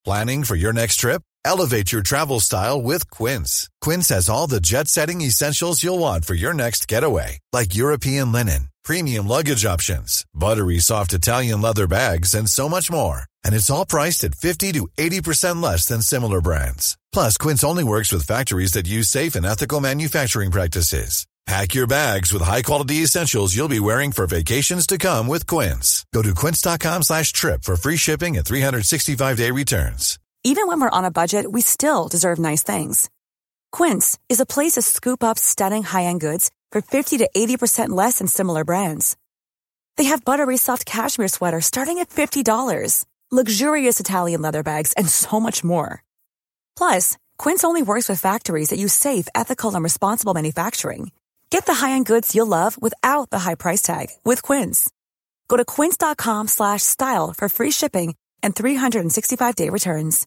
Planning for your next trip? Elevate your travel style with Quince. Quince has all the jet-setting essentials you'll want for your next getaway, like European linen, premium luggage options, buttery soft Italian leather bags, and so much more. And it's all priced at 50 to 80% less than similar brands. Plus, Quince only works with factories that use safe and ethical manufacturing practices. Pack your bags with high-quality essentials you'll be wearing for vacations to come with Quince. Go to quince.com/trip for free shipping and 365-day returns. Even when we're on a budget, we still deserve nice things. Quince is a place to scoop up stunning high-end goods for 50 to 80% less than similar brands. They have buttery soft cashmere sweaters starting at $50, luxurious Italian leather bags, and so much more. Plus, Quince only works with factories that use safe, ethical, and responsible manufacturing. Get the high-end goods you'll love without the high price tag with Quince. Go to quince.com/style for free shipping and 365-day returns.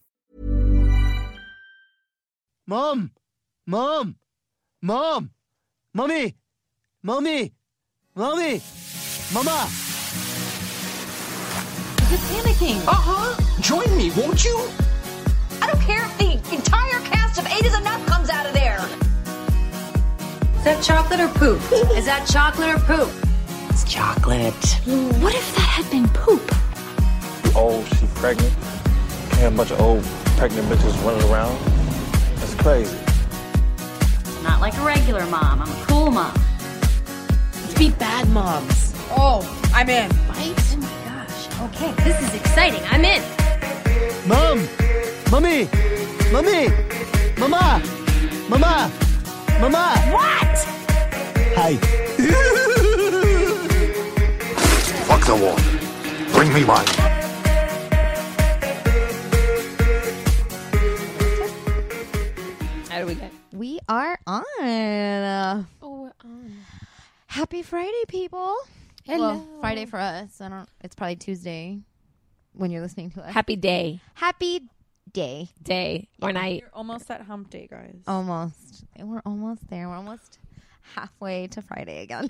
Mom! Mom! Mom! Mommy! Mommy! Mommy! Mama! You're panicking. Join me, won't you? I don't care if the entire cast of 8 is Enough comes out of there. Is that chocolate or poop? Is that chocolate or poop? It's chocolate. What if that had been poop? Oh, she pregnant? Can't have a bunch of old pregnant bitches running around. That's crazy. Not like a regular mom. I'm a cool mom. Let's be bad moms. Oh, I'm in. Right? Oh my gosh. Okay, this is exciting. I'm in. Mom! Mommy! Mommy! Mama! Mama! Mama! What? Hi. Fuck the war. Bring me wine. How do we get? We are on. Oh, we're on. Happy Friday, people. Hello. Well, Friday for us. It's probably Tuesday when you're listening to us. Happy day. Happy day. Day or night. You're almost at hump day, guys. Almost. We're almost there. We're almost halfway to Friday again.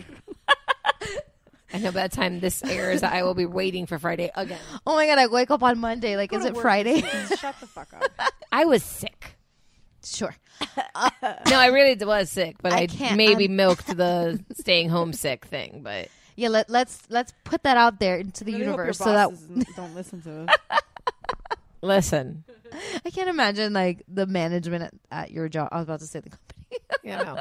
I know by the time this airs, I will be waiting for Friday again. Oh my God, I wake up on Monday. Like, is it Friday? Shut the fuck up. I was sick. Sure. No, I really was sick, but I can't. maybe milked the staying home sick thing. But Yeah, let's put that out there into the Really hope your universe so that bosses don't listen to us. listen, I can't imagine like the management at your job. I was about to say the company. you know,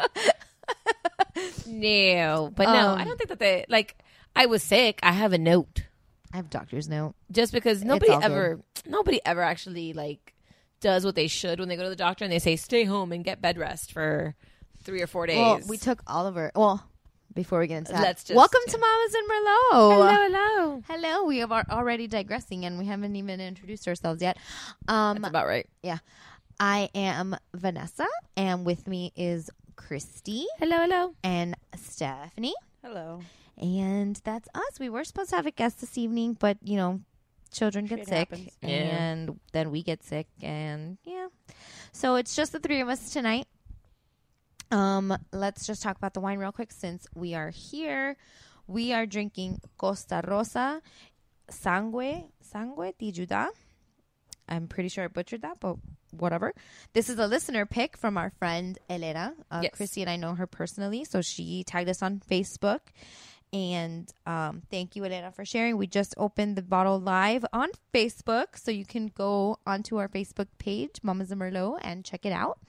no, but no, I don't think that they like. I was sick. I have a note. I have doctor's note. Just because nobody ever actually like does what they should when they go to the doctor and they say stay home and get bed rest for 3 or 4 days. Well, we took Oliver. Well, before we get into that, Let's just- welcome to Mamas and Merlot. hello. Hello. We are already digressing, and we haven't even introduced ourselves yet. That's about right. Yeah, I am Vanessa, and with me is Christy. Hello. And Stephanie. Hello. And that's us. We were supposed to have a guest this evening, but children get Shit sick, happens. and then we get sick, and so it's just the three of us tonight. Let's just talk about the wine real quick since we are here. We are drinking Costa Rosa Sangue di Juda. I'm pretty sure I butchered that, but whatever. This is a listener pick from our friend Elena. Yes. Christy and I know her personally, so she tagged us on Facebook. And thank you, Elena, for sharing. We just opened the bottle live on Facebook, so you can go onto our Facebook page, Mamas and Merlot, and check it out.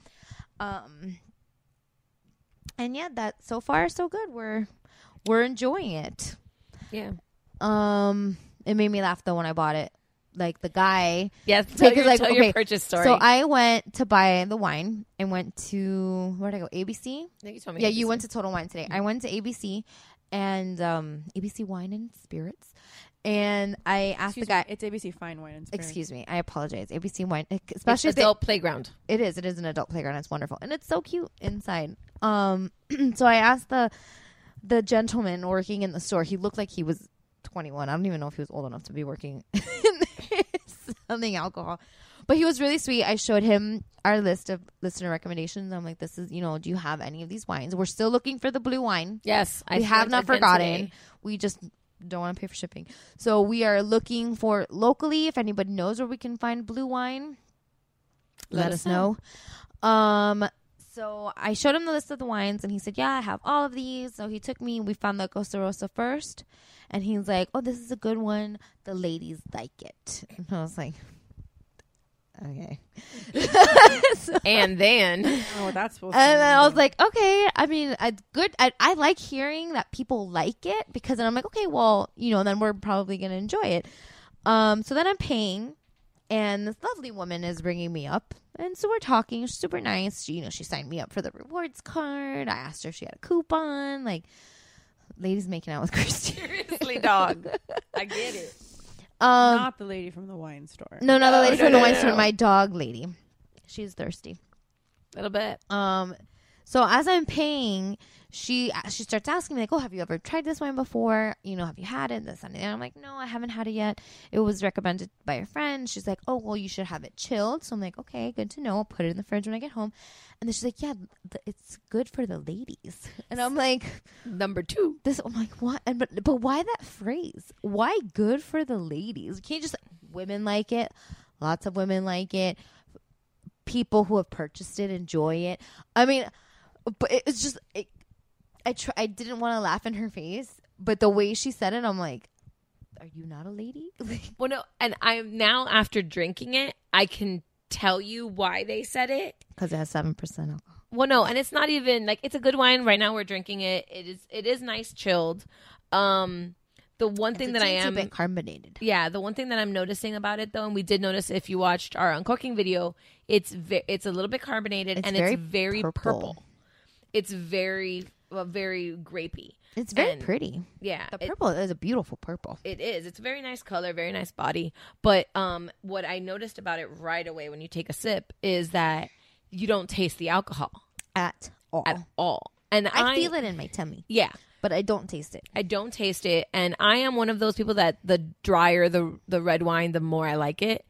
And yeah, that so far so good. We're enjoying it. Yeah. It made me laugh though when I bought it. Like the guy, Yes. Tell because your purchase story. So I went to buy the wine and went to where'd I go? ABC. I think you told me. Yeah, ABC. you went to Total Wine today. I went to ABC and ABC Wine and Spirits, and I asked the guy. It's ABC Fine Wine and Spirits. Excuse me, I apologize. ABC Wine, It's especially if adult playground. it is an adult playground. It's wonderful, and it's so cute inside. So I asked the gentleman working in the store. He looked like he was 21. I don't even know if he was old enough to be working in selling alcohol, but he was really sweet. I showed him our list of listener recommendations. I'm like, this is, do you have any of these wines? We're still looking for the blue wine. Yes, We have not forgotten. We just don't want to pay for shipping. So we are looking for locally. If anybody knows where we can find blue wine, let us know. So I showed him the list of the wines, and he said, yeah, I have all of these. So he took me. We found the Costa Rosa first, and he's like, oh, this is a good one. The ladies like it. And I was like, okay. And then, Oh, that's supposed to and then I was mean. like, okay. I mean, it's good. I like hearing that people like it, because then I'm like, okay, well, then we're probably gonna enjoy it. So then I'm paying, and this lovely woman is bringing me up, and so we're talking. She's super nice. She signed me up for the rewards card. I asked her if she had a coupon. Like, ladies making out with Christy. seriously, dog. I get it. Not the lady from the wine store. No, not the lady from the wine no. store. My dog lady. She's thirsty. A little bit. So as I'm paying, she starts asking me, like, oh, have you ever tried this wine before? Have you had it? This and that. And I'm like, no, I haven't had it yet. It was recommended by a friend. She's like, oh, well, you should have it chilled. So I'm like, okay, good to know. I'll put it in the fridge when I get home. And then she's like, yeah, it's good for the ladies. And I'm like, Number 2. I'm like, what? And but why that phrase? Why good for the ladies? You can't just women like it. Lots of women like it. People who have purchased it enjoy it. I mean, but it's just I didn't want to laugh in her face, but the way she said it, I'm like, are you not a lady? Well, no, and I'm now, after drinking it, I can tell you why they said it. Because it has 7% alcohol. Well, no, and it's not even like, it's a good wine. Right now we're drinking it. It is nice chilled. The one thing that I am, a bit carbonated. Yeah, the one thing that I'm noticing about it, though, and we did notice if you watched our uncorking video, it's a little bit carbonated, and it's very purple. It's very grapey. It's very pretty. Yeah, the purple is a beautiful purple. It is. It's a very nice color, very nice body. But what I noticed about it right away when you take a sip is that you don't taste the alcohol at all. And I feel it in my tummy. Yeah. But I don't taste it. I don't taste it. And I am one of those people that the drier the red wine, the more I like it.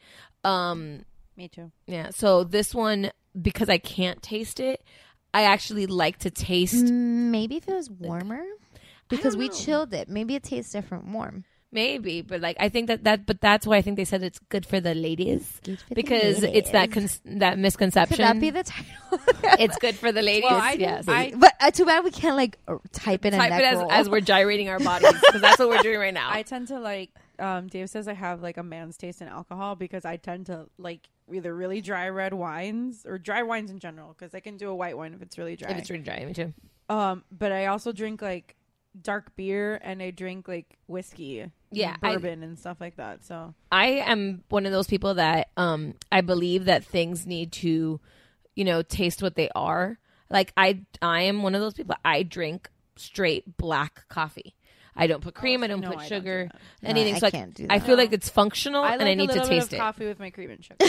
Me too. Yeah. So this one, because I can't taste it, I actually like to taste. Maybe if it was warmer. Because we know. chilled it. Maybe it tastes different warm. Maybe, but like I think but that's why I think they said it's good for the ladies, because ladies. it's that misconception. Could that be the title? It's good for the ladies. Well, yes, but too bad we can't like type it. Type it as we're gyrating our bodies, because that's what we're doing right now. I tend to like. Dave says I have like a man's taste in alcohol, because I tend to like either really dry red wines or dry wines in general, because I can do a white wine if it's really dry. If it's really dry, me too. But I also drink like dark beer, and I drink like whiskey, bourbon and stuff like that. So I am one of those people that I believe that things need to, taste what they are. Like I am one of those people. I drink straight black coffee. I don't put cream. I don't put sugar. Anything. So I can't do that. I feel like it's functional, and I need to taste it. Coffee with my cream and sugar.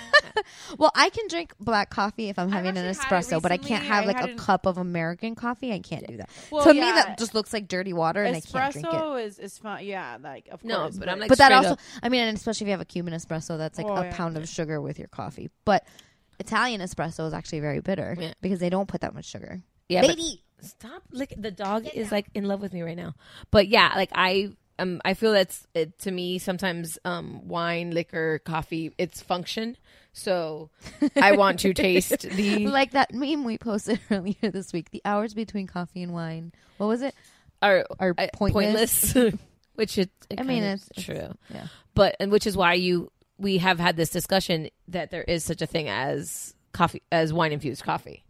Well, I can drink black coffee if I'm having an espresso, but I can't have like a cup of American coffee. I can't do that. Well, to me, that just looks like dirty water, and I can't drink it. Espresso is fine. Yeah, like of course. But I'm like, but that straight also, up. I mean, and especially if you have a Cuban espresso, that's like a pound of sugar with your coffee. But Italian espresso is actually very bitter because they don't put that much sugar. Yeah, lady, stop! Like the dog is like in love with me right now. But yeah, like I feel that's it, to me sometimes wine, liquor, coffee, it's function. So I want to taste the like that meme we posted earlier this week. The hours between coffee and wine. What was it? Are pointless. Which I mean, it's true. Yeah, but and which is why we have had this discussion that there is such a thing as wine infused coffee.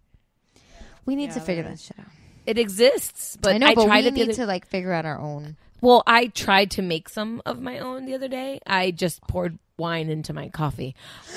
We need to figure that shit out. It exists, but I know, but tried we need to like figure out our own. Well, I tried to make some of my own the other day. I just poured wine into my coffee.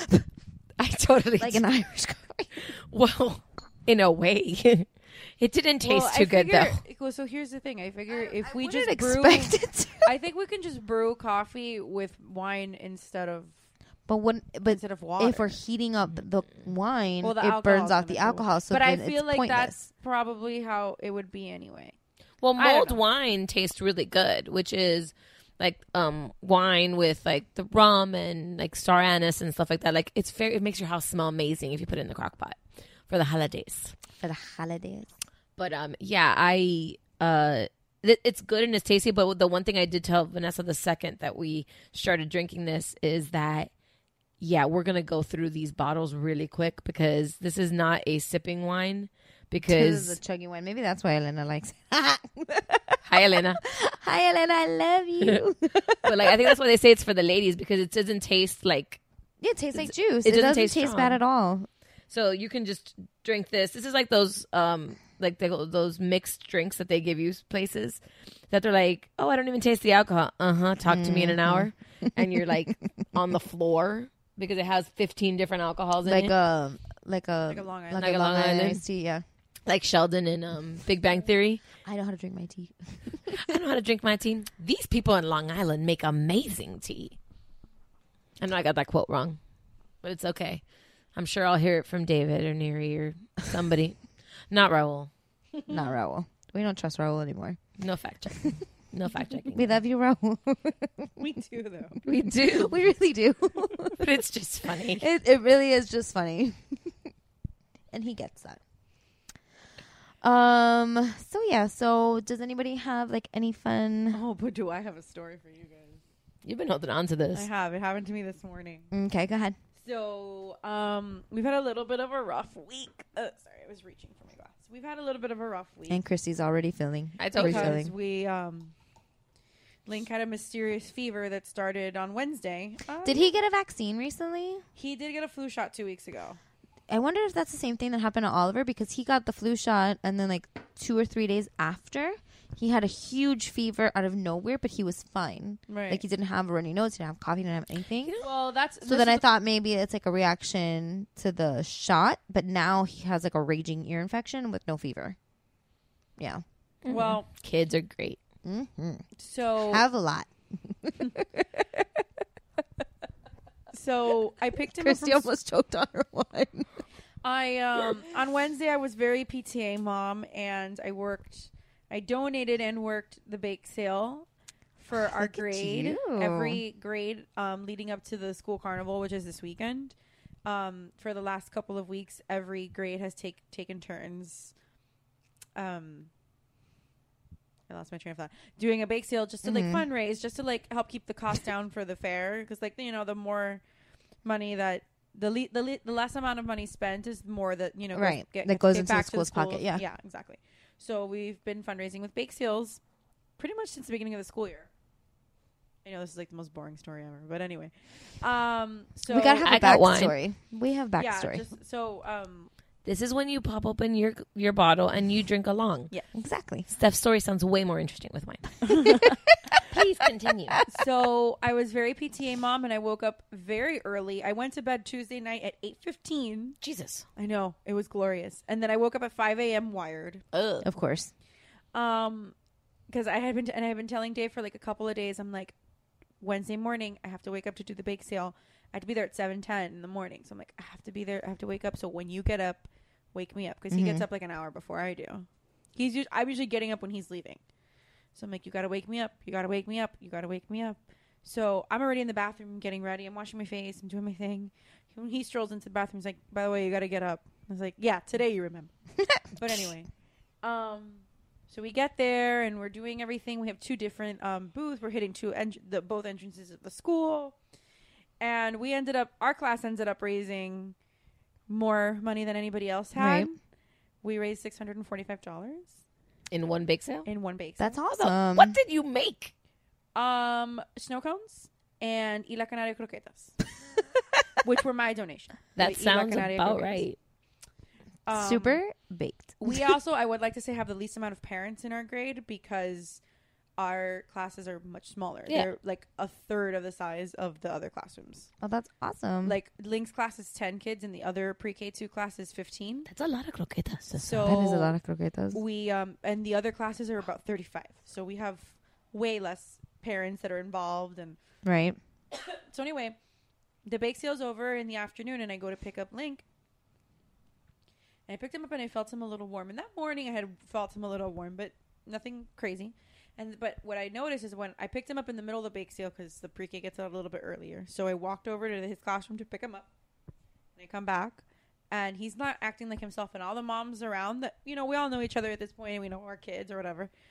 I totally like an Irish coffee. Well, in a way, it didn't taste too good though. Well, so here's the thing. I figure if we wouldn't just brew, expect it to. I think we can just brew coffee with wine instead of. Instead of water. If we're heating up the wine, the it burns off the alcohol. So but then I feel it's like pointless. that's probably how it would be anyway. Well, mulled wine tastes really good, which is like wine with like the rum and like star anise and stuff like that. Like it makes your house smell amazing if you put it in the crock pot for the holidays. For the holidays. But yeah, I it's good and it's tasty. But the one thing I did tell Vanessa the second that we started drinking this is that, yeah, we're going to go through these bottles really quick because this is not a sipping wine. Because this is a chuggy wine. Maybe that's why Elena likes it. Hi, Elena. Hi, Elena. I love you. But like, I think that's why they say it's for the ladies, because it doesn't taste like... Yeah, it tastes like juice. It It doesn't doesn't taste bad strong. at all. So you can just drink this. This is like those those mixed drinks that they give you places that they're like, oh, I don't even taste the alcohol. Talk to me in an hour. And you're like on the floor because it has 15 different alcohols in Like it. Like a Long Island. Like a Long Island iced tea, yeah. Like Sheldon in Big Bang Theory. I know how to drink my tea. I know how to drink my tea. These people in Long Island make amazing tea. I know I got that quote wrong, but it's okay. I'm sure I'll hear it from David or Neri or somebody. Not Raul. Not Raul. We don't trust Raul anymore. No fact checking. No fact checking. We love you, Raul. We do, though. We do. We really do. But it's just funny. It really is just funny. And he gets that. So yeah, so does anybody have like any fun? Oh, but do I have a story for you guys? You've been holding on to this. I have. It happened to me this morning. Okay, go ahead. So, we've had a little bit of a rough week. Sorry, I was reaching for my glass. We've had a little bit of a rough week. And Christy's already feeling. It's okay. because Refilling. we, Link had a mysterious fever that started on Wednesday. Did he get a vaccine recently? He did get a flu shot 2 weeks ago. I wonder if that's the same thing that happened to Oliver, because he got the flu shot and then like 2 or 3 days after, he had a huge fever out of nowhere, but he was fine. Right. Like he didn't have a runny nose, he didn't have coffee, he didn't have anything. Well, that's... So then I thought maybe it's like a reaction to the shot, but now he has like a raging ear infection with no fever. Yeah. Well, Kids are great. so... Have a lot. So I picked him up Christy from... almost choked on her wine. On Wednesday, I was very PTA mom, and I donated and worked the bake sale for our grade. you. Every grade leading up to the school carnival, which is this weekend. For the last couple of weeks, every grade has taken turns. I lost my train of thought. Doing a bake sale just to like fundraise, just to like help keep the cost down for the fair, because like the more money that the less amount of money spent is more that Right. gets That goes get into back the to school's pocket, yeah. Yeah, exactly. So we've been fundraising with bake sales pretty much since the beginning of the school year. I know this is like the most boring story ever, but anyway. So We gotta have I a got wine. backstory. We have backstory. Yeah, so This is when you pop open your bottle and you drink along. yeah. Exactly. Steph's story sounds way more interesting with wine. Please continue. So I was very PTA mom, and I woke up very early. I went to bed Tuesday night at 8:15. Jesus. I know, it was glorious. And then I woke up at 5 a.m. wired. Ugh. Of course. Because I had been telling Dave for like a couple of days. I'm like, Wednesday morning, I have to wake up to do the bake sale. I have to be there at 7:10 in the morning. So I'm like, I have to be there. I have to wake up. So when you get up, wake me up, because he gets up like an hour before I do. I'm usually getting up when he's leaving. So I'm like, you got to wake me up. You got to wake me up. You got to wake me up. So I'm already in the bathroom getting ready. I'm washing my face. I'm doing my thing. When he strolls into the bathroom, he's like, by the way, you got to get up. I was like, yeah, today you remember. But anyway, so we get there and we're doing everything. We have two different booths. We're hitting both entrances of the school. And our class ended up raising more money than anybody else had. Right. We raised $645 In one bake sale? in one bake sale. That's awesome. What did you make? Snow cones and Y La Canaria croquetas, which were my donation. That Y La sounds Canaria about croquetas. right. Super baked. We also, I would like to say, have the least amount of parents in our grade because our classes are much smaller. Yeah. They're like a third of the size of the other classrooms. Oh, that's awesome. Like Link's class is 10 kids and the other pre-K2 class is 15. That's a lot of croquetas. So that is a lot of croquetas. we and the other classes are about 35. So we have way less parents that are involved. And Right. so anyway, the bake sale's over in the afternoon and I go to pick up Link. And I picked him up and I felt him a little warm. And that morning I had felt him a little warm, but nothing crazy. But what I noticed is when I picked him up in the middle of the bake sale, because the pre-K gets out a little bit earlier. So I walked over to his classroom to pick him up. And I come back and he's not acting like himself. And all the moms around that, we all know each other at this point. And we know our kids or whatever.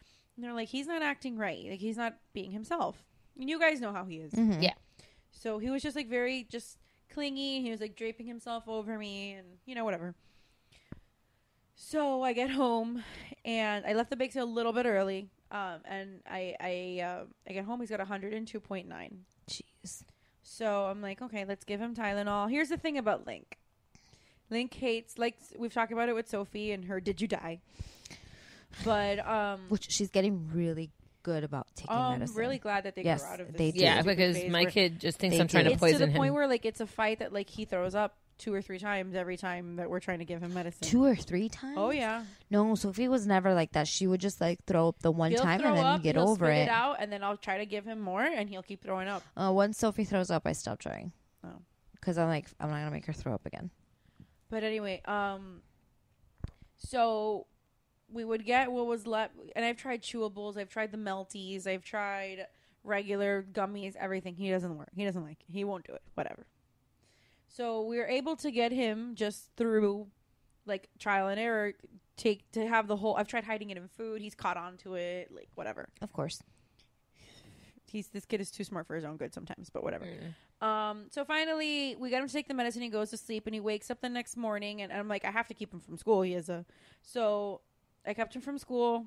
And they're like, he's not acting right. Like, he's not being himself. And you guys know how he is. Mm-hmm. Yeah. So he was just like very just clingy. He was like draping himself over me and, you know, whatever. So I get home and I left the bake sale a little bit early. And I get home. He's got 102.9. Jeez. So I'm like, okay, let's give him Tylenol. Here's the thing about Link. Link hates, like we've talked about it with Sophie and her Did You Die? But Which she's getting really good about taking medicine. I'm really glad that they Yes, grew out of this. they do. Yeah, stupid because phase my where kid just thinks they I'm trying do. to it's poison to the him. point where like it's a fight that like he throws up 2 or 3 times every time that we're trying to give him medicine. 2 or 3 times? Oh yeah. No, Sophie was never like that. She would just like throw up the one He'll time throw and then up, get he'll over spit it. out, and then I'll try to give him more, and he'll keep throwing up. Once Sophie throws up, I stop trying. Oh. Because I'm like, I'm not going to make her throw up again. But anyway, so we would get what was left, and I've tried chewables, I've tried the melties, I've tried regular gummies, everything. He doesn't work. He doesn't like it. He won't do it. Whatever. So we were able to get him just through like trial and error to have the whole. I've tried hiding it in food. He's caught on to it. Like whatever. Of course. This kid is too smart for his own good sometimes, but whatever. So finally we got him to take the medicine. He goes to sleep and he wakes up the next morning and I'm like, I have to keep him from school. So I kept him from school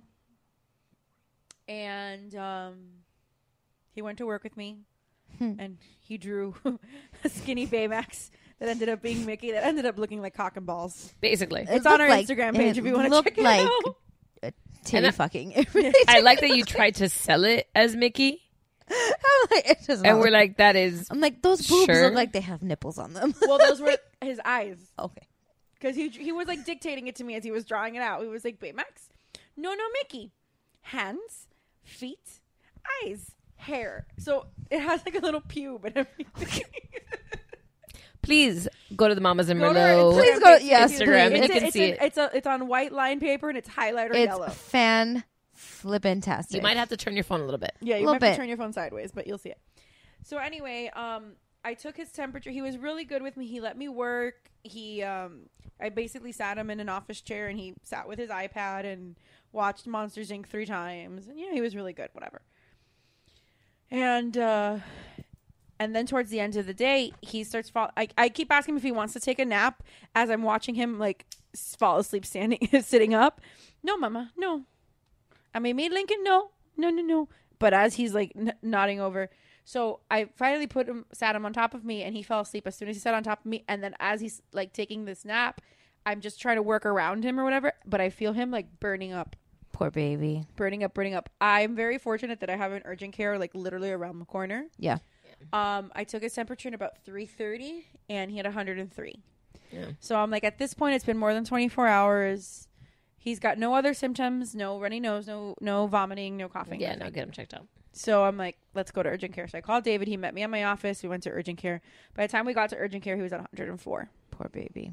and he went to work with me and he drew a skinny Baymax that ended up being Mickey that ended up looking like cock and balls. Basically. It's on our Instagram page if you want to check it out. Titty fucking. I like that you tried to sell it as Mickey. I'm like, it does And not we're look- like, that is. I'm like, those boobs Sure. look like they have nipples on them. Well, those were his eyes. Okay. Because he was like dictating it to me as he was drawing it out. He was like, Baymax, no, Mickey. Hands, feet, eyes, hair. So it has like a little pube and everything. Please go to the Mamas and Go to our Merlot Please go- yes, Instagram please. and you can see it. It's on white line paper and it's highlighter It's yellow. fan-flippin-tastic. You might have to turn your phone a little bit. Yeah, you Little have to bit. turn your phone sideways, but you'll see it. So anyway, I took his temperature. He was really good with me. He let me work. I basically sat him in an office chair and he sat with his iPad and watched Monsters Inc. 3 times. And he was really good, whatever. And then towards the end of the day, he starts I keep asking him if he wants to take a nap as I'm watching him like fall asleep sitting up. No, Mama, no. I mean, me, Lincoln, no. But as he's like nodding over, so I finally sat him on top of me, and he fell asleep as soon as he sat on top of me. And then as he's like taking this nap, I'm just trying to work around him or whatever. But I feel him like burning up. Poor baby. Burning up. I'm very fortunate that I have an urgent care like literally around the corner. Yeah. I took his temperature in about 3:30, and he had 103. Yeah. So I'm like, at this point, it's been more than 24 hours. He's got no other symptoms, no runny nose, no vomiting, no coughing. Yeah, nothing. no, get him checked out. So I'm like, let's go to urgent care. So I called David. He met me at my office. We went to urgent care. By the time we got to urgent care, he was at 104. Poor baby.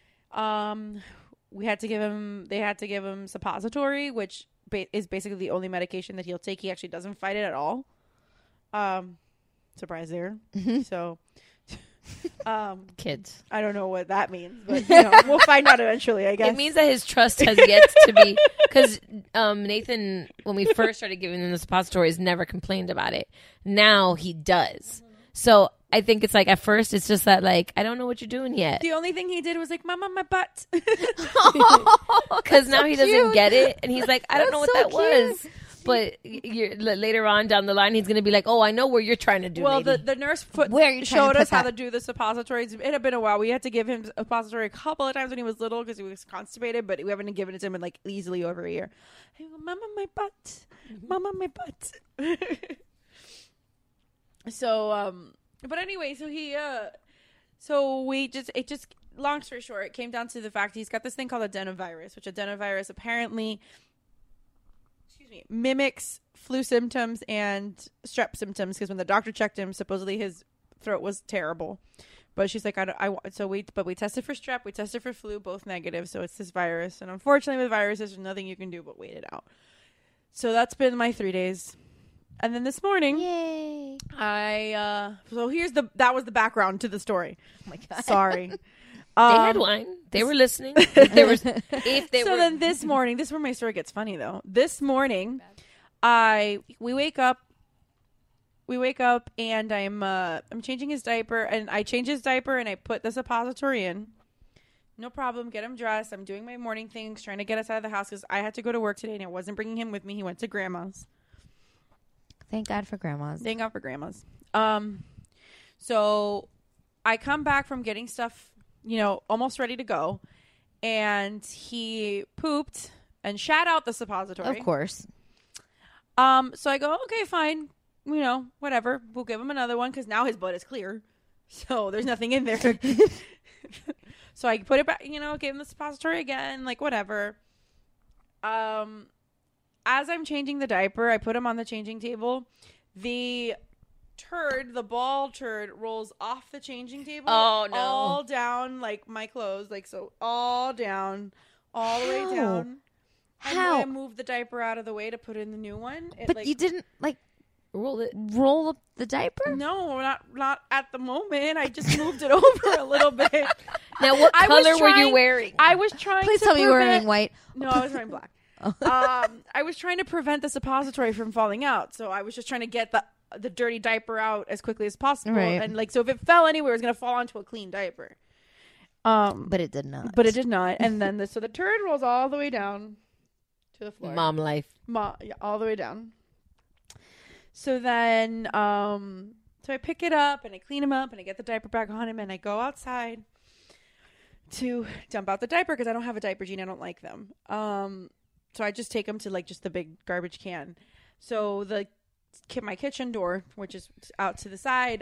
They had to give him suppository, which is basically the only medication that he'll take. He actually doesn't fight it at all. Surprise there. So, Kids. I don't know what that means, but we'll find out eventually, I guess. It means that his trust has yet to be, because Nathan, when we first started giving him the suppositories, never complained about it. Now he does. So I think it's like at first it's just that like, I don't know what you're doing yet. The only thing he did was like, Mama, my butt. Because now he doesn't cute. get it, and he's like, I don't know what That's that so was. But later on down the line, he's going to be like, oh, I know where you're trying to do. Well, lady. the nurse Where are you trying to showed put us how that? to do the suppositories. It had been a while. We had to give him a suppository a couple of times when he was little because he was constipated, but we haven't given it to him in like easily over a year. I go, Mama, my butt. Mama, my butt. So, but anyway, long story short, it came down to the fact he's got this thing called adenovirus, which adenovirus apparently mimics flu symptoms and strep symptoms, because when the doctor checked him, supposedly his throat was terrible. But she's like, we tested for strep, we tested for flu, both negative, so it's this virus. And unfortunately with viruses, there's nothing you can do but wait it out. So that's been my 3 days. And then this morning, Yay. that was the background to the story. Oh my God. Sorry. they had wine. They were listening. Then this morning, this is where my story gets funny though. This morning, we wake up and I'm changing his diaper, and I change his diaper and I put the suppository in. No problem. Get him dressed. I'm doing my morning things, trying to get us out of the house because I had to go to work today and I wasn't bringing him with me. He went to grandma's. Thank God for grandmas. Thank God for grandmas. So I come back from getting stuff, almost ready to go, and he pooped and shat out the suppository. Of course. So I go, okay, fine. Whatever. We'll give him another one because now his butt is clear. So there's nothing in there. So I put it back, gave him the suppository again, like whatever. As I'm changing the diaper, I put him on the changing table. The ball turd rolls off the changing table. Oh, no. All down, like my clothes, like so, all down, all the way down. And How? when I moved the diaper out of the way to put in the new one. But you didn't roll up the diaper? No, not at the moment. I just moved it over a little bit. Now, what color were you wearing? I was trying Please to tell me you were prevent- wearing white. No, I was wearing black. I was trying to prevent the suppository from falling out. So I was just trying to get the dirty diaper out as quickly as possible. Right. And so if it fell anywhere, it was going to fall onto a clean diaper. But it did not. But it did not. And then the turd rolls all the way down to the floor. Mom life. Yeah, all the way down. So then, so I pick it up and I clean him up and I get the diaper back on him and I go outside to dump out the diaper because I don't have a diaper genie. I don't like them. So I just take them to just the big garbage can. So my kitchen door, which is out to the side,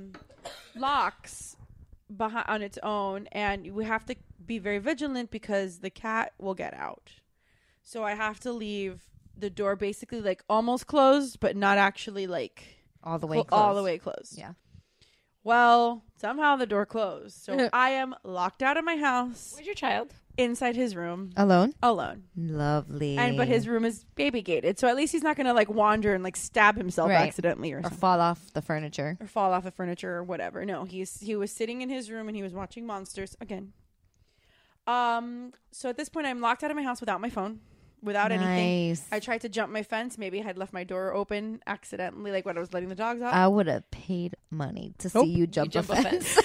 locks behind on its own, and we have to be very vigilant because the cat will get out. So I have to leave the door basically almost closed, but not actually all the way closed. all the way closed. Yeah. Well, somehow the door closed. So I am locked out of my house. Where's your child? Inside his room. Alone? Lovely. But his room is baby gated. So at least he's not going to wander and stab himself accidentally or something. Fall off the furniture. Or fall off the furniture or whatever. No, he was sitting in his room and he was watching Monsters again. So at this point I'm locked out of my house without my phone. Without anything. I tried to jump my fence. Maybe I had left my door open accidentally, when I was letting the dogs out. I would have paid money to see you jump a fence.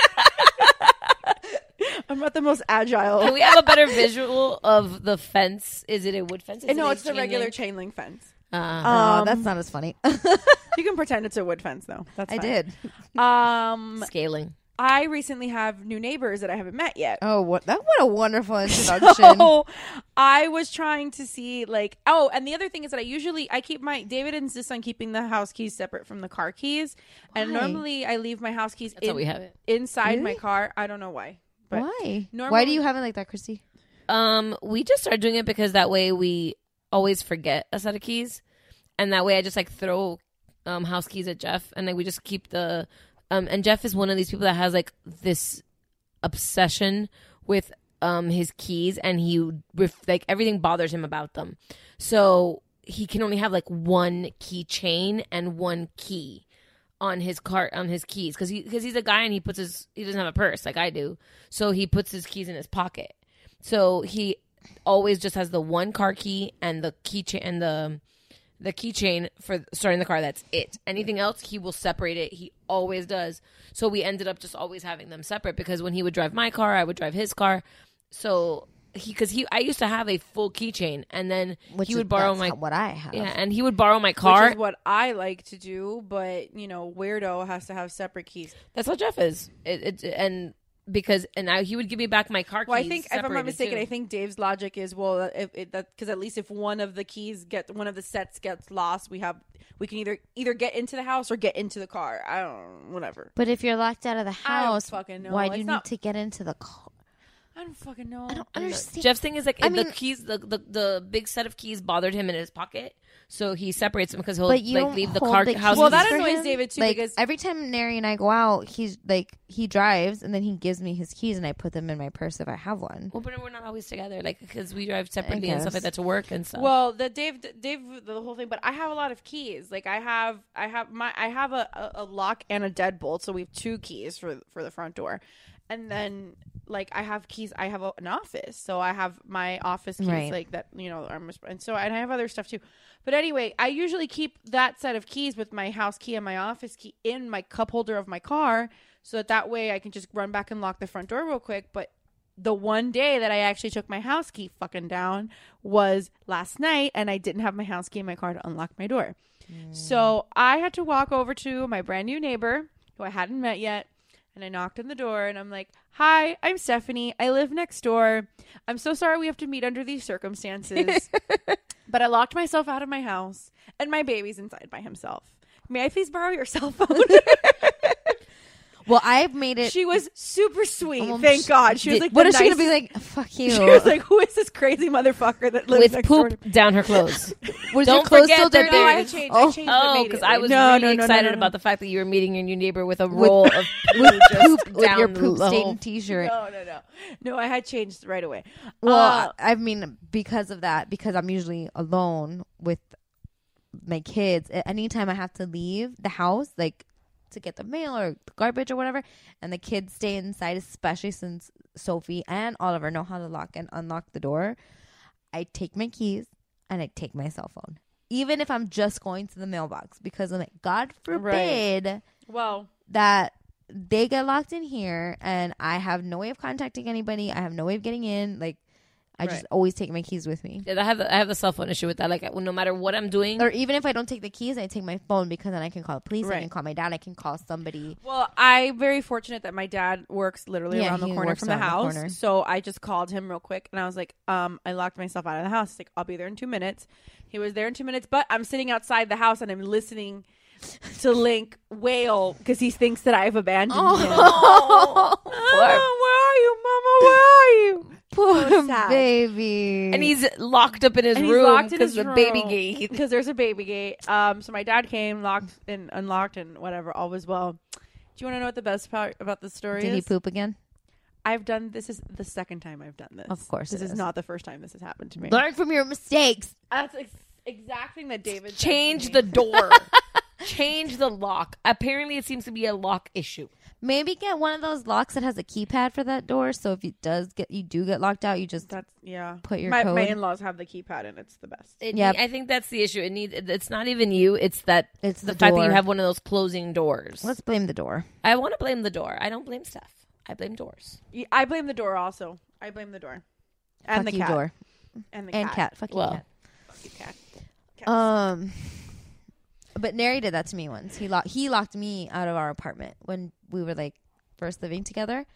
I'm not the most agile. Can we have a better visual of the fence? Is it a wood fence? No, it's the regular chain link fence. That's not as funny. You can pretend it's a wood fence, though. That's fine. I did. Scaling. I recently have new neighbors that I haven't met yet. Oh, what a wonderful introduction. So I was trying to see and the other thing is that I keep David insists on keeping the house keys separate from the car keys. And normally I leave my house keys That's how we have it. inside my car. I don't know why. But why? Normally, why do you have it like that, Christy? We just started doing it because that way we always forget a set of keys. And that way I just throw house keys at Jeff and we just keep the and Jeff is one of these people that has this obsession with his keys, and he everything bothers him about them. So he can only have one keychain and one key on his keys because he's a guy and he doesn't have a purse like I do. So he puts his keys in his pocket. So he always just has the one car key and the keychain and the keychain for starting the car. That's it. Anything else, he will separate it. He always does. So we ended up just always having them separate because when he would drive my car, I would drive his car. So I used to have a full keychain, and then he would borrow what I have. Yeah, and he would borrow my car. Which is what I like to do, but weirdo has to have separate keys. That's how Jeff is. And he would give me back my car keys. Well, I think if I'm not mistaken, too. I think Dave's logic is because at least if one of the keys one of the sets gets lost, we can either get into the house or get into the car. I don't know, whatever. But if you're locked out of the house, fucking know. Why do you need to get into the car? I don't fucking know. I don't understand. Jeff's thing is the keys, the big set of keys bothered him in his pocket, so he separates them because he'll leave the car house. Well, that annoys David too because every time Nary and I go out, he's he drives and then he gives me his keys and I put them in my purse if I have one. Well, but we're not always together, because we drive separately and stuff like that to work and stuff. Well, Dave, the whole thing. But I have a lot of keys. I have a lock and a deadbolt, so we have two keys for the front door. And then like I have keys. I have an office, so I have my office keys Right. like that. And I have other stuff too. But anyway, I usually keep that set of keys with my house key and my office key in my cup holder of my car, so that way I can just run back and lock the front door real quick. But the one day that I actually took my house key fucking down was last night, and I didn't have my house key in my car to unlock my door. So I had to walk over to my brand new neighbor who I hadn't met yet. And I knocked on the door and I'm like, "Hi, I'm Stephanie. I live next door. I'm so sorry we have to meet under these circumstances. But I locked myself out of my house and my baby's inside by himself. May I please borrow your cell phone?" Well, I've made it. She was super sweet. Well, Thank God. She was like, what the is she gonna be nicest- like? Fuck you. She was like, "Who is this crazy motherfucker that lives With next door poop to me?" down her clothes. Was Don't your clothes forget still that dirty? No, I there's- changed. Oh. I changed Oh, because I was No, really no, excited no. about the fact that you were meeting your new neighbor with a roll of poop just with your down poop the stained whole- t-shirt. No, I had changed right away. Well, I mean, because of that, because I'm usually alone with my kids, anytime I have to leave the house, like to get the mail or the garbage or whatever, and the kids stay inside, especially since Sophie and Oliver know how to lock and unlock the door, I take my keys and I take my cell phone. Even if I'm just going to the mailbox, because I'm like, God forbid Well, that they get locked in here and I have no way of contacting anybody. I have no way of getting in. Like, I just always take my keys with me. Yeah, I have the cell phone issue with that. Like, no matter what I'm doing, Or even if I don't take the keys, I take my phone because then I can call the police. I Right. can call my dad. I can call somebody. Well, I'm very fortunate that my dad works literally Yeah, around the he corner works from the around the house. corner. So I just called him real quick and I was like, I locked myself out of the house. He's like, "I'll be there in 2 minutes." He was there in 2 minutes, but I'm sitting outside the house and I'm listening to Link wail because he thinks that I've abandoned him. Oh, Where are you, Mama? Where are you? poor So sad. baby. and he's locked up in his And he's room locked in because his the baby room gate. because there's a baby gate. So my dad came, locked and unlocked, and whatever, all was well. Do you want to know what the best part about the story Did is? he poop again? This is the second time I've done this. Of course this it is is. not the first time this has happened to me. Learn from your mistakes. That's exact thing that David said to Change me. the door. Change the lock. Apparently, it seems to be a lock issue. Maybe get one of those locks that has a keypad for that door. So if you do get locked out, you just That's put your my code. in-laws have the keypad and it's the best. Yep. I think that's the issue. It's not even you. It's that It's the the fact that you door. have one of those closing doors. Let's blame the door. I want to blame the door. I don't blame Steph. I blame doors. I blame the door also. I blame the door and Fuck the you, cat door. and the And cat. Fuck you, Well. cat. Fuck you, cat. But Neri did that to me once. He locked me out of our apartment when we were like first living together.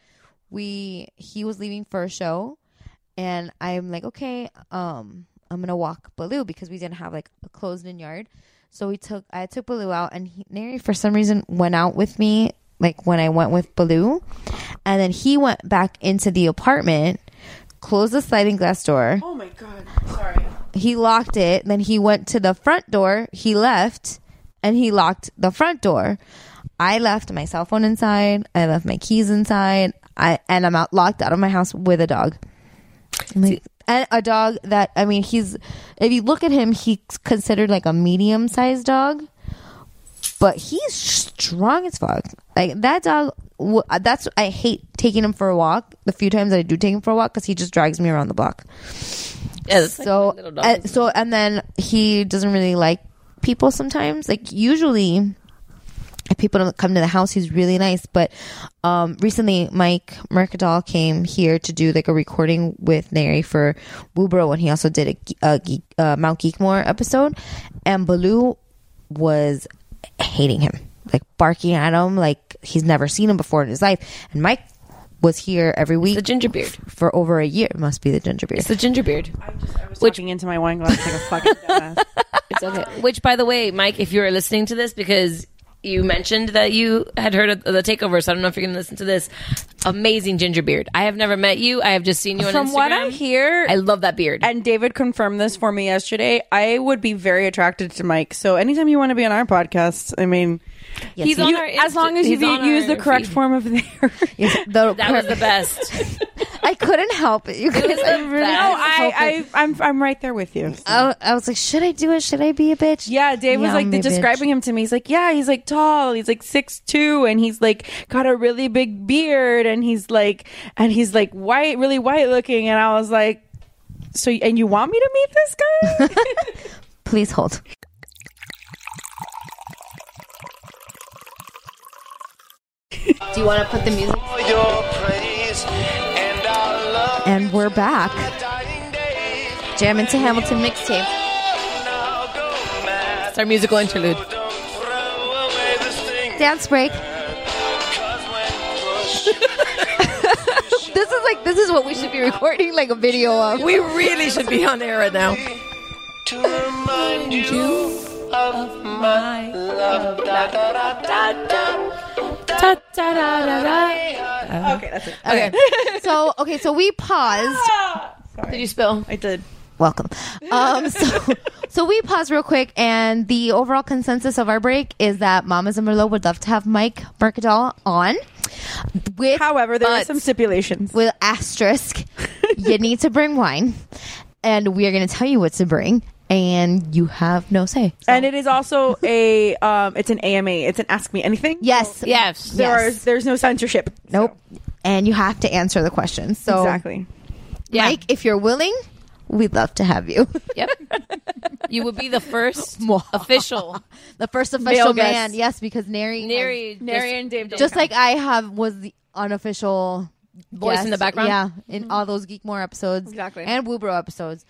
He was leaving for a show, and I'm like, okay, I'm gonna walk Baloo because we didn't have like a closed-in yard. So I took Baloo out, and Neri for some reason went out with me, like when I went with Baloo, and then he went back into the apartment, closed the sliding glass door. Oh my god! Sorry. He locked it. Then he went to the front door. He left, and he locked the front door. I left my cell phone inside. I left my keys inside. I'm locked out of my house with a dog. Like, and a dog that, I mean, if you look at him, he's considered like a medium-sized dog, but he's strong as fuck. Like that dog. I hate taking him for a walk. The few times that I do take him for a walk, because he just drags me around the block. Yeah, that's like my little dog. And then he doesn't really like people sometimes. Like usually if people don't come to the house, he's really nice. But recently Mike Mercadal came here to do like a recording with Neri for Woobro, and he also did a Mount Geekmore episode, and Baloo was hating him, like barking at him like he's never seen him before in his life. And Mike was here every week. The ginger beard. For over a year. It must be the ginger beard. It's the ginger beard. I was talking into my wine glass like a fucking dumbass. It's okay. Which, by the way, Mike, if you're listening to this, because you mentioned that you had heard of the takeover, so I don't know if you're going to listen to this. Amazing ginger beard. I have never met you. I have just seen you on Instagram. From what I hear, I love that beard. and David confirmed this for me yesterday, I would be very attracted to Mike. So anytime you want to be on our podcast, I mean, Yes, He's he- on our as long as you he's on use the our correct feed. form of there. yes, the That was the best. I couldn't help it. You guys, I'm right there with you. I was like, should I do it? Should I be a bitch? Yeah, Dave was like describing him to me. He's like, yeah, he's like tall. He's like 6'2", and he's like got a really big beard, and he's like white, really white looking. And I was like, so, and you want me to meet this guy? Please hold. Do you want to put the music? And we're back. Jamming to Hamilton mixtape. It's our musical interlude. Dance break. This is what we should be recording, like a video of. We really should be on air right now. To remind you of my love. Okay, that's it. Okay. So we paused. Did you spill? I did. Welcome. So we paused real quick, and the overall consensus of our break is that Mamas and Merlot would love to have Mike Mercadal on. However, there are some stipulations. With asterisk, you need to bring wine, and we are going to tell you what to bring, and you have no say. So. And it is also it's an AMA. It's an Ask Me Anything. Yes. So yes. There's no censorship. Nope. So. And you have to answer the questions. So exactly. Yeah. Mike, if you're willing, we'd love to have you. Yep. You would be the first official. The first official man. Yes, because Neri and Dave just like I was the unofficial voice guest, in the background. Yeah, in all those Geekmore episodes. Exactly. And Woobro episodes.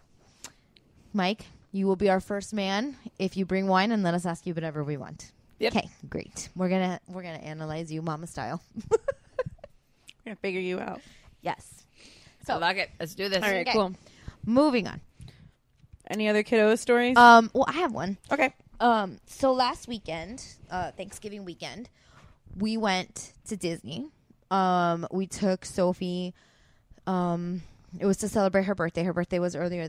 Mike, you will be our first man if you bring wine and let us ask you whatever we want. Yep. Okay, great. We're gonna analyze you mama style. We're gonna figure you out. Yes. So I like it. Let's do this. All right, cool. Moving on. Any other kiddo stories? Well, I have one. Okay. So last weekend, Thanksgiving weekend, we went to Disney. We took Sophie. It was to celebrate her birthday. Her birthday was earlier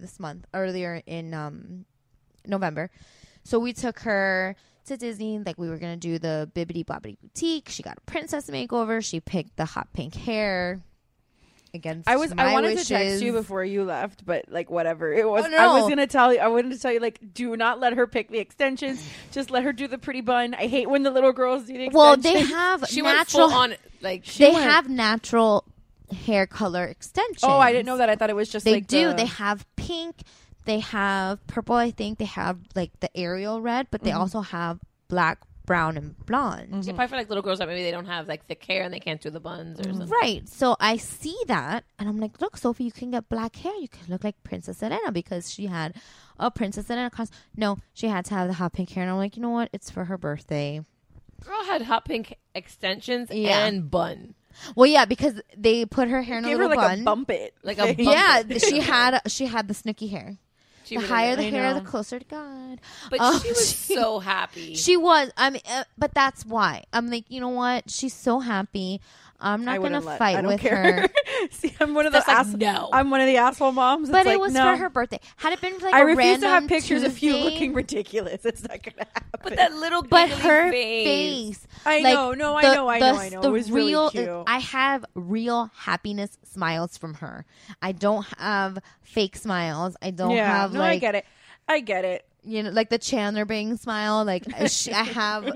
in November. So we took her to Disney. Like, we were going to do the Bibbidi Bobbidi Boutique. She got a princess makeover. She picked the hot pink hair. Against I my wanted wishes. to text you before you left, but like whatever it was. Oh, no. I was gonna tell you. I wanted to tell you, like, do not let her pick the extensions. Just let her do the pretty bun. I hate when the little girls do the extensions. Well, they have she natural. Went full on, like have natural hair color extensions. Oh, I didn't know that. I thought it was just they like do. They have pink. They have purple. I think they have like the Ariel red, but they also have black, brown, and blonde. Yeah, probably for like little girls that maybe they don't have like thick hair and they can't do the buns or something. Right. So I see that and I'm like, look, Sophie, you can get black hair. You can look like Princess Elena because she had a Princess Elena costume. No, she had to have the hot pink hair. And I'm like, you know what? It's for her birthday. Girl had hot pink extensions and bun. Well, yeah, because they put her hair in a little like bun. A bump it. Like a bump yeah, it. she had the snooky hair. The higher the hair, the closer to God. But she was so happy. She was. I mean, but that's why. I'm like, you know what? She's so happy. I'm not going to fight with her. See, I'm one of the I'm one of the asshole moms. But it was for her birthday. Had it been like I a refuse random to have pictures Tuesday, of you looking ridiculous. It's not going to happen. But that little her face. I know. No, I know. It was really cute. I have real happiness smiles from her. I don't have fake smiles. I don't have no, like. I get it. You know, like the Chandler Bing smile. Like I have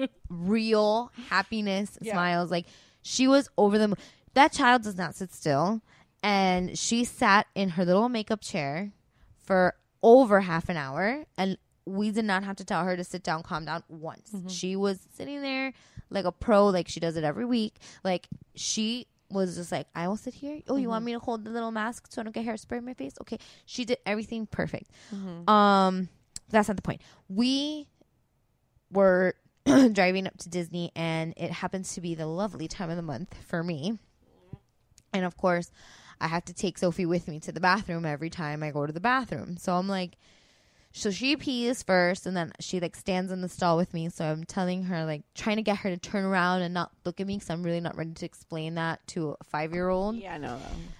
real happiness smiles. Like she was over the moon. That child does not sit still, and she sat in her little makeup chair for over half an hour, and we did not have to tell her to sit down, calm down once. Mm-hmm. She was sitting there like a pro, like she does it every week. Like she was just like, I will sit here. Oh, you want me to hold the little mask so I don't get hairspray in my face? Okay. She did everything perfect. Mm-hmm. That's not the point. We were driving up to Disney, and it happens to be the lovely time of the month for me. And of course, I have to take Sophie with me to the bathroom every time I go to the bathroom. So I'm like, so she pees first, and then she like stands in the stall with me. So I'm telling her, like, trying to get her to turn around and not look at me, because I'm really not ready to explain that to a 5-year-old. Yeah, no.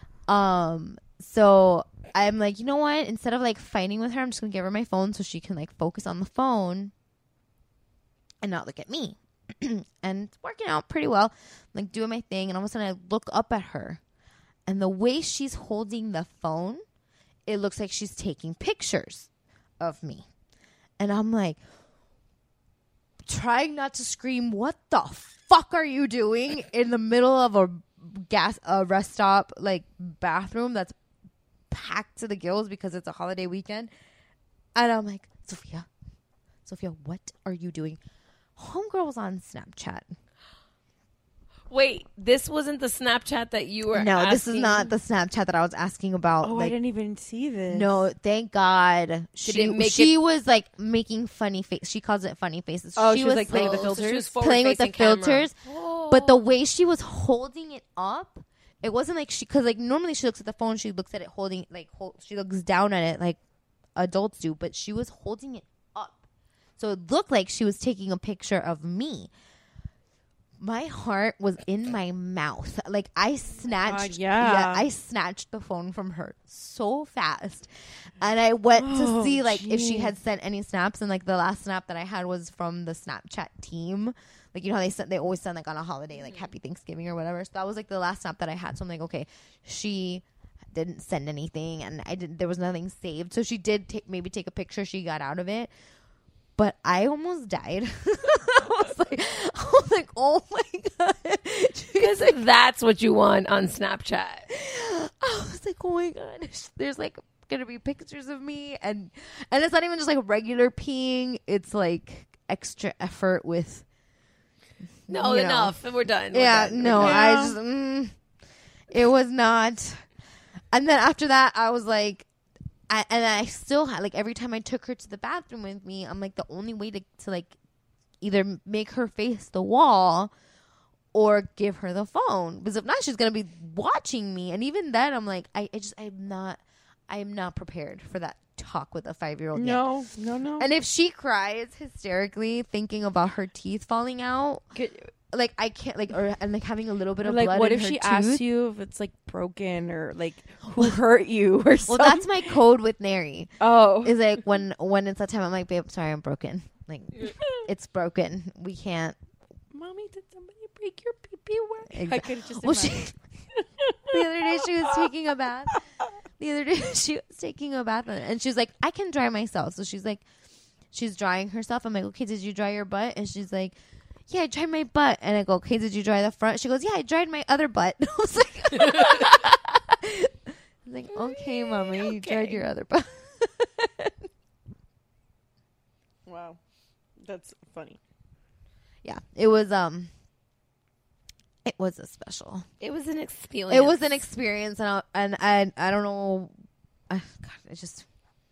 So I'm like, you know what? Instead of like fighting with her, I'm just gonna give her my phone so she can like focus on the phone and not look at me. And it's working out pretty well. I'm like doing my thing, and all of a sudden I look up at her, And the way she's holding the phone, it looks like she's taking pictures of me. And I'm like, trying not to scream, what the fuck are you doing in the middle of a rest stop, like, bathroom that's packed to the gills because it's a holiday weekend? And I'm like, Sophia, what are you doing? Homegirl was on Snapchat. Wait, this wasn't the Snapchat that you were No, asking? this is not the Snapchat that I was asking about. Oh, I didn't even see this. No, thank God. She was like making funny face. She calls it funny faces. Oh, she was like playing with the filters? So she was playing with the forward-facing filters. camera. But the way she was holding it up, it wasn't like because like normally she looks at the phone, she looks at it holding she looks down at it like adults do, but she was holding it up. So it looked like she was taking a picture of me. My heart was in my mouth. Like I snatched I snatched the phone from her so fast. And I went to see like if she had sent any snaps, and like the last snap that I had was from the Snapchat team. Like, you know how they always send like on a holiday, like Happy Thanksgiving or whatever. So that was like the last snap that I had. So I'm like, okay, she didn't send anything, and there was nothing saved. So she did maybe take a picture. She got out of it. But I almost died. I was like, oh my God. Because that's what you want on Snapchat. I was like, oh my God. There's like going to be pictures of me. And it's not even just like regular peeing. It's like extra effort with. No, enough. We're done. It was not. And then after that, I was like, and I still had, like, every time I took her to the bathroom with me, I'm like, the only way to like, either make her face the wall or give her the phone. Because if not, she's going to be watching me. And even then, I'm like, I am not prepared for that talk with a 5-year-old. No. And if she cries hysterically thinking about her teeth falling out, like I can't and having a little bit of like blood what in if her she tooth. asks you if it's like broken or like who hurt you or something? Well, that's my code with Neri. Oh, is like when it's that time, I'm like, babe, sorry, I'm broken. Like it's broken. We can't. Mommy, did somebody break your pee-pee? Exactly. I could just the other day she was taking a bath. And she's like, I can dry myself. So she's like, she's drying herself. I'm like, okay, did you dry your butt? And she's like, yeah, I dried my butt. And I go, okay, did you dry the front? She goes, yeah, I dried my other butt. I was like, okay, mommy, you dried your other butt. Wow, that's funny. Yeah, it was a special. It was an experience. It was an experience, and I don't know. God, it just.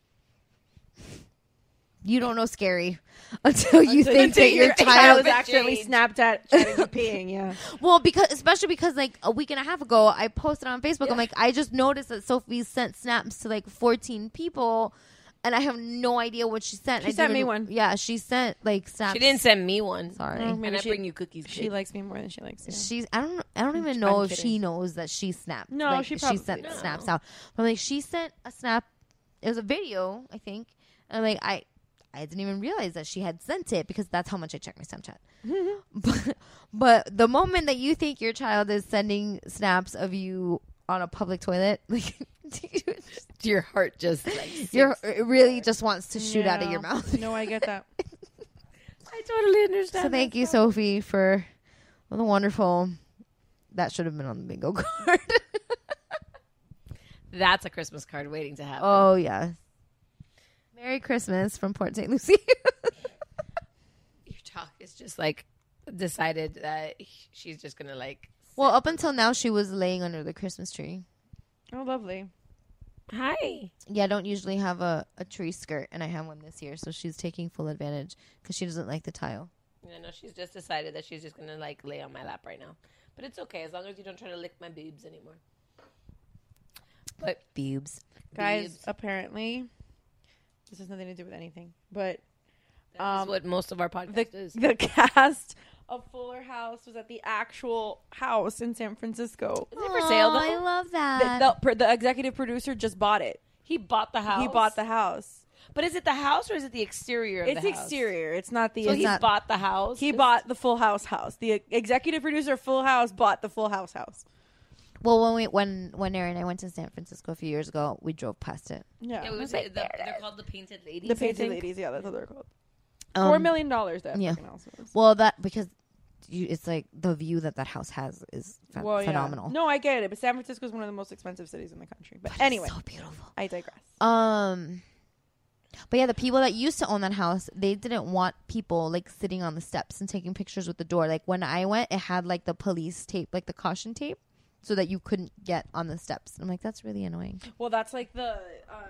You don't know scary until you think that your child was actually Snapchat peeing. Yeah. Well, especially because like a week and a half ago, I posted on Facebook. Yeah. I'm like, I just noticed that Sophie sent snaps to like 14 people, and I have no idea what she sent. She sent me one. Yeah, she sent like snaps. She didn't send me one. Sorry. And I bring you cookies. She likes me more than she likes you. I don't even know if she knows that she snapped. No, like, she sent snaps out. But like she sent a snap. It was a video, I think, and like I didn't even realize that she had sent it because that's how much I check my Snapchat. But the moment that you think your child is sending snaps of you on a public toilet, like your heart just like it really just wants to shoot out of your mouth. No, I get that. I totally understand. So thank you, Sophie, for the wonderful. That should have been on the bingo card. That's a Christmas card waiting to happen. Oh yeah. Merry Christmas from Port St. Lucie. Your talk is just like decided that she's just gonna like. Well, up until now, she was laying under the Christmas tree. Oh, lovely. Hi. Yeah, I don't usually have a tree skirt, and I have one this year, so she's taking full advantage because she doesn't like the tile. Yeah, no, she's just decided that she's just gonna like lay on my lap right now. But it's okay as long as you don't try to lick my boobs anymore. But boobs, guys, apparently. This has nothing to do with anything, but that's what most of our podcast is. The cast of Fuller House was at the actual house in San Francisco. Is it for sale though? I love that. The executive producer just bought it. He bought the house. He bought the house. But is it the house or is it the exterior of the house? It's exterior. It's not the. So he bought the house. He bought the Full House house. The executive producer of Full House bought the Full House house. Well, when Aaron and I went to San Francisco a few years ago, we drove past it. Yeah. It was they're called the Painted Ladies. The Painted Ladies, yeah, that's what they're called. Um, $4 million that yeah. fucking house was. Well, that because it's like the view that house has is phenomenal. Yeah. No, I get it, but San Francisco is one of the most expensive cities in the country. But anyway, it's so beautiful. I digress. But yeah, the people that used to own that house, they didn't want people like sitting on the steps and taking pictures with the door. Like when I went, it had like the police tape, like the caution tape, so that you couldn't get on the steps. I'm like, that's really annoying. Well, that's like the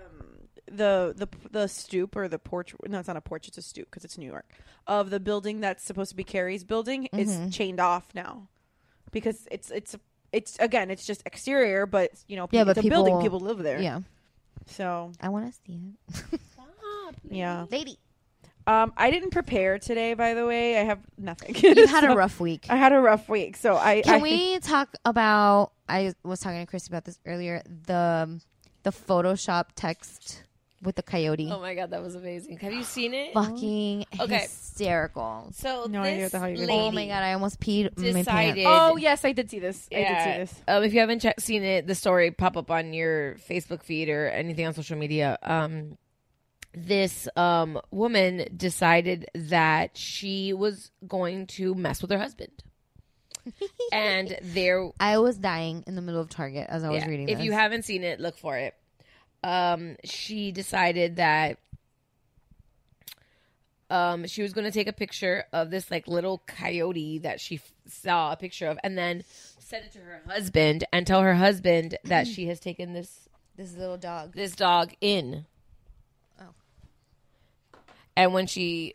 stoop or the porch. No, it's not a porch. It's a stoop because it's New York. Of the building that's supposed to be Carrie's building is chained off now because it's again it's just exterior, but you know, Yeah, it's but a building. people- People live there. Yeah, So I want to see it. yeah. Lady, I didn't prepare today, by the way. I have nothing. you had a rough week. I had a rough week, so Can we talk about? I was talking to Christy about this earlier. The Photoshop text with the coyote. Oh my god, that was amazing. Have you seen it? Fucking Okay. hysterical. So No this idea what the hell you're lady Oh my god, I almost peed my pants. decided. Oh yes, I did see this. I did see this. If you haven't seen it, the story pop up on your Facebook feed or anything on social media. This woman decided that she was going to mess with her husband. And there, I was dying in the middle of Target as I was reading if this. you haven't seen it, look for it. She decided that she was going to take a picture of this like little coyote that she saw a picture of, and then send it to her husband and tell her husband that she has taken this little dog. this dog in. Oh. And when she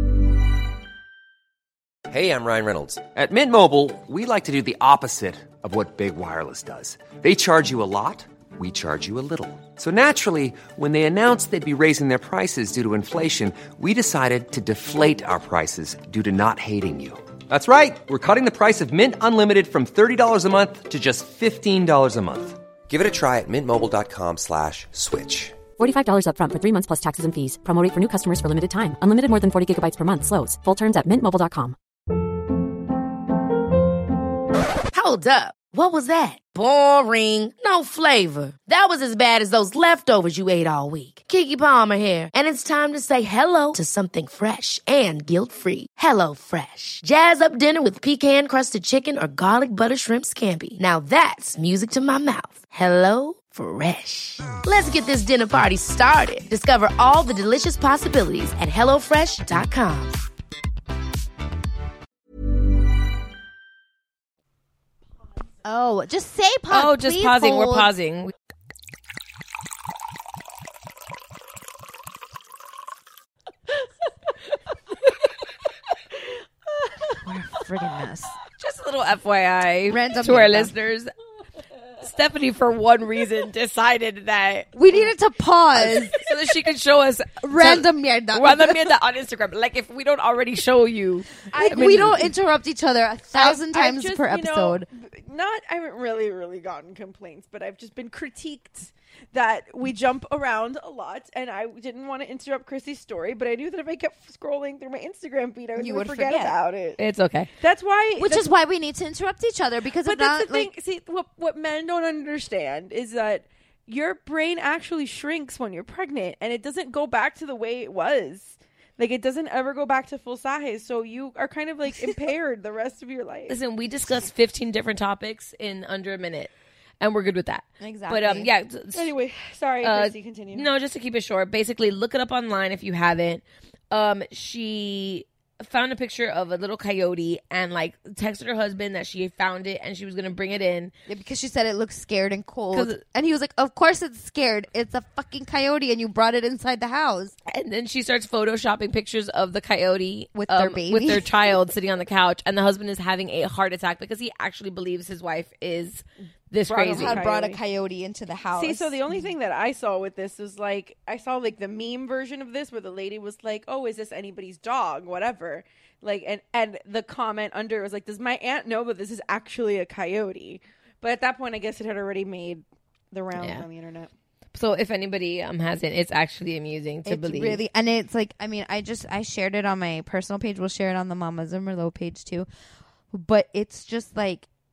Hey, I'm Ryan Reynolds. At Mint Mobile, we like to do the opposite of what Big Wireless does. They charge you a lot, we charge you a little. So naturally, when they announced they'd be raising their prices due to inflation, we decided to deflate our prices due to not hating you. That's right. We're cutting the price of Mint Unlimited from $30 a month to just $15 a month. Give it a try at mintmobile.com/switch. $45 up front for 3 months plus taxes and fees. Promo rate for new customers for limited time. Unlimited more than 40 gigabytes per month. Slows full terms at mintmobile.com. Hold up. What was that? Boring. No flavor. That was as bad as those leftovers you ate all week. Keke Palmer here. And it's time to say hello to something fresh and guilt-free. Hello Fresh. Jazz up dinner with pecan-crusted chicken or garlic butter shrimp scampi. Now that's music to my mouth. Hello Fresh. Let's get this dinner party started. Discover all the delicious possibilities at hellofresh.com. Oh, just say pause. Oh, just Please pausing. hold. We're pausing. What a friggin' mess. Just a little FYI Random to our random. listeners. Stephanie, for one reason, decided that We needed to pause. so that she could show us Random mierda. random mierda on Instagram. Like if we don't already show you, We don't interrupt each other 1,000 I've times just, per you know, episode. I haven't really gotten complaints, but I've just been critiqued that we jump around a lot, and I didn't want to interrupt Chrissy's story, but I knew that if I kept scrolling through my Instagram feed, I was You going to would forget forget. about it. it's okay. That's why, Which is why we need to interrupt each other because but if that's not, the thing. like, See, what men don't understand is that your brain actually shrinks when you're pregnant, and it doesn't go back to the way it was. Like, it doesn't ever go back to full size, so you are kind of like impaired the rest of your life. Listen, we discussed 15 different topics in under a minute, and we're good with that. Exactly. But yeah. Anyway, sorry, Chrissy, continue. No, just to keep it short. Basically, look it up online if you haven't. She found a picture of a little coyote and like texted her husband that she had found it and she was gonna bring it in. Yeah, because she said it looks scared and cold. 'Cause- And he was like, of course it's scared. It's a fucking coyote and you brought it inside the house. And then she starts photoshopping pictures of the coyote With their baby. with their child sitting on the couch, and the husband is having a heart attack because he actually believes his wife is this crazy. Had brought a coyote into the house. See, so the only thing that I saw with this was like, I saw like the meme version of this where the lady was like, oh, is this anybody's dog? Whatever. Like, and the comment under was like, does my aunt know that this is actually a coyote? But at that point, I guess it had already made the rounds on the internet. So if anybody hasn't, it's actually amusing to it's believe. really, and it's like, I mean, I shared it on my personal page. We'll share it on the Mama Zimmerlo page too. But it's just like,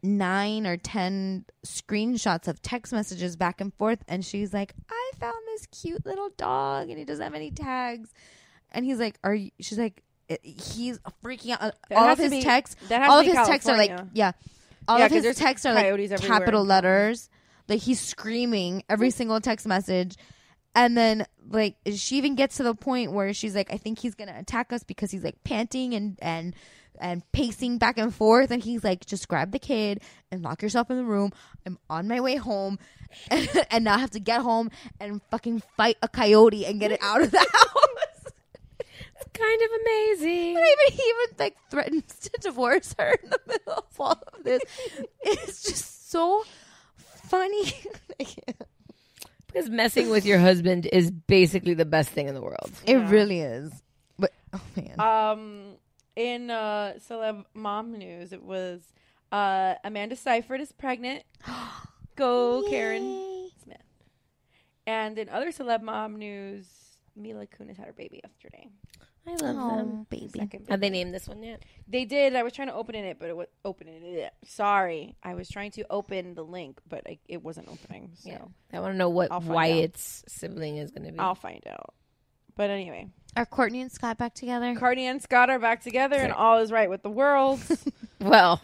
9 or 10 screenshots of text messages back and forth, and she's like, I found this cute little dog and he doesn't have any tags, and he's like, are you? She's like, he's freaking out. All of his texts are like, all of his texts are like capital letters. Like, he's screaming every single text message. And then, like, she even gets to the point where she's like, I think he's going to attack us because he's, like, panting and pacing back and forth. And he's like, just grab the kid and lock yourself in the room. I'm on my way home. And now I have to get home and fucking fight a coyote and get it out of the house. It's kind of amazing. But he even, like, threatens to divorce her in the middle of all of this. It's just so funny. Because messing with your husband is basically the best thing in the world. It really is. But oh man. In celeb mom news, it was Amanda Seyfried is pregnant. Go Karen Smith. And in other celeb mom news, Mila Kunis had her baby yesterday. I love them. Baby. Have they named this one yet? They did. I was trying to open it, but it was opening it. Sorry, I was trying to open the link, but it wasn't opening. So yeah. I want to know what Wyatt's sibling is going to be. I'll find out. But anyway, are Courtney and Scott back together? Courtney and Scott are back together, and all is right with the world. Well,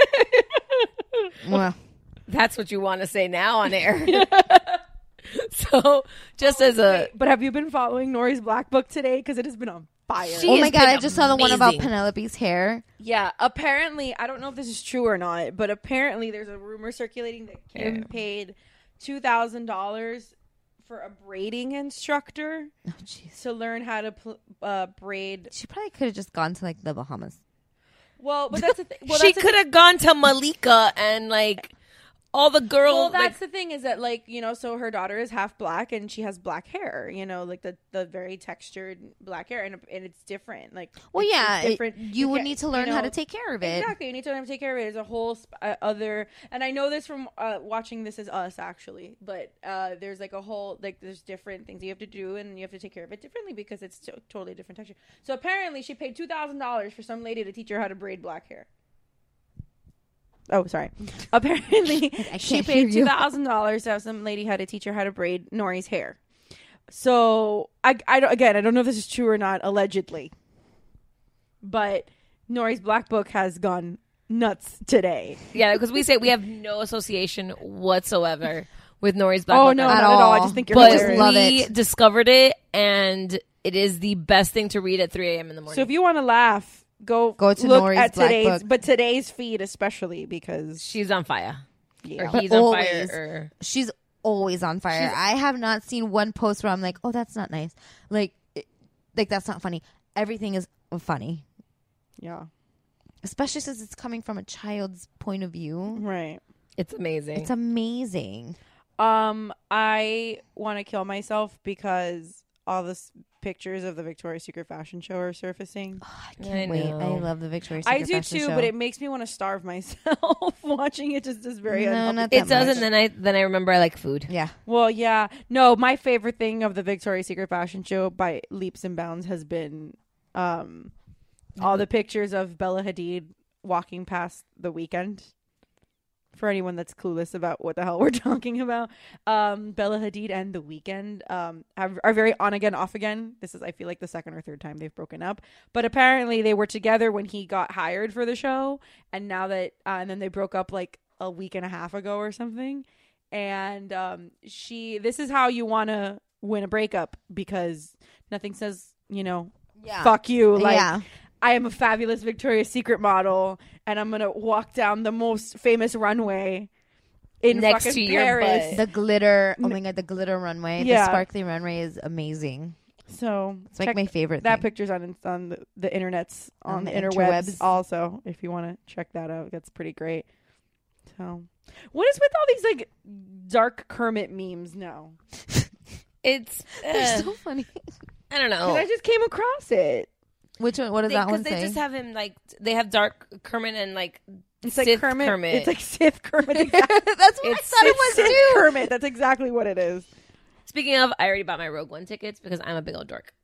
that's what you want to say now on air. So, just as a... But have you been following Nori's Black Book today? Because it has been on fire. Oh my God, I just saw the one about Penelope's hair. Yeah, apparently, I don't know if this is true or not, but apparently there's a rumor circulating that Kim paid $2,000 for a braiding instructor to learn how to braid. She probably could have just gone to, like, the Bahamas. Well, but that's the thing. She could have gone to Malika and, like... all the girls. Well, that's the thing is that, like, you know, so her daughter is half black and she has black hair, you know, like the very textured black hair, and it's different. Like, well, it's different. You would need to learn how to take care of it. Exactly, you need to learn how to take care of it. There's a whole other, and I know this from watching This Is Us actually, but there's like a whole there's different things you have to do, and you have to take care of it differently because it's totally different texture. So apparently, she paid $2,000 for some lady to teach her how to braid black hair. Oh, sorry. Apparently, she paid $2,000 to have some lady how to teach her how to braid Nori's hair. So, I don't know if this is true or not, allegedly. But Nori's Black Book has gone nuts today. Yeah, because we say we have no association whatsoever with Nori's Black Book. Oh, no, not at all. I just think you're hilarious. Love we it. discovered it, and it is the best thing to read at 3 a.m. in the morning. So, if you want to laugh, Go to look Nori's at today's, but today's feed especially because she's on fire. Yeah, or he's on fire. She's always on fire. I have not seen one post where I'm like, "Oh, that's not nice." Like that's not funny. Everything is funny. Yeah, especially since it's coming from a child's point of view. Right. It's amazing. It's amazing. I want to kill myself because all this pictures of the Victoria's Secret fashion show are surfacing. Oh, I can't wait. I love the Victoria's Secret fashion show. I do too, but it makes me want to starve myself. Watching it just is very unhealthy. It does, and then I remember I like food. Yeah. Well, yeah. No, my favorite thing of the Victoria's Secret fashion show by leaps and bounds has been all the pictures of Bella Hadid walking past The Weeknd. For anyone that's clueless about what the hell we're talking about, Bella Hadid and The Weeknd are very on again, off again. This is, I feel like, the second or third time they've broken up. But apparently they were together when he got hired for the show, and now that and then they broke up like a week and a half ago or something. And this is how you want to win a breakup, because nothing says, fuck you. Like, I am a fabulous Victoria's Secret model, and I'm gonna walk down the most famous runway in next fucking to Paris. your butt. The glitter. Oh my God, the glitter runway. Yeah. The sparkly runway is amazing. So it's like my favorite. That thing. picture's on the internets, on the interwebs. Also, if you want to check that out, that's pretty great. So, what is with all these like dark Kermit memes now? They're so funny. I don't know. I just came across it. Which one? What does that one say? Because they just have him like they have dark Kermit and like it's Sith like Kermit. It's like Sith Kermit. That's what I thought it was Sith too. Kermit. That's exactly what it is. Speaking of, I already bought my Rogue One tickets because I'm a big old dork.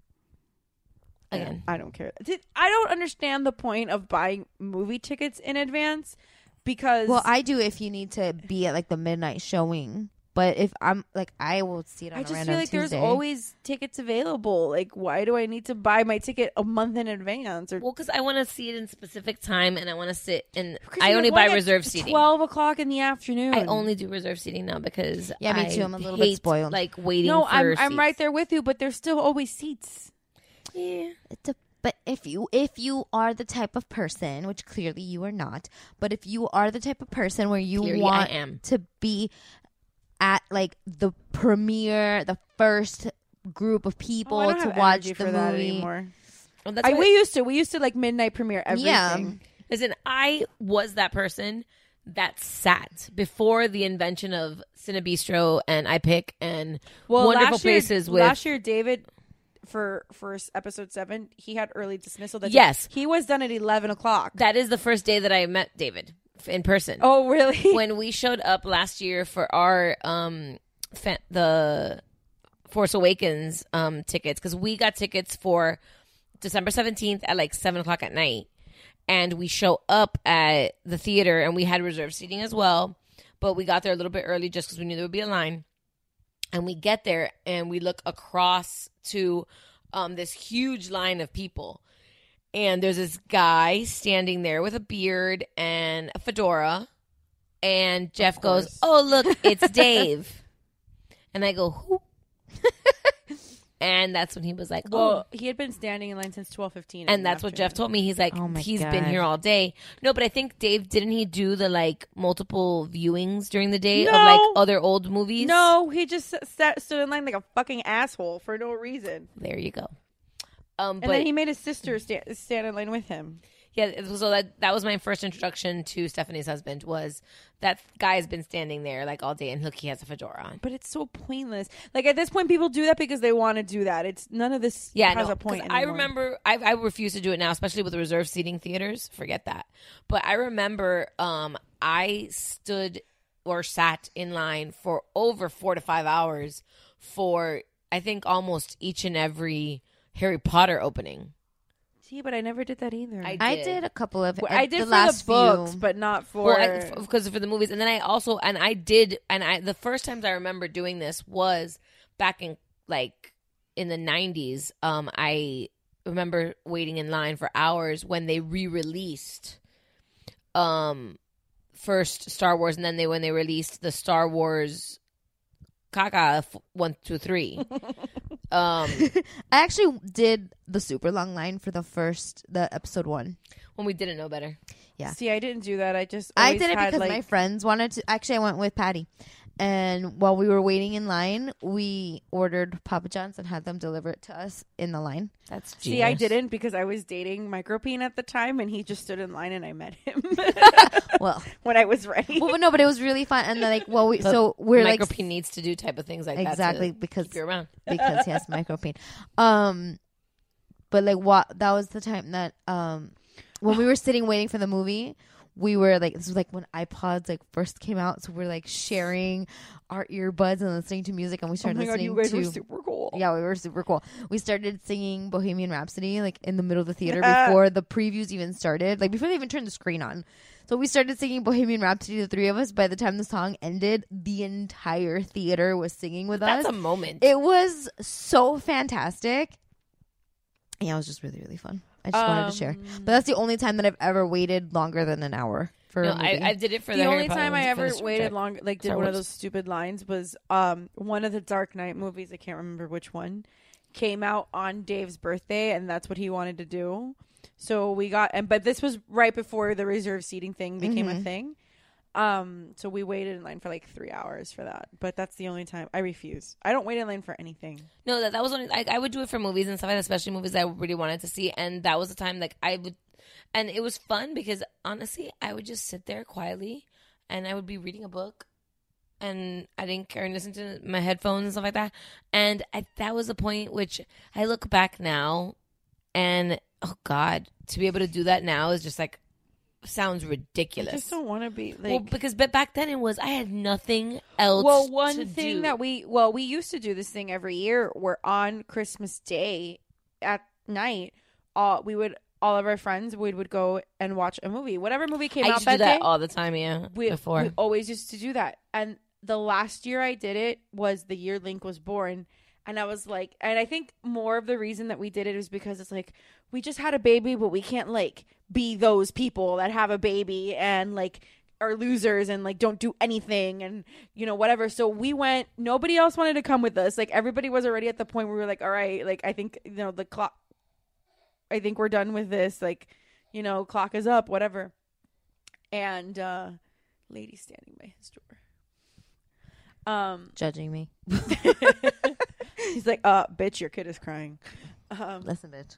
Again, I don't care. I don't understand the point of buying movie tickets in advance, because Well, I do if you need to be at like the midnight showing. But if I'm like, I will see it on I a just random feel like Tuesday. there's always tickets available. Like, why do I need to buy my ticket a month in advance? Or Well, because I want to see it in specific time, and I want to sit and Because I you're only buy going at reserve seating. 12:00 in the afternoon. I only do reserve seating now because Yeah, me too. I'm a little bit hate, spoiled. Like waiting. No, for I'm seats. right there with you, but there's still always seats. Yeah. But if you are the type of person, which clearly you are not, but if you are the type of person where you Clearly want I am. to be at like the premiere, the first group of people I don't to have watch energy the for that movie anymore. Well, that's why- We used to like midnight premiere everything. Listen, I was that person that sat before the invention of Cinebistro and iPick and wonderful places with. last year, David. For episode 7, he had early dismissal. Yes. He was done at 11:00. That is the first day that I met David in person. Oh, really? When we showed up last year for our the Force Awakens tickets, because we got tickets for December 17th at like 7:00 at night, and we show up at the theater and we had reserved seating as well, but we got there a little bit early just because we knew there would be a line. And we get there and we look across to this huge line of people. And there's this guy standing there with a beard and a fedora. And Jeff goes, "Oh, look, it's Dave." And I go, "Who?" And that's when he was like, Well, "Oh." he had been standing in line since 12:15. And that's what Jeff told me. He's like, Oh my he's God. been here all day. No, but I think Dave, didn't he do the like multiple viewings during the day of like other old movies? No, he just stood in line like a fucking asshole for no reason. There you go. And But then he made his sister stand in line with him. yeah, so that was my first introduction to Stephanie's husband. Was that guy's been standing there like all day, and look, he has a fedora on. But it's so pointless. Like at this point, people do that because they want to do that. It's none of this Yeah, has no, a point. 'cause I anymore. remember I refuse to do it now, especially with reserved seating theaters. Forget that. But I remember I stood or sat in line for over 4 to 5 hours for I think almost each and every Harry Potter opening. See, but I never did that either. I did a couple of. I did the for last the books, few. but not for. Because for the movies, and then I also the first times I remember doing this was back in like in the 90s. I remember waiting in line for hours when they re-released first Star Wars, and then when they released the Star Wars Caca 1, 2, 3. I actually did the super long line for the episode 1 when we didn't know better. Yeah. See, I didn't do that. I just I always did it had, because like, my friends wanted to. Actually, I went with Patty, and while we were waiting in line, we ordered Papa John's and had them deliver it to us in the line. That's See, I didn't because I was dating Micropeen at the time, and he just stood in line, and I met him. Well, when I was ready. Well, but no, but it was really fun, and then like, well, we're like Micropeen needs to do type of things like that exactly to because keep you around. because he has micropene. But like, what that was the time that when we were sitting waiting for the movie. We were like, this was like when iPods like first came out, so we're like sharing our earbuds and listening to music, and we started listening you guys to. were super cool. Yeah, we were super cool. We started singing Bohemian Rhapsody like in the middle of the theater before the previews even started, like before they even turned the screen on. So we started singing Bohemian Rhapsody, the three of us. By the time the song ended, the entire theater was singing with us. That's a moment. It was so fantastic. Yeah, it was just really, really fun. I just wanted to share. But that's the only time that I've ever waited longer than an hour for a movie. I did it for the Harry only Potter time ones I to ever finish waited Jack. long, like did Star one of Wars. those stupid lines was one of the Dark Knight movies. I can't remember which one came out on Dave's birthday, and that's what he wanted to do. So we got, but this was right before the reserved seating thing became a thing. So we waited in line for like 3 hours for that. But that's the only time I refuse. I don't wait in line for anything. No, that was only I would do it for movies and stuff like that, especially movies I really wanted to see, and that was the time like I would, and it was fun because honestly I would just sit there quietly and I would be reading a book, and I didn't care and listen to my headphones and stuff like that, and that was the point which I look back now, and oh god, to be able to do that now is just like sounds ridiculous. I just don't want to be like. Well, because but back then it was I had nothing else. Well, one to thing do. that we used to do this thing every year where on Christmas Day at night, we would all of our friends, we would go and watch a movie. Whatever movie came I out used to that do that day, all the time. Yeah, before. we always used to do that. And the last year I did it was the year Link was born. And I was like, and I think more of the reason that we did it is because it's like, we just had a baby, but we can't like be those people that have a baby and like are losers and like don't do anything and, you know, whatever. So we went, nobody else wanted to come with us. Like everybody was already at the point where we were like, all right, like I think, you know, the clock, I think we're done with this. Like, you know, clock is up, whatever. And lady standing by his door. Judging me. He's like, bitch, your kid is crying. Listen, bitch.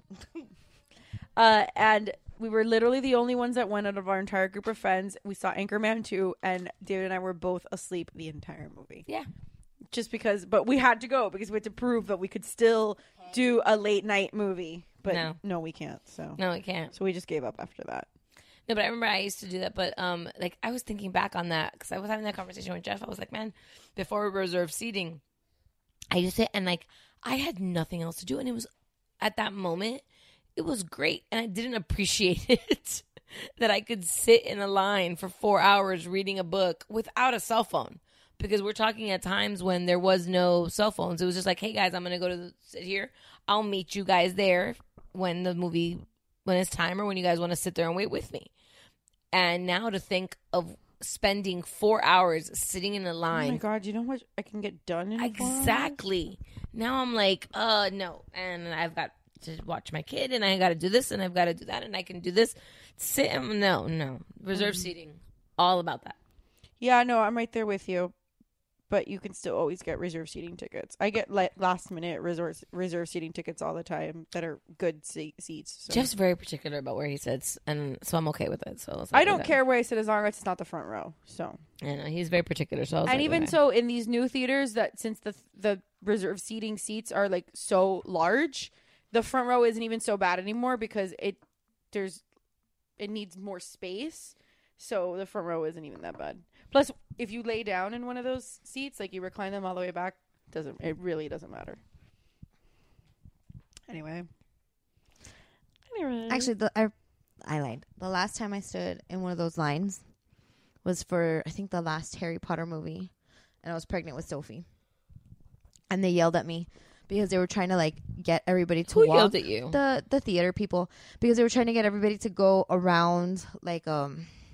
And we were literally the only ones that went out of our entire group of friends. We saw Anchorman 2, and David and I were both asleep the entire movie. Yeah. Just because, but we had to go because we had to prove that we could still do a late night movie. But no, we can't. So no, we can't. So we just gave up after that. No, but I remember I used to do that. But like I was thinking back on that because I was having that conversation with Jeff. I was like, man, before we reserved seating, I used to, and like I had nothing else to do, and it was at that moment, it was great, and I didn't appreciate it that I could sit in a line for 4 hours reading a book without a cell phone. Because we're talking at times when there was no cell phones. It was just like, hey guys, I'm gonna go to sit here. I'll meet you guys there when it's time or when you guys want to sit there and wait with me. And now to think of spending 4 hours sitting in a line. Oh my God, you know what I can get done in exactly. Now I'm like, no. And I've got to watch my kid and I got to do this and I've got to do that and I can do this. No. Reserve seating. All about that. Yeah, no, I'm right there with you. But you can still always get reserve seating tickets. I get last minute reserve seating tickets all the time that are good seats. So. Jeff's very particular about where he sits, and so I'm okay with it. So I don't care where I sit as long as it's not the front row. So I know he's very particular. So and even so, in these new theaters, that since the reserve seating seats are like so large, the front row isn't even so bad anymore because it needs more space. So the front row isn't even that bad. Plus, if you lay down in one of those seats, like you recline them all the way back, it really doesn't matter. Anyway. Actually, I lied. The last time I stood in one of those lines was for, I think, the last Harry Potter movie. And I was pregnant with Sophie. And they yelled at me because they were trying to, like, get everybody to walk. Who yelled at you? The theater people. Because they were trying to get everybody to go around, like a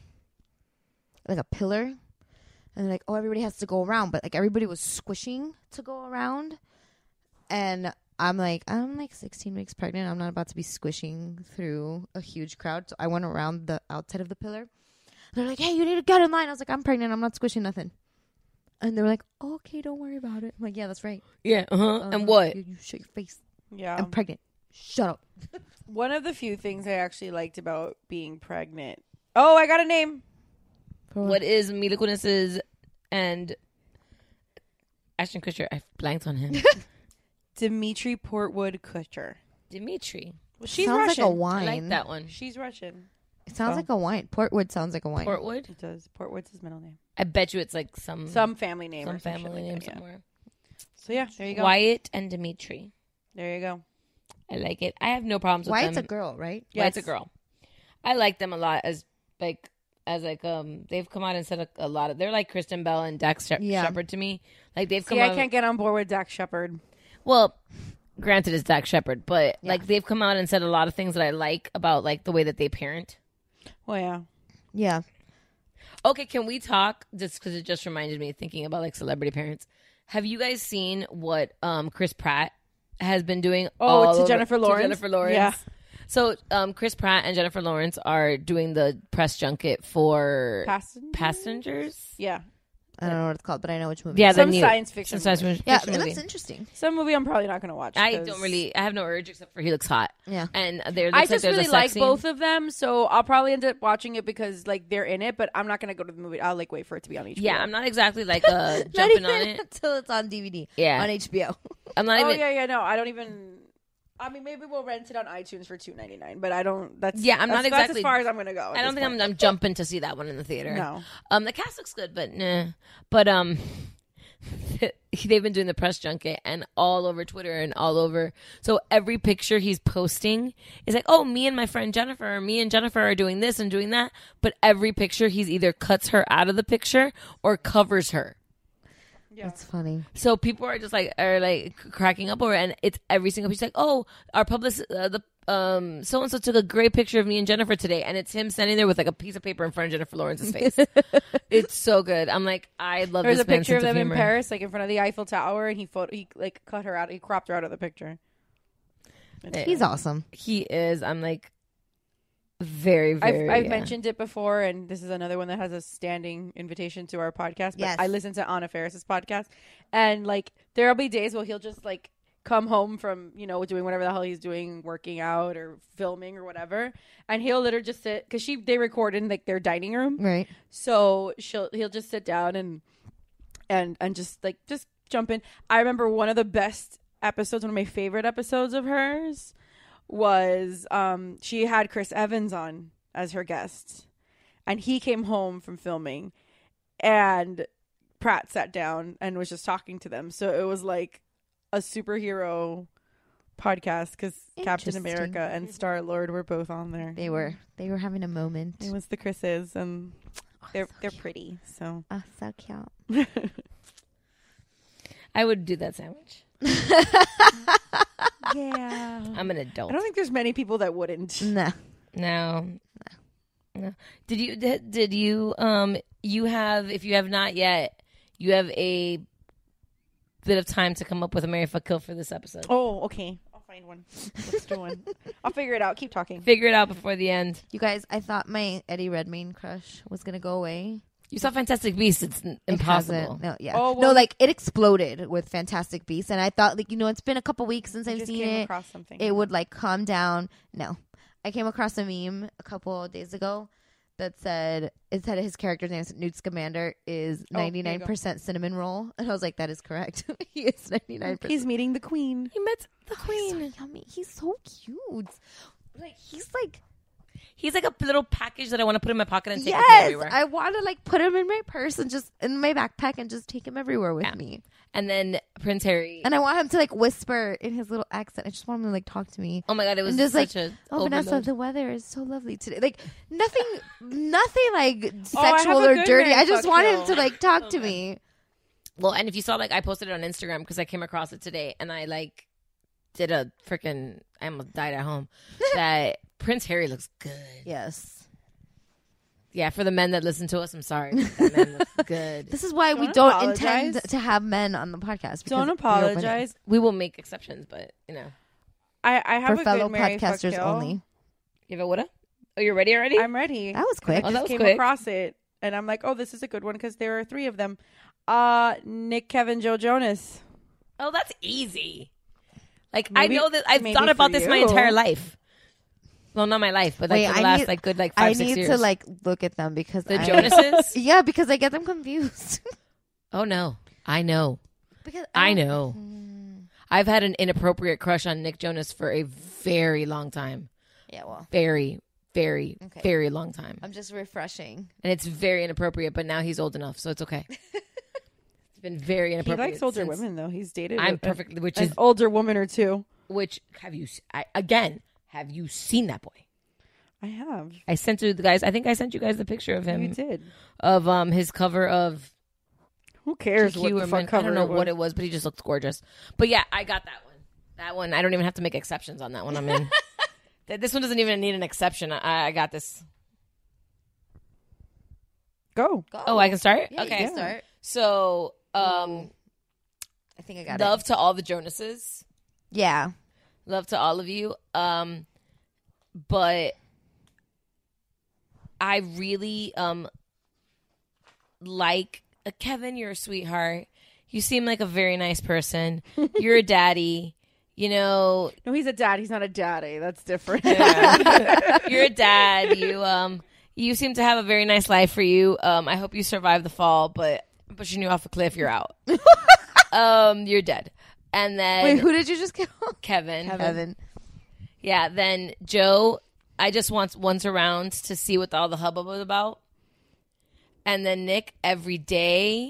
pillar. And they're like, oh, everybody has to go around. But, like, everybody was squishing to go around. And I'm like 16 weeks pregnant. I'm not about to be squishing through a huge crowd. So I went around the outside of the pillar. They're like, hey, you need to get in line. I was like, I'm pregnant. I'm not squishing nothing. And they were like, oh, okay, don't worry about it. I'm like, yeah, that's right. Yeah, and what? You shut your face. Yeah. I'm pregnant. Shut up. One of the few things I actually liked about being pregnant. Oh, I got a name. What is Mila Kunis's and Ashton Kutcher? I blanked on him. Dimitri Portwood Kutcher. Dimitri. Well, she's sounds Russian. like a wine. I like that one. She's Russian. It sounds like a wine. Portwood sounds like a wine. Portwood? It does. Portwood's his middle name. I bet you it's like some family name. Some family name somewhere. So yeah, there you go. Wyatt and Dimitri. There you go. I like it. I have no problems with them. Wyatt's a girl, right? Yes. Wyatt's a girl. I like them a lot as they've come out and said a lot of, they're like Kristen Bell and Dax Shepard to me. Like they've come out. I can't get on board with Dax Shepard. Well, granted it's Dax Shepard, but like they've come out and said a lot of things that I like about like the way that they parent. Well, yeah. Yeah. Okay, can we talk, just because it just reminded me, thinking about like celebrity parents. Have you guys seen what Chris Pratt has been doing? To Jennifer Lawrence? Yeah. So Chris Pratt and Jennifer Lawrence are doing the press junket for Passengers. Yeah. I don't know what it's called, but I know which movie. Yeah, some science fiction. Yeah, it looks interesting. Some movie I'm probably not going to watch. I have no urge except for he looks hot. Yeah. And I just really like both of them, so I'll probably end up watching it because like they're in it, but I'm not going to go to the movie. I'll like wait for it to be on HBO. Yeah, I'm not exactly like jumping on it until it's on DVD. Yeah. On HBO. I'm not even. Oh yeah, no, I don't even. I mean, maybe we'll rent it on iTunes for $2.99, but I don't. I'm not exactly. That's as far as I'm going to go. I don't think I'm jumping to see that one in the theater. No. The cast looks good, but nah. But they've been doing the press junket and all over Twitter and all over. So every picture he's posting is like, oh, me and my friend Jennifer, or me and Jennifer are doing this and doing that. But every picture he's either cuts her out of the picture or covers her. That's funny. So people are just like cracking up over it, and it's every single piece like, oh, our publicist, so and so took a great picture of me and Jennifer today, and it's him standing there with like a piece of paper in front of Jennifer Lawrence's face. It's so good. I'm like, I love There's this a picture man's of sense them in humor. Paris, like in front of the Eiffel Tower, and he like cut her out. He cropped her out of the picture. He's awesome. He is. I'm like very, very. I've mentioned it before, and this is another one that has a standing invitation to our podcast. But Yes. I listen to Anna Faris's podcast, and like there'll be days where he'll just like come home from doing whatever the hell he's doing, working out or filming or whatever, and he'll literally just sit because they record in like their dining room, right? So he'll just sit down and just jump in. I remember one of the best episodes, one of my favorite episodes of hers was she had Chris Evans on as her guest, and he came home from filming, and Pratt sat down and was just talking to them. So it was like a superhero podcast because Captain America and Star-Lord were both on there. They were having a moment. It was the Chris's, and they're pretty. So so cute. I would do that sandwich. Yeah, I'm an adult. I don't think there's many people that wouldn't. No. Did you you have, if you have not yet, you have a bit of time to come up with a Marry Fuck Kill for this episode. Oh, okay. I'll find one. Let's do one. I'll figure it out. Keep talking. Figure it out before the end. You guys, I thought my Eddie Redmayne crush was gonna go away. You saw Fantastic Beasts. It's impossible. No, yeah. Oh, well, no, like it exploded with Fantastic Beasts, and I thought, like, it's been a couple weeks since I've seen it. Across something. It would like calm down. No, I came across a meme a couple of days ago that said his character's name is Newt Scamander is 99% cinnamon roll, and I was like, that is correct. He is 99%. He's meeting the queen. He met the queen. He's so yummy. He's so cute. Like He's like a little package that I want to put in my pocket and take yes, with me everywhere. I want to like put him in my purse and just in my backpack and just take him everywhere with me. And then Prince Harry. And I want him to like whisper in his little accent. I just want him to like talk to me. Oh my God, it was just such like, a oh, Vanessa, overload. the weather is so lovely today. Like nothing like Oh, I have sexual a or good dirty. Marry I just Fuck want him Kill. to like talk to me. Well, and if you saw, like, I posted it on Instagram because I came across it today, and I like did a freaking, I almost died at home. That Prince Harry looks good. Yes. Yeah, for the men that listen to us, I'm sorry. That man looks good. This is why we Don't don't apologize. intend to have men on the podcast. because Don't we open it. apologize. We will make exceptions, but I have For a fellow good Marry Fuck podcasters Kill. only. You have a what? Oh, you're ready already? I'm ready. That was quick. I Oh, that just was came quick. across it, and I'm like, oh, this is a good one because there are 3 of them. Nick, Kevin, Joe Jonas. Oh, that's easy. Like, Maybe- I know that I've maybe thought about for this my you. entire life. Well, not my life, but like Wait, for the I last need- like good like I 5-6 need years. to like look at them because The I- Jonases? Yeah, because I get them confused. Oh no, I know. Because I know. I've had an inappropriate crush on Nick Jonas for a very long time. Yeah, well, Very, very, Okay. very long time. I'm just refreshing. And it's very inappropriate, but now he's old enough, so it's okay. It's been very He inappropriate. likes older since- women, though. He's dated I'm a- perfectly, which an is older woman or two. which have you again? Have you seen that boy? I have. I sent you the guys. I think I sent you guys the picture of him. You did. Of his cover of. Who cares what GQ the or fuck Men- cover I don't know it was. what it was, but he just looked gorgeous. But yeah, I got that one. That one, I don't even have to make exceptions on that one. I'm in. This one doesn't even need an exception. I got this. Go. Oh, I can start? Yeah, Okay. you can start. So, I think I got love it. to all the Jonases. Yeah. Love to all of you. But I really like Kevin. You're a sweetheart. You seem like a very nice person. You're a daddy. You know, No, he's a dad. He's not a daddy. That's different. you're a dad. You seem to have a very nice life for you. I hope you survive the fall, but I'm pushing you off a cliff. You're out. You're dead. And then Wait, who did you just kill? Kevin. Kevin. Yeah. Then Joe. I just want once around to see what all the hubbub was about. And then Nick, every day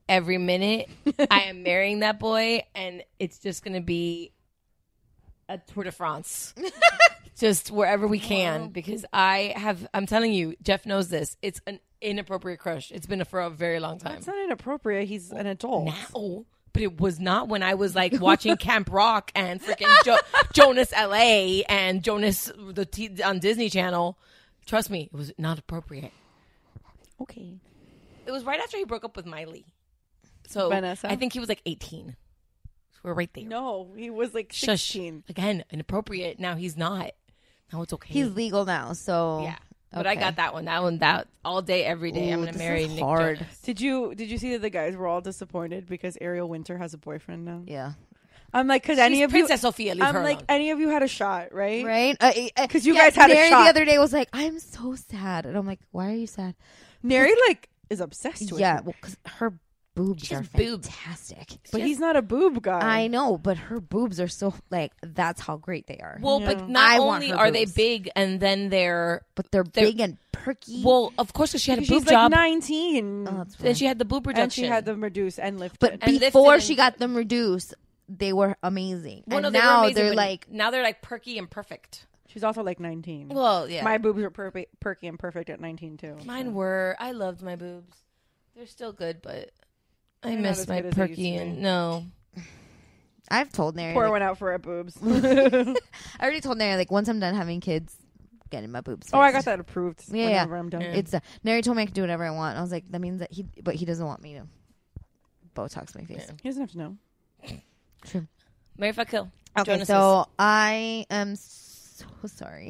every minute. I am marrying that boy, and it's just going to be a Tour de France. Just wherever we can, because I'm telling you, Jeff knows this. It's an inappropriate crush. It's been for a very long time. It's not inappropriate. He's an adult. Now, but it was not when I was like watching Camp Rock and freaking Jonas LA and Jonas on Disney Channel. Trust me, it was not appropriate. Okay. It was right after he broke up with Miley. So Vanessa? I think he was like 18. So we're right there. No, he was like 16. Shush. Again, inappropriate. Now he's not. Now it's okay. He's legal now, so yeah. But I got that one. That all day, every day. I'm gonna marry Nick Jonas. Did you see that the guys were all disappointed because Ariel Winter has a boyfriend now? Yeah. I'm like, because any of you, Princess Sophia, leave her alone. any of you had a shot, right? Right? Because you guys had a shot. The other day was like, I'm so sad, and I'm like, why are you sad? Neri like is obsessed with yeah, him. well, because her boobs are fantastic. But he's not a boob guy. I know, but her boobs are so like that's how great they are. Well, but not only are they big, and then they're big and perky. Well, of course, because she had a boob she's job. Like 19. Oh, then she had the boob reduction, and she had them reduced and lifted. But before she got them reduced, they were amazing. Well, and no, now amazing, they're like perky and perfect. She's also like 19. Well, yeah, my boobs were perky and perfect at 19 too. Mine were. I loved my boobs. They're still good, but I They're miss my perky and no. I've told Neri. Pour one out for her boobs. I already told Neri like once I'm done having kids, getting my boobs fixed. Oh, I got that approved. Yeah, whenever I'm done. It's Neri told me I could do whatever I want. I was like, that means that he doesn't want me to Botox my face. Yeah. He doesn't have to know. True. Marry, fuck, kill. Okay, Jonas so I am so sorry,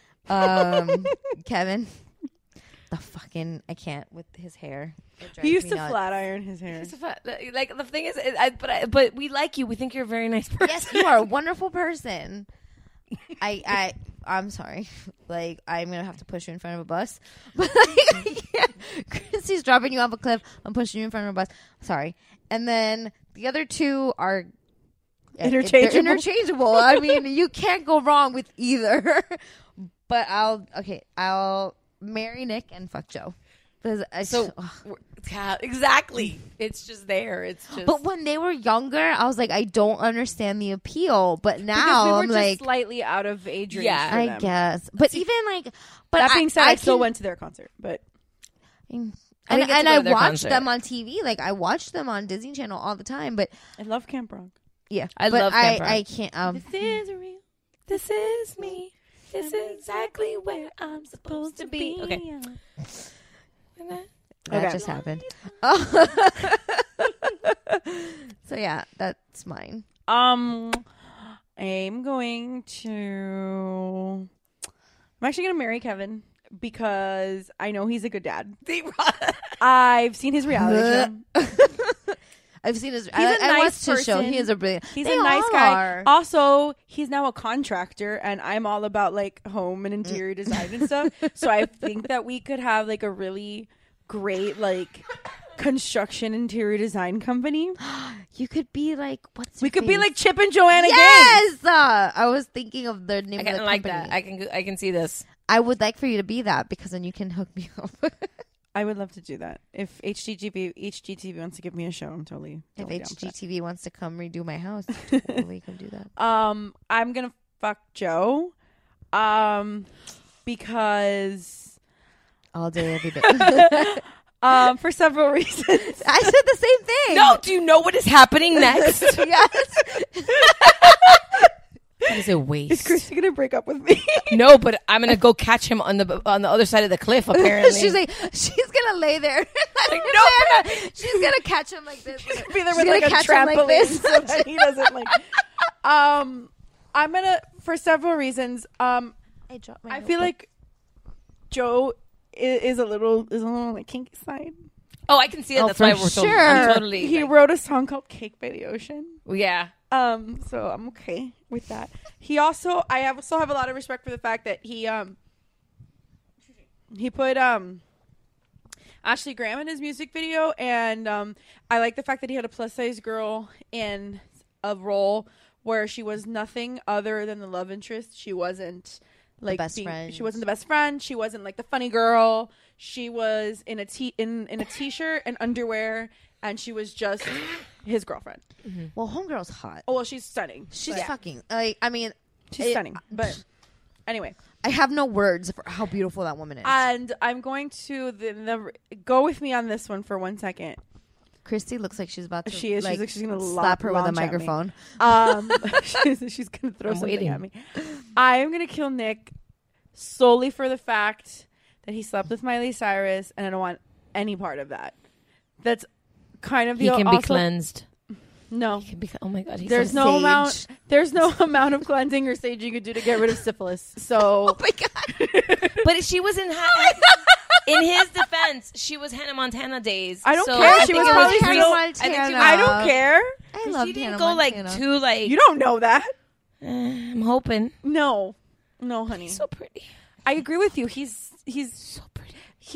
Kevin. The fucking I can't with his hair. He used to flat iron his hair. Like the thing is, but we like you. We think you're a very nice person. Yes, you are a wonderful person. I'm sorry. Like I'm gonna have to push you in front of a bus. But Christy's dropping you off a cliff. I'm pushing you in front of a bus. Sorry. And then the other two are interchangeable. I mean, you can't go wrong with either. But I'll marry Nick and fuck Joe. Exactly. It's just there. It's just. But when they were younger, I was like, I don't understand the appeal. But now because we were I'm just like, slightly out of age range. Yeah, for I them. guess. But even like, but that being said, I still went to their concert. But and I watched them on TV. Like I watched them on Disney Channel all the time. But I love Camp Rock. Yeah, I love Camp Rock. I can't. This is real. This is me. This is exactly where I'm supposed to be. Okay. That just happened. So yeah, that's mine. I'm actually gonna marry Kevin because I know he's a good dad. I've seen his reality show. I've seen his. He's a nice person. Show. He is a brilliant. He's a nice guy. Also, he's now a contractor, and I'm all about like home and interior design and stuff. So I think that we could have like a really great like construction interior design company. You could be like we could be like Chip and Joanna Gaines. Gaines. I was thinking of the name of the company. Like that. I can see this. I would like for you to be that because then you can hook me up. I would love to do that. If HGTV wants to give me a show, I'm totally if down HGTV wants to come redo my house, totally can do that. I'm gonna fuck Joe, because all day, every day. For several reasons. I said the same thing. No, do you know what is happening next? Yes. That is a waste. Is Christy gonna break up with me? No, but I'm gonna go catch him on the other side of the cliff. Apparently, she's gonna lay there. Like, no, she's gonna catch him like this. She's gonna be there with like a trampoline so that he doesn't like. I'm gonna for several reasons. I feel like Joe is a little like kinky side. Oh, I can see it. That's why we're sure. I'm totally. He wrote a song called "Cake by the Ocean." Yeah. So I'm okay with that. I also have a lot of respect for the fact that he put Ashley Graham in his music video, and I like the fact that he had a plus size girl in a role where she was nothing other than the love interest. She wasn't like friend. She wasn't the best friend. She wasn't like the funny girl. She was in a t-shirt and underwear and she was just his girlfriend. Well, homegirl's hot. Oh, well, she's stunning. She's fucking like. I mean, she's stunning. But anyway, I have no words for how beautiful that woman is. And I'm going to go with me on this one for 1 second. Christy looks like she's about to. She is. Like, she's going to slap her with a microphone. She's going to throw something at me. I am going to kill Nick solely for the fact that he slept with Miley Cyrus, and I don't want any part of that. That's kind of the. He can be cleansed. No. He can be, oh my God. There's no amount. There's no amount of cleansing or sage you could do to get rid of syphilis. So. Oh my God. But she was in. In his defense, she was Hannah Montana days. I don't care. She was probably Hannah Montana. I don't care. I love she didn't Hannah go Montana. like too like. You don't know that. I'm hoping. No, honey. He's so pretty. I agree with you. He's so pretty.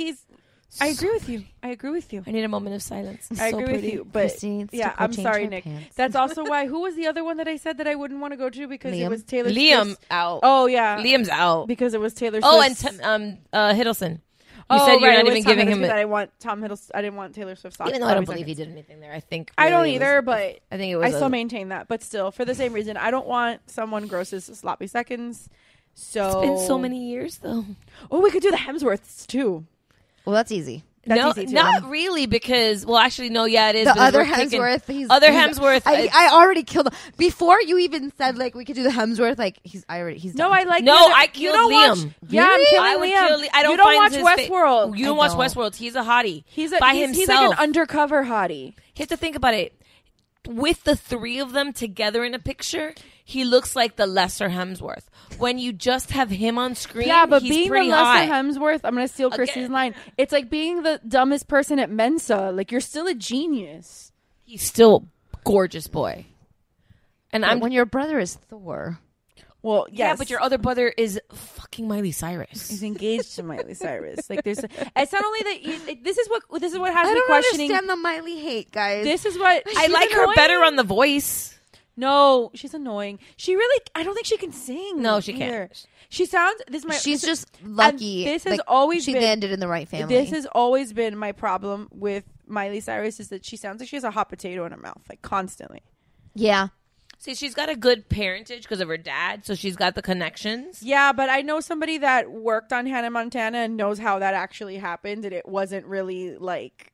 I agree with you. I need a moment of silence. I so agree pretty. with you, but Christine, yeah, I'm sorry, Nick. Pants. That's also why. Who was the other one that I said that I wouldn't want to go to because it was Taylor Liam Swift's? out. Oh yeah, Liam's out because it was Taylor Swift. Oh, and Hiddleston. You said you're not even giving him. I didn't want Tom Hiddleston. I didn't want Taylor Swift. Even though I don't believe he did anything there. I think I don't really either, but I think it was. I still maintain that. But still, for the same reason, I don't want someone gross's sloppy seconds. So It's been so many years though. Oh, we could do the Hemsworths too. Well, that's easy. That's easy too. Not really, because actually, no, yeah, it is. The because other we're picking- Hemsworth, he's Hemsworth. I already killed him before you even said like we could do the Hemsworth. Like he's No, done. I like. No, the other- I you killed don't Liam. Watch, yeah, I'm killing I would Liam. kill. I don't. You don't find watch his Westworld. You don't watch Westworld. He's a hottie. He's by himself. He's like an undercover hottie. You have to think about it. With the three of them together in a picture, he looks like the lesser Hemsworth. When you just have him on screen, Yeah, but he's being the pretty lesser hot. Hemsworth, I'm going to steal Christy's line. It's like being the dumbest person at Mensa. Like, you're still a genius. He's still a gorgeous boy. And But when your brother is Thor. Well, yes. Yeah, but your other brother is fucking Miley Cyrus. He's engaged to Miley Cyrus. Like, there's. It's not only that. This is what has I me don't questioning. understand the Miley hate, guys. This is what I like her better on The Voice. No, she's annoying. She really. I don't think she can sing. No, she either. can't. She sounds. She's just lucky. This has like, always she been, landed in the right family. This has always been my problem with Miley Cyrus is that she sounds like she has a hot potato in her mouth, like constantly. Yeah. See, she's got a good parentage because of her dad, so she's got the connections. Yeah, but I know somebody that worked on Hannah Montana and knows how that actually happened, and it wasn't really like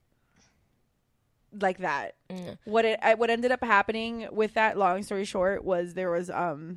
that. Mm. What ended up happening with that, long story short, was there was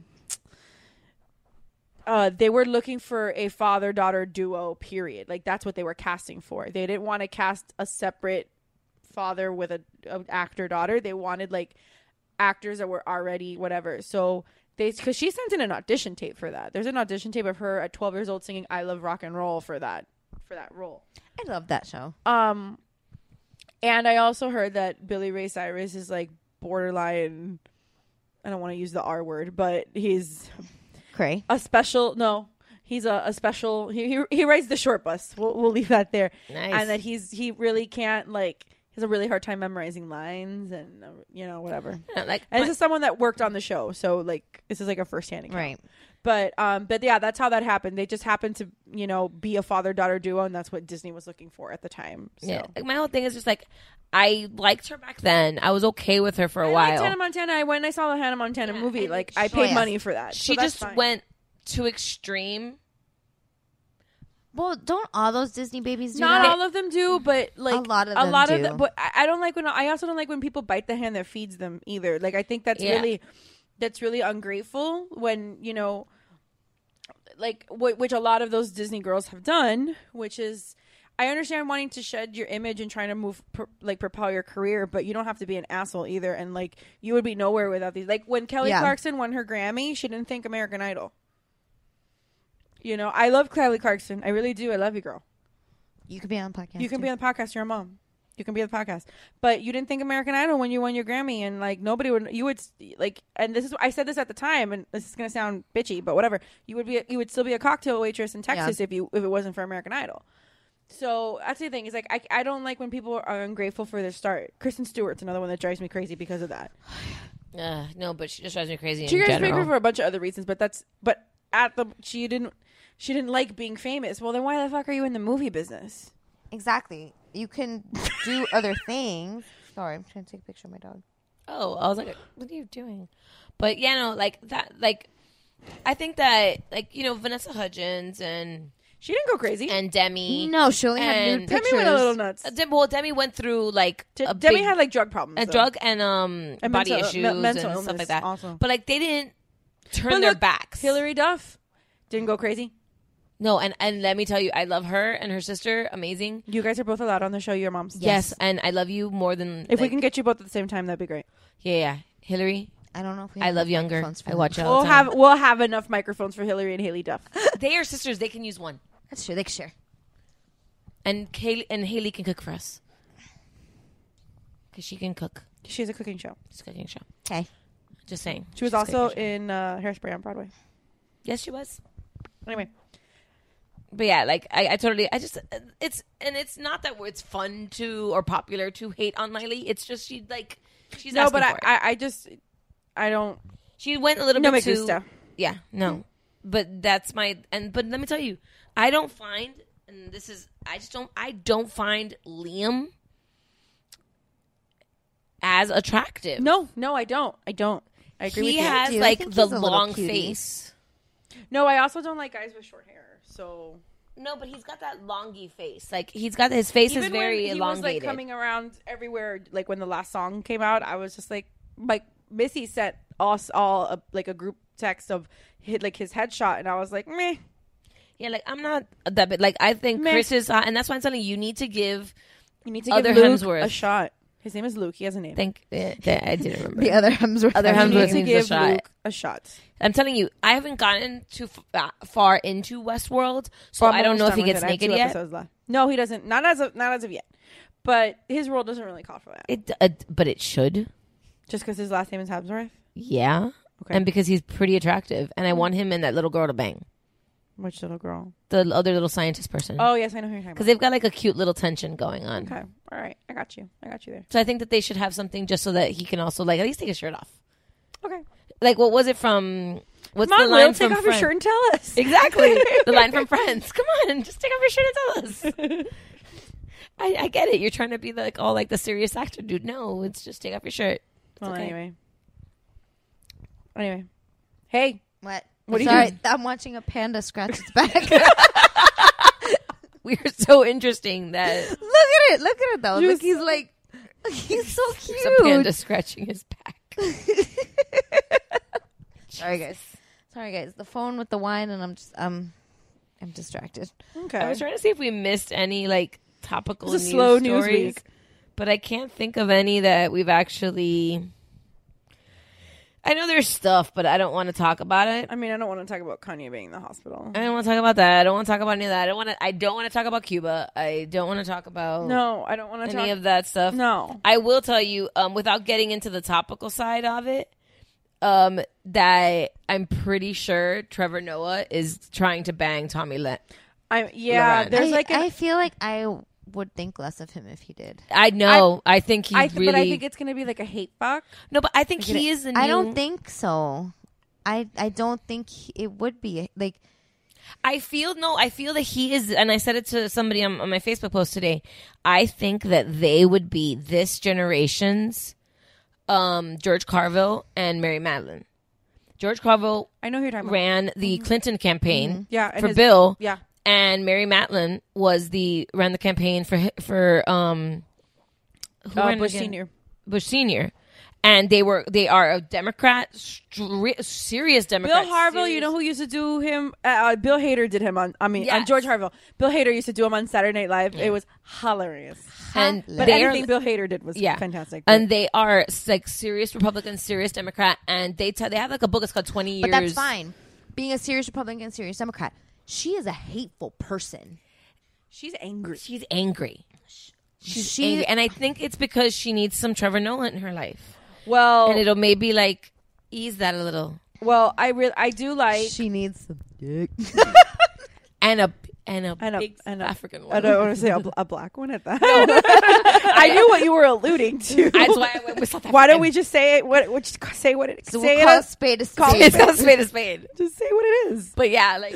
they were looking for a father-daughter duo, period. Like, that's what they were casting for. They didn't want to cast a separate father with an actor-daughter. They wanted, like, actors that were already whatever. So because she sent in an audition tape for that. There's an audition tape of her at 12 years old singing "I Love Rock and Roll" for that role. I love that show. And I also heard that Billy Ray Cyrus is like borderline. I don't want to use the R word, but he's cray. A special. No, he's a special. He rides the short bus. We'll leave that there. Nice. And that he really can't like. He has a really hard time memorizing lines and whatever. Yeah, and this is someone that worked on the show, so like this is like a firsthand account. Right. But yeah, that's how that happened. They just happened to be a father-daughter duo, and that's what Disney was looking for at the time. So. Yeah, like, my whole thing is just like I liked her back then. I was okay with her for a I while. liked Hannah Montana. I went and I saw the Hannah Montana movie. Like I paid money for that. She so that's just fine. went too extreme. Well, don't all those Disney babies do Not that? all of them do, but like a lot of them do. But I don't like when I also don't like when people bite the hand that feeds them either. Like I think that's really ungrateful when like which a lot of those Disney girls have done, which is. I understand wanting to shed your image and trying to propel your career, but you don't have to be an asshole either. And like you would be nowhere without these. Like when Kelly Clarkson won her Grammy, she didn't thank American Idol. I love Kelly Clarkson. I really do. I love you, girl. You could be on the podcast. You can be on the podcast. You're a mom. You can be on the podcast. But you didn't thank American Idol when you won your Grammy, and like nobody would. You would like, and this is I said this at the time, and this is gonna sound bitchy, but whatever. You would still be a cocktail waitress in Texas if it wasn't for American Idol. So that's the thing. Is like I don't like when people are ungrateful for their start. Kristen Stewart's another one that drives me crazy because of that. No, but she just drives me crazy. She in drives me general. crazy for a bunch of other reasons, but she didn't like being famous. Well, then why the fuck are you in the movie business? Exactly. You can do other things. Sorry, I'm trying to take a picture of my dog. Oh, I was like, what are you doing? But yeah, no, like that, like I think that, like, you know, Vanessa Hudgens and she didn't go crazy, and Demi. No, she only had nude pictures. Demi went a little nuts. Demi went through like Demi had like drug problems, and though. drug and body mental, issues mental and illness stuff like that. Also. But like they didn't turn their backs. Hillary Duff didn't go crazy. No, and let me tell you, I love her and her sister. Amazing. You guys are both allowed on the show. Your moms. Yes, and I love you more than. If we can get you both at the same time, that'd be great. Yeah. Hillary. I don't know if we. I love Younger. I watch it all We'll the time. we'll have enough microphones for Hillary and Haley Duff. They are sisters. They can use one. That's true. They can share. And Haley can cook for us because she can cook. She has a cooking show. It's a cooking show. Okay. Just saying. She was also in Hairspray on Broadway. Yes, she was. Anyway. But yeah, like I totally, I just, it's not that it's fun to or popular to hate on Miley. It's just she's no, asking but for it. I don't. She went a little no bit me too. gusta. Yeah, no, but that's my but let me tell you, I don't find, and this is I don't find Liam as attractive. No, I don't. I agree with you. He has like the long face. No, I also don't like guys with short hair. So no, but he's got that longy face. Like he's got his face is very elongated. He was like coming around everywhere. Like when the last song came out, I was just like Missy sent us all like a group text of his headshot, and I was like, meh. Yeah, like I'm not that bit. Like I think meh. Chris is hot, and that's why I'm telling you, you need to give other Luke Hemsworth a shot. His name is Luke. He has a name. I didn't remember. The other Hemsworth. Other Hemsworth needs to give a shot. Luke a shot. I'm telling you, I haven't gotten too far into Westworld, so I don't know if he gets naked yet. No, he doesn't. Not as of yet. But his role doesn't really call for that. But it should. Just because his last name is Hemsworth? Yeah. Okay. And because he's pretty attractive, and I want him and that little girl to bang. Which little girl? The other little scientist person. Oh, yes, I know who you're talking about. Because they've got like a cute little tension going on. Okay. All right. I got you there. So I think that they should have something just so that he can also like at least take his shirt off. Okay. Like what was it from? What's Come on, the line Will, from take off your shirt and tell us. Exactly. The line from Friends. Come on, just take off your shirt and tell us. I get it. You're trying to be like all like the serious actor, dude. No, it's just take off your shirt. It's well, okay. Anyway. Hey. What? What are you Sorry, doing? I'm watching a panda scratch its back. We're so interesting that Look at it though. Look, he's like, he's so cute. It's a panda scratching his back. Sorry guys. The phone with the wine, and I'm distracted. Okay. I was trying to see if we missed any like topical It's a news slow news stories, week. but I can't think of any that we've actually. I know there's stuff, but I don't want to talk about it. I mean, I don't want to talk about Kanye being in the hospital. I don't want to talk about that. I don't want to talk about any of that. I don't want to talk about Cuba. I don't want to talk about No, I don't want to any of that stuff. No. I will tell you, without getting into the topical side of it, that I'm pretty sure Trevor Noah is trying to bang Tommy Loren. I feel like I would think less of him if he did. I know. I think he really. But I think it's going to be like a hate fuck. No, but I think he is the new. I don't think so. I don't think it would be like. I feel that he is, and I said it to somebody on my Facebook post today. I think that they would be this generation's George Carville and Mary Madeline. George Carville, I know who you're talking about. ran the Clinton campaign for and Bill. Yeah. And Mary Madeline ran the campaign for who ran Bush again? Senior. Bush Senior. And they are a Democrat, serious Democrat. Bill Harville, you know who used to do him? Bill Hader did him on George Harville. Bill Hader used to do him on Saturday Night Live. It was hilarious. And but anything Bill Hader did was fantastic. And they are like serious Republican, serious Democrat, and they have like a book. It's called 20 Years. But that's fine. Being a serious Republican, serious Democrat, she is a hateful person. She's angry. She's angry. She's angry, and I think it's because she needs some Trevor Noah in her life. Well, and it'll maybe like ease that a little. Well, I do like. She needs some dick. and a big African one. I don't want to say a black one at that. I knew what you were alluding to. That's why I went with South African. Why don't we just say it? Say what it? So we'll call it spade a spade. It's a spade a spade. Just say what it is. But yeah, like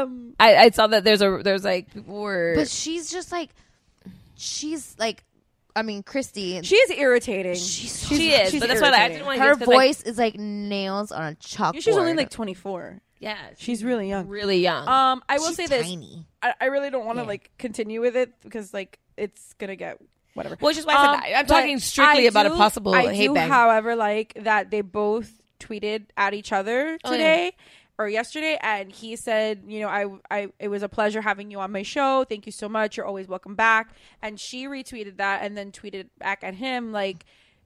I saw that there's like people were. But she's just like, she's like Christy. She is irritating. She is, but that's why I didn't want to. Her voice is like nails on a chalkboard. She's only like 24. Yeah, she's really young. Really young. I will say this. Tiny. I really don't want to like continue with it because like it's gonna get whatever. Which is why I said that. I'm talking strictly about a possible hate bang. However, like that they both tweeted at each other today or yesterday, and he said, you know, I it was a pleasure having you on my show. Thank you so much. You're always welcome back. And she retweeted that and then tweeted back at him like,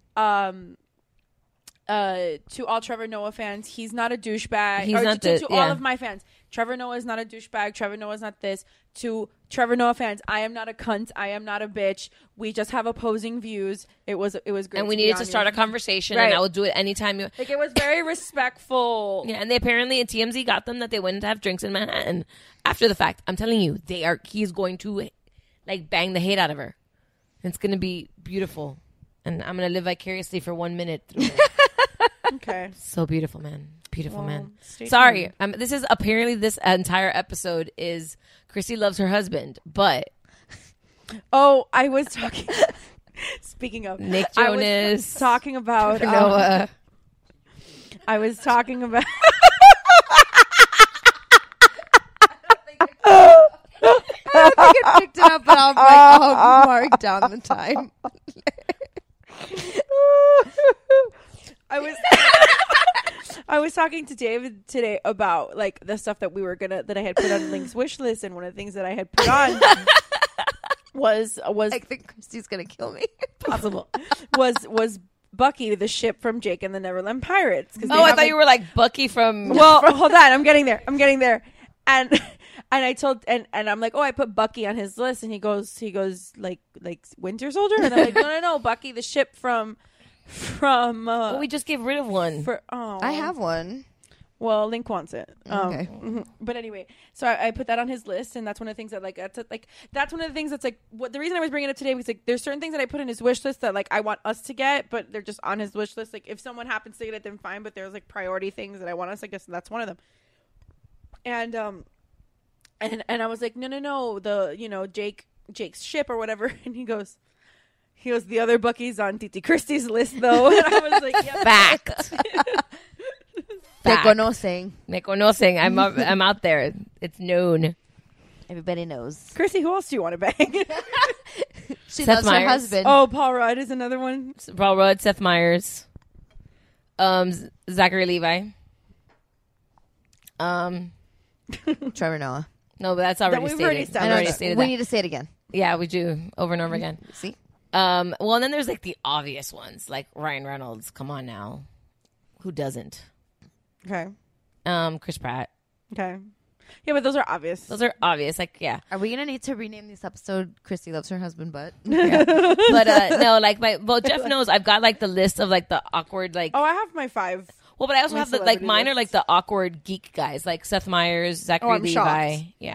to all Trevor Noah fans, he's not a douchebag. He's not to all of my fans, Trevor Noah is not a douchebag. Trevor Noah is not this. To Trevor Noah fans, I am not a cunt. I am not a bitch. We just have opposing views. It was great. And we needed to start a conversation, and I will do it anytime you. Like, it was very respectful. Yeah, and they apparently TMZ got them that they went to have drinks in Manhattan after the fact. I'm telling you, he's going to like bang the hate out of her. It's going to be beautiful, and I'm going to live vicariously for 1 minute through it. Okay. So beautiful, man. Beautiful, man. Sorry. This is apparently this entire episode is Chrissy loves her husband, but. Oh, I was talking. Speaking of Nick Jonas. I was talking about Noah. I was talking about. I don't think it picked it up, but I'm like, I'll mark down the time. I was talking to David today about like the stuff that that I had put on Link's wish list, and one of the things that I had put on was I think Christy's gonna kill me. Possible was Bucky, the ship from Jake and the Neverland Pirates. I thought you were like Bucky from. Well, hold on, I'm getting there, and I told and I'm like, I put Bucky on his list, and he goes like Winter Soldier, and I'm like, no, Bucky, the ship from. We just get rid of one. I have one. Well, Link wants it. Okay. But anyway, so I put that on his list, and that's one of the things that that's one of the things that's like the reason I was bringing it up today was like there's certain things that I put in his wish list that like I want us to get, but they're just on his wish list. Like if someone happens to get it, then fine. But there's like priority things that I want us to get, so that's one of them. And I was like, no, the Jake's ship or whatever, and he goes, the other Bucky's on Titi Christie's list, though. And I was like, yep. Fact. Me conocen. I'm out there. It's known. Everybody knows. Chrissy, who else do you want to bang? She Seth loves Meyers. her husband. Oh, Paul Rudd is another one. Paul Rudd, Seth Meyers, Zachary Levi, Trevor Noah. No, but that's already stated. I already stated we need to say it again. Yeah, we do over and over again. See. Well, and then there's like the obvious ones, like Ryan Reynolds. Come on now, who doesn't? Okay. Chris Pratt. Okay. Yeah, but those are obvious. Like, yeah. Are we gonna need to rename this episode "Christy Loves Her Husband"? But yeah. But no, like Jeff knows. I've got like the list of like the awkward like. Oh, I have my 5. Well, but I also have the like mine are like the awkward geek guys, like Seth Meyers, Zachary Levi. Shocked. Yeah.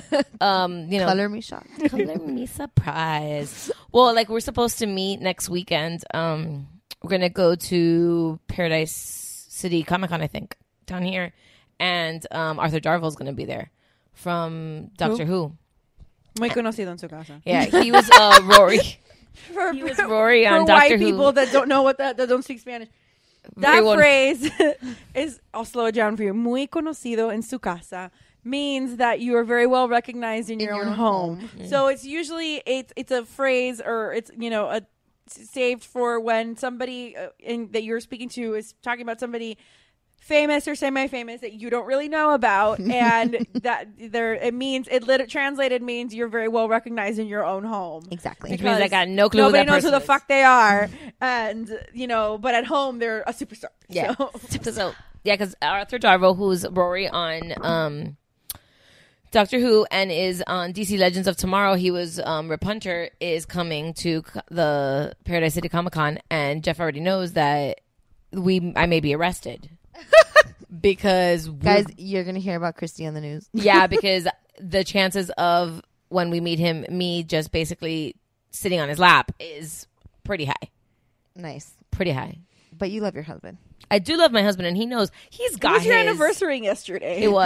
Color me shocked. Color me surprised. Well, like we're supposed to meet next weekend. We're gonna go to Paradise City Comic-Con, I think, down here, and Arthur Darvill's gonna be there from Doctor Who. Muy conocido en su casa. Yeah, he was Rory. He was Rory on for Doctor white Who. people that don't know that don't speak Spanish. That phrase is, I'll slow it down for you. Muy conocido en su casa means that you are very well recognized in your own home. Mm. So it's usually it's a phrase, or it's a saved for when somebody that you're speaking to is talking about somebody famous or semi-famous that you don't really know about, and that translated means you're very well recognized in your own home. Exactly. Which means I got no clue. Nobody who that knows who the person fuck they are, and but at home they're a superstar. Yeah. So yeah, because Arthur Darvill, who's Rory on Doctor Who and is on DC Legends of Tomorrow, he was Rip Hunter, is coming to the Paradise City Comic-Con, and Jeff already knows that I may be arrested. Because guys, you're gonna hear about Christy on the news. Yeah, because the chances of when we meet him, me just basically sitting on his lap is pretty high. Nice, pretty high. But you love your husband. I do love my husband, and he knows he's got. It was your anniversary yesterday. It was.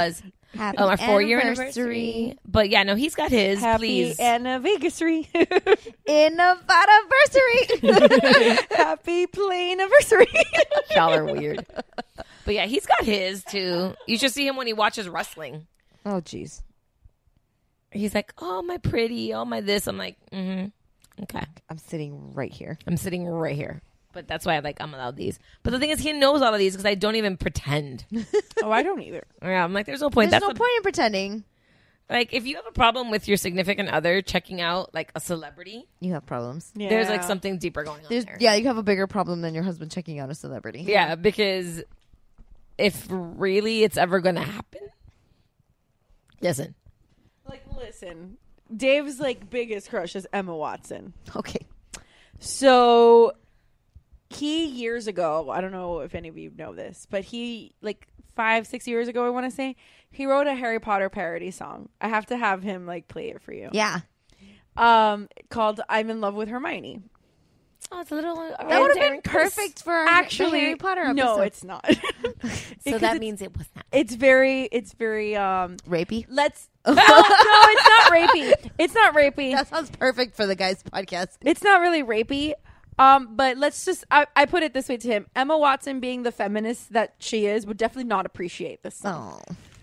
Happy our 4-year anniversary. anniversary. But yeah, no, he's got his. Happy Please. anniversary. In Nevada-versary. Happy plane anniversary. Y'all are weird. But yeah, he's got his too. You should see him when he watches wrestling. Oh, jeez. He's like, oh, my pretty, oh, my this. I'm like, okay. I'm sitting right here. I'm sitting right here. But that's why I'm allowed these. But the thing is, he knows all of these because I don't even pretend. Oh, I don't either. Yeah, I'm like, there's no point. There's no point in pretending. Like, if you have a problem with your significant other checking out, like, a celebrity, You have problems. Yeah. there's, like, something deeper going on there. Yeah, you have a bigger problem than your husband checking out a celebrity. Yeah, because if really it's ever going to happen, listen. Like, listen. Dave's, like, biggest crush is Emma Watson. Okay. So, he, years ago, I don't know if any of you know this, but he, like, 5-6 years ago, I want to say, he wrote a Harry Potter parody song. I have to have him, like, play it for you. Yeah. Called I'm in Love with Hermione. Oh, it's a little... That would have been perfect for our Harry Potter episode. No, it's not. So that means it was not. It's very rapey. Let's no, it's not rapey. It's not rapey. That sounds perfect for the guys' podcast. It's not really rapey. But let's just I put it this way to him. Emma Watson, being the feminist that she is, would definitely not appreciate this song.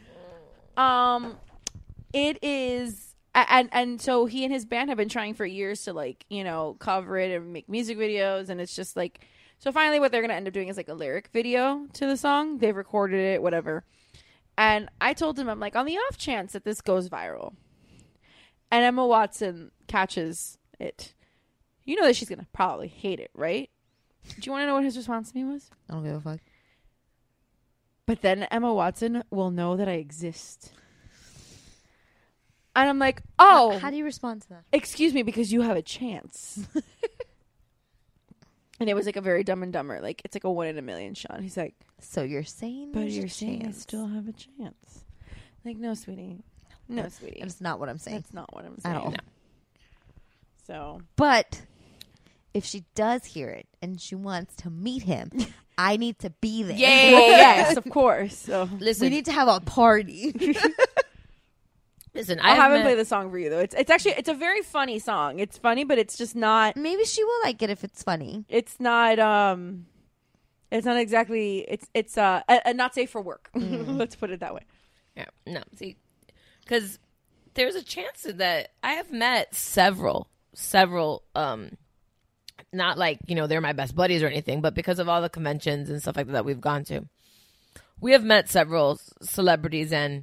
It is and so he and his band have been trying for years to, like, you know, cover it and make music videos, and it's just like, so finally what they're going to end up doing is like a lyric video to the song. They've recorded it, whatever. And I told him, I'm like, on the off chance that this goes viral and Emma Watson catches it, you know that she's going to probably hate it, right? Do you want to know what his response to me was? I don't give a fuck. But then Emma Watson will know that I exist. And I'm like, oh. How do you respond to that? Excuse me, because you have a chance. And it was like a very Dumb and Dumber. Like, it's like a 1 in a million shot. He's like, so you're saying but there's you're a saying I chance. still have a chance. Like, no, sweetie. No, sweetie. That's not what I'm saying. That's not what I'm saying. At all. No. So. But if she does hear it and she wants to meet him, I need to be there. Yeah. Yes, of course. So Listen. We need to have a party. Listen, I'll have him play the song for you, though. It's actually, it's a very funny song. It's funny, but it's just not. Maybe she will like it if it's funny. It's not exactly. It's not safe for work. Let's put it that way. Yeah, no, see, because there's a chance that I have met several, not like, you know, they're my best buddies or anything, but because of all the conventions and stuff like that we've gone to, we have met several celebrities, and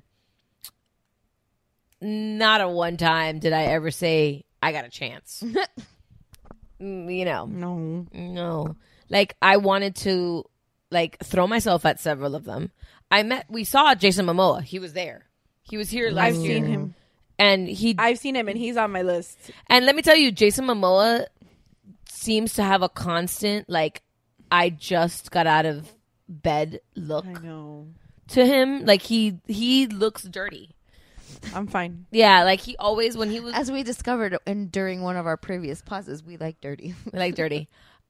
not at one time did I ever say, I got a chance. You know. No. Like, I wanted to, like, throw myself at several of them. We saw Jason Momoa. He was there. He was here last year. I've seen him. And I've seen him, and he's on my list. And let me tell you, Jason Momoa seems to have a constant, like, I just got out of bed look. I know. To him. Like, he looks dirty. I'm fine. Yeah, like, he always, when he was... As we discovered during one of our previous pauses, we like dirty. We like dirty.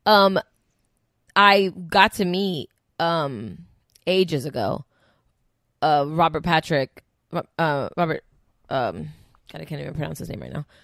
I got to meet, ages ago, Robert Patrick, God, I can't even pronounce his name right now.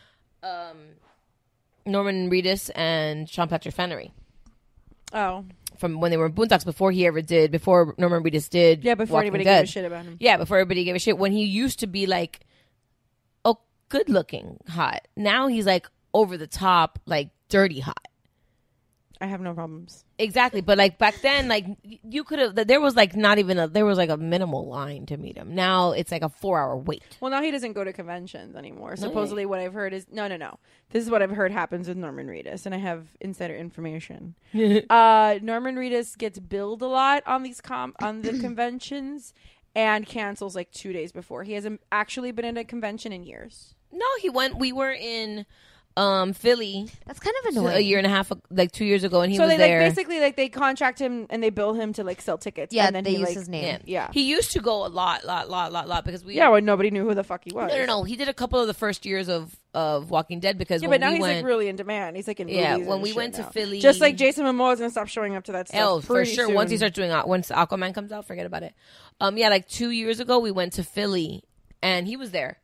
Norman Reedus and Sean Patrick Flannery. Oh. From when they were in Boondocks, before Norman Reedus did. Yeah, before Walking anybody Dead. gave a shit about him. Yeah, before everybody gave a shit. When he used to be like, oh, good looking, hot. Now he's like over the top, like dirty hot. I have no problems. Exactly. But like back then, like you could have, there was like there was like a minimal line to meet him. Now it's like a 4-hour wait. Well, now he doesn't go to conventions anymore. No, Supposedly what I've heard is, no. This is what I've heard happens with Norman Reedus, and I have insider information. Norman Reedus gets billed a lot on these on the conventions and cancels like 2 days before. He hasn't actually been in a convention in years. No, he went, we were in Philly. That's kind of So annoying. a year and a half, like 2 years ago, and he so was they there. like basically like they contract him and they bill him to like sell tickets. Yeah, and then they he, use like, his name. Yeah. He used to go a lot because we. Yeah, when nobody knew who the fuck he was. No. He did a couple of the first years of Walking Dead because Yeah, when but now we he's went, like really in demand. He's like in Yeah, movies when and we shit went to now. Philly- just like Jason Momoa is gonna stop showing up to that stuff. Oh, for pretty sure. soon. Once he starts doing once Aquaman comes out, forget about it. Yeah, like 2 years ago we went to Philly and he was there.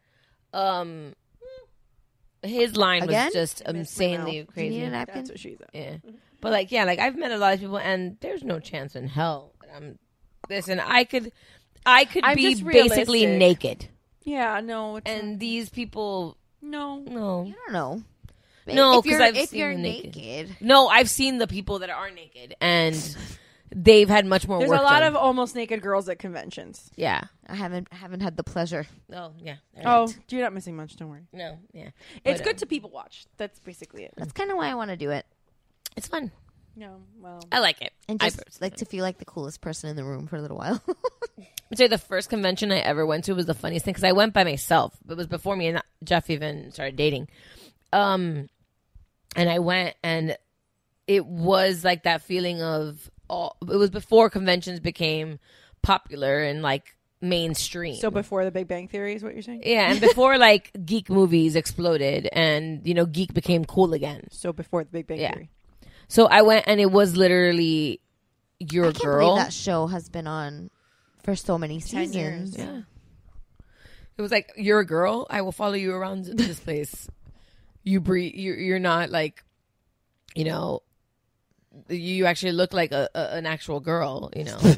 His line Again? was just I missed my insanely mouth. crazy. Do you need a napkin? That's what she said. Yeah, but like, yeah, like I've met a lot of people, and there's no chance in hell that I'm. Listen, I could I'm be just basically realistic. naked, Yeah, no, it's and these people, no. no, I don't know. no, If you're- because I've if seen you're the naked. naked. No, I've seen the people that are naked, and they've had much more. There's work a lot done. of almost naked girls at conventions. Yeah. I haven't had the pleasure. Oh yeah. Oh, you're not missing much. Don't worry. No. Yeah. It's But, good to people watch. That's basically it. That's kind of why I want to do it. It's fun. No, well, I like it. And I just like to feel like the coolest person in the room for a little while. I'd say the first convention I ever went to was the funniest thing because I went by myself. It was before me and Jeff even started dating. And I went, and it was like that feeling of it was before conventions became popular and like mainstream. so before the Big Bang Theory is what you're saying? Yeah, and before like geek movies exploded and geek became cool again. So before the Big Bang Yeah. Theory. So I went, and it was literally your I can't girl. believe that show has been on for so many 10 seasons. years. Yeah. It was like, you're a girl. I will follow you around this place. You breathe. You're not like, you actually look like an actual girl.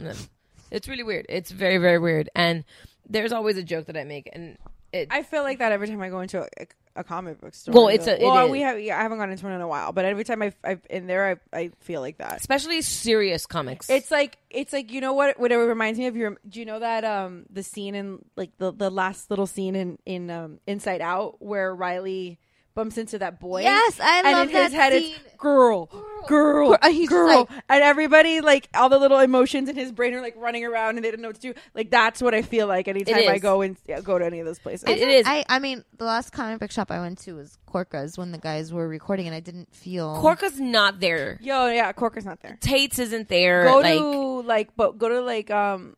It's really weird. It's very, very weird. And there's always a joke that I make, and I feel like that every time I go into a comic book store. Well, it is. I haven't gone into one in a while, but every time I've in there, I feel like that. especially serious comics. It's like you know what it reminds me of. Do you know that the scene in like the last little scene in Inside Out where Riley bumps into that boy? Yes, I and love in that his head scene. it's girl, And he's just girl, like- and everybody like all the little emotions in his brain are like running around and they don't know what to do. Like that's what I feel like anytime I is. go to any of those places. It is. I mean, the last comic book shop I went to was Corca's when the guys were recording, and I didn't feel Corca's not there. Yo, yeah, Corker's not there. Tate's isn't there. Go like, to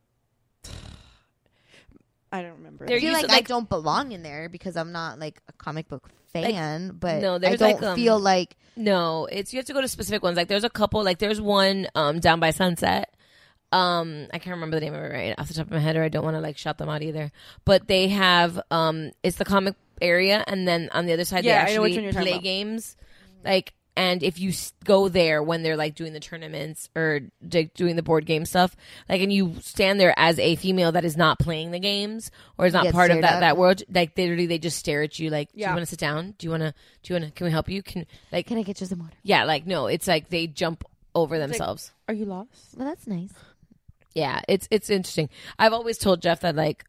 I don't remember. There I feel used like to, I don't belong in there because I'm not like a comic book fan. but no, I there's, don't like, feel like no, it's you have to go to specific ones. Like there's a couple. Like there's one down by Sunset. I can't remember the name of it right off the top of my head, or I don't want to like shout them out either. But they have it's the comic area, and then on the other side Yeah, they I know which actually one you're talking play about. games. Like, and if you go there when they're like doing the tournaments or like doing the board game stuff, like, and you stand there as a female that is not playing the games or is not get part of stared that at. that world, like they just stare at you like, do Yeah. you want to sit down? Do you want to? Can we help you? Can can I get you some water? yeah, like no, it's like they jump over themselves. Are you lost? Well, that's nice. Yeah, it's interesting. I've always told Jeff that like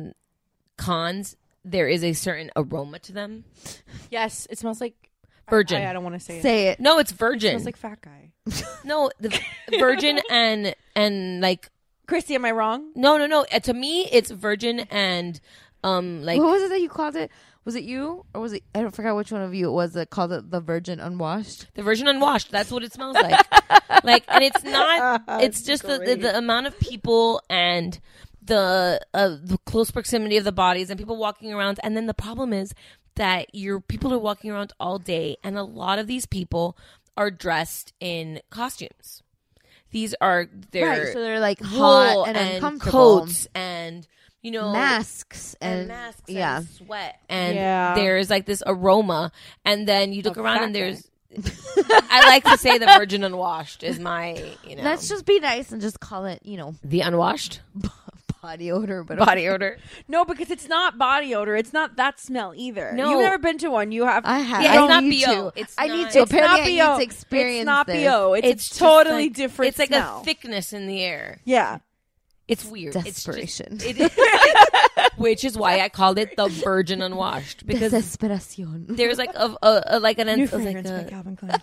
cons, there is a certain aroma to them. Yes, it smells like Virgin. I don't want to say it. Say it. No, it's It virgin. smells like fat guy. No, the virgin and like Christy, am I wrong? no. To me, it's virgin and like What was it that you called it? Was it you or was it? I don't forget which one of you it was that called it the Virgin Unwashed. the virgin unwashed. That's what it smells like. Like, and it's not. It's just the amount of people and the close proximity of the bodies and people walking around. And then the problem is that people are walking around all day, and a lot of these people are dressed in costumes. These are Right, so they're like wool hot and uncomfortable. coats and Masks and yeah. and sweat, and Yeah. there's like this aroma, and then you look Of around fat and there's I like to say the virgin unwashed is my Let's just be nice and just call it, the unwashed body odor, but body odor. No, because it's not body odor. It's not that smell either. No. You've never been to one. You have. I have. Yeah, I it's not need BO. to. It's I not- need to. It's not Apparently, I BO. need to experience It's not this. BO. It's just totally like- different. It's like smell. a thickness in the air. Yeah. It's weird. Desperation. It's just, which is why I called it the virgin unwashed, because Desesperación. there's like a like an New like fragrance by a, Calvin Klein.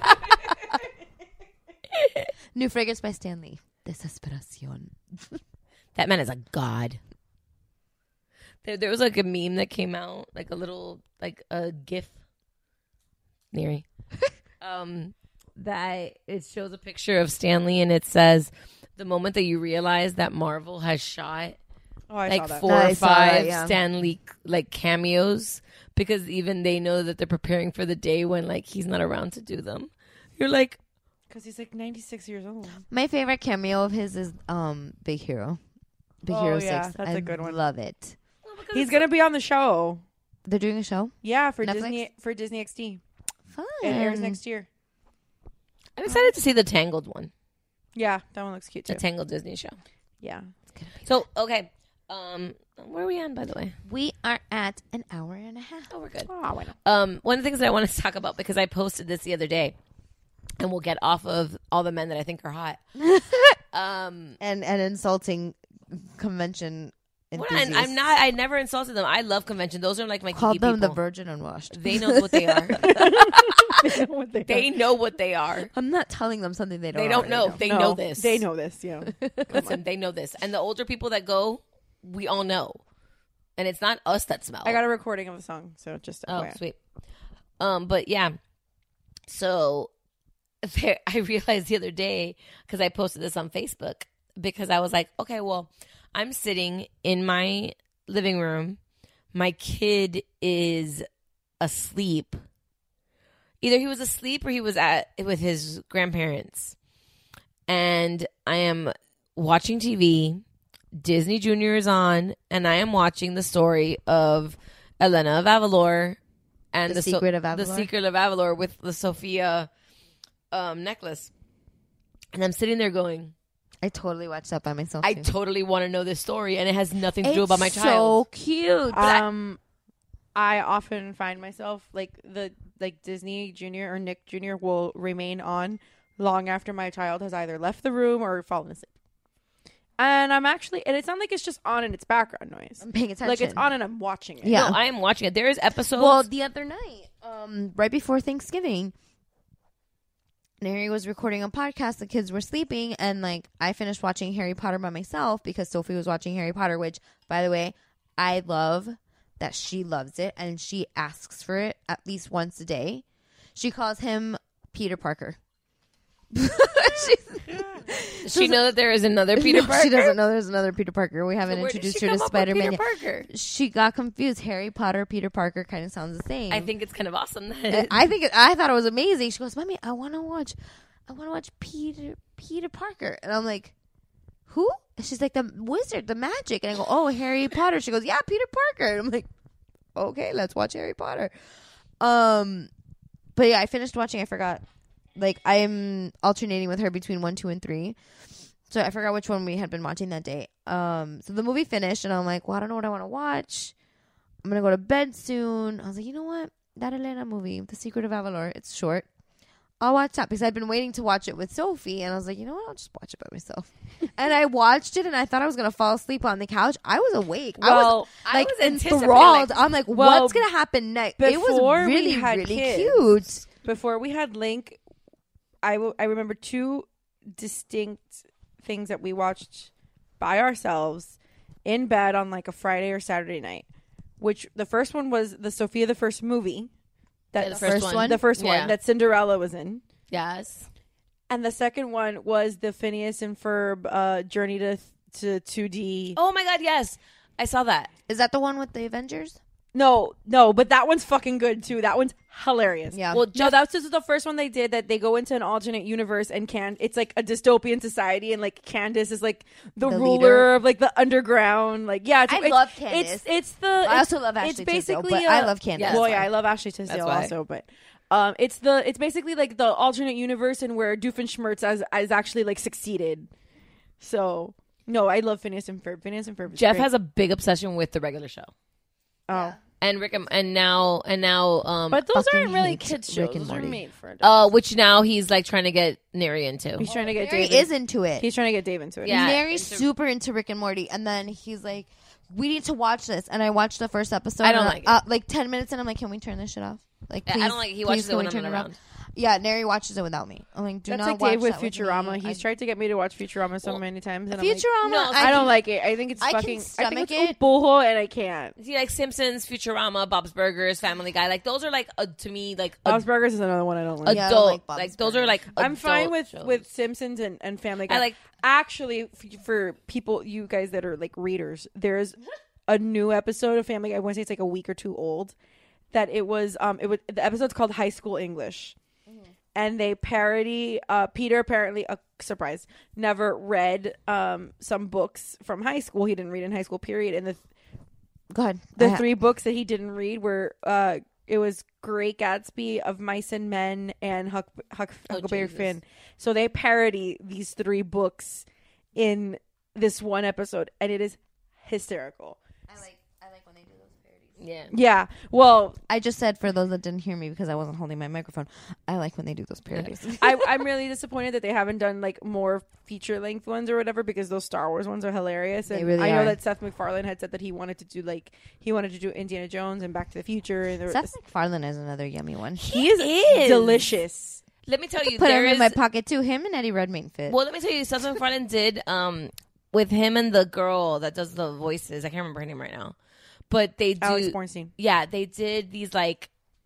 New fragrance by Stanley. Desesperación. that man is a god. There was like a meme that came out, like a little like a GIF Neri. That it shows a picture of Stanley and it says the moment that you realize that Marvel has shot like 4 or 5 Stan Lee like cameos, because even they know that they're preparing for the day when like he's not around to do them. You're like, because he's like 96 years old. My favorite cameo of his is Big Hero. Big Hero 6. That's a good one. Love it. He's gonna be on the show. They're doing a show? Yeah, for Netflix? Disney XD. Fun. It airs next year. I'm excited to see the Tangled one. Yeah, that one looks cute too. The Tangled Disney show. Yeah. So okay, where are we on, by the way? We are at an hour and a half. Oh, we're good. Oh, I know. One of the things that I want to talk about, because I posted this the other day, and we'll get off of all the men that I think are hot. And insulting convention enthusiasts. I'm not. I never insulted them. I love convention. Those are like my Called geeky them people. the virgin unwashed. They know what they are. They know what they are. I'm not telling them something they don't. They don't know. They know this. They know this. Yeah. Listen, they know this. And the older people that go, we all know. And it's not us that smell. I got a recording of the song, so just FYI. Sweet. But yeah. So I realized the other day, because I posted this on Facebook, because I was like, okay, well, I'm sitting in my living room. My kid is asleep. Either he was asleep or he was with his grandparents. And I am watching TV. Disney Junior is on, and I am watching the story of Elena of Avalor and The Secret of Avalor? The Secret of Avalor with the Sophia necklace. And I'm sitting there going, I totally watched that by myself. I too. totally want to know this story, and it has nothing to do about my It's child. so cute. I often find myself like Disney Junior or Nick Jr. will remain on long after my child has either left the room or fallen asleep. And I'm actually, and it's not like it's just on and it's background noise. I'm paying attention. Like it's on and I'm watching it. Yeah. No, I am watching it. There is episodes. Well, the other night, right before Thanksgiving, Neri was recording a podcast. The kids were sleeping, and like I finished watching Harry Potter by myself because Sophie was watching Harry Potter, which, by the way, I love that she loves it and she asks for it at least once a day. She calls him Peter Parker. Does she know that there is another Peter Parker? She doesn't know there's another Peter Parker. We haven't So where did introduced she her to come up with Spider-Man Peter yet. Parker? She got confused. Harry Potter, Peter Parker kind of sounds the same. I think it's kind of awesome. I thought it was amazing. She goes, "Mommy, I want to watch Peter Parker," and I'm like, "Who?" And she's like, "The wizard, the magic." And I go, "Oh, Harry Potter." She goes, "Yeah, Peter Parker." And I'm like, "Okay, let's watch Harry Potter." But yeah, I finished watching. I forgot. Like I'm alternating with her between 1, 2, and 3. So I forgot which one we had been watching that day. So the movie finished, and I'm like, well, I don't know what I want to watch. I'm going to go to bed soon. I was like, you know what? That Elena movie, The Secret of Avalor, it's short. I'll watch that because I'd been waiting to watch it with Sophie, and I was like, you know what? I'll just watch it by myself. And I watched it, and I thought I was going to fall asleep on the couch. I was awake. Well, I was anticipating, enthralled. like, I'm like, well, what's going to happen next? It was before we really, had really kids, cute. Before we had Link, I remember 2 distinct things that we watched by ourselves in bed on like a Friday or Saturday night. Which the first one was the Sophia the First movie. Yeah, the first one. The first Yeah. one that Cinderella was in. Yes. And the second one was the Phineas and Ferb Journey to 2D. Oh my God, yes. I saw that. Is that the one with the Avengers? No, but that one's fucking good too. That one's hilarious. Yeah. Well, no, that's just the first one they did. That they go into an alternate universe and it's like a dystopian society, and like Candace is like the ruler leader. of like the underground. Like, yeah, I love Candace. I also love Ashley Tisdale, but I love Candace. Well, yeah, I love Ashley Tisdale also, but it's basically like the alternate universe and where Doofenshmirtz has actually like succeeded. So no, I love Phineas and Ferb. Phineas and Ferb. Jeff has a big obsession with the regular show. Oh. And Rick and now but those fucking aren't really hates kids Rick shows. and Those are Morty. made for adults. which now he's like trying to get Neri into. He's trying to get Neri Dave is into it. He's trying to get Dave into it. Yeah. Mary's super into Rick and Morty, and then he's like, "We need to watch this." And I watched the first episode. I don't and like it. like 10 minutes, and I'm like, "Can we turn this shit off?" Like, I please, don't like it. He please, watches it can when we I'm turn not it off? around. Yeah, Neri watches it without me. I'm like, do That's not like watch Dave with that with Futurama. me. He's tried to get me to watch Futurama so many times. And Futurama, I'm like, I I don't can- like it. I think it's I can fucking. I stomach think it. it's bullhole, and I can't. See, like Simpsons, Futurama, Bob's Burgers, Family Guy. Like those are like to me like Bob's Burgers is another one I don't like. Yeah, I don't adult. like Bob's like those are like. I'm fine adult with shows. Simpsons and Family Guy. I like- actually for people, you guys that are like readers. There's a new episode of Family Guy. I want to say it's like a week or two old. That it was the episode's called High School English, and they parody. Peter apparently, surprise, never read some books from high school. He didn't read in high school. Period. And Go ahead. the three books that he didn't read were it was Great Gatsby, Of Mice and Men, and Huckleberry Jesus. Finn. So they parody these three books in this one episode, and it is hysterical. I like when they do those parodies. Yeah. Yeah. Well, I just said for those that didn't hear me because I wasn't holding my microphone. I like when they do those parodies. I'm really disappointed that they haven't done like more feature length ones or whatever, because those Star Wars ones are hilarious. And They really I know are. that Seth MacFarlane had said that he wanted to do Indiana Jones and Back to the Future. And Seth MacFarlane is another yummy one. he is delicious. Let me tell you, Put there him is in my pocket too. Him and Eddie Redmayne fit. Well, let me tell you, Seth MacFarlane did with him and the girl that does the voices. I can't remember her name right now, but they do. Alex Bornstein. Yeah, they did these like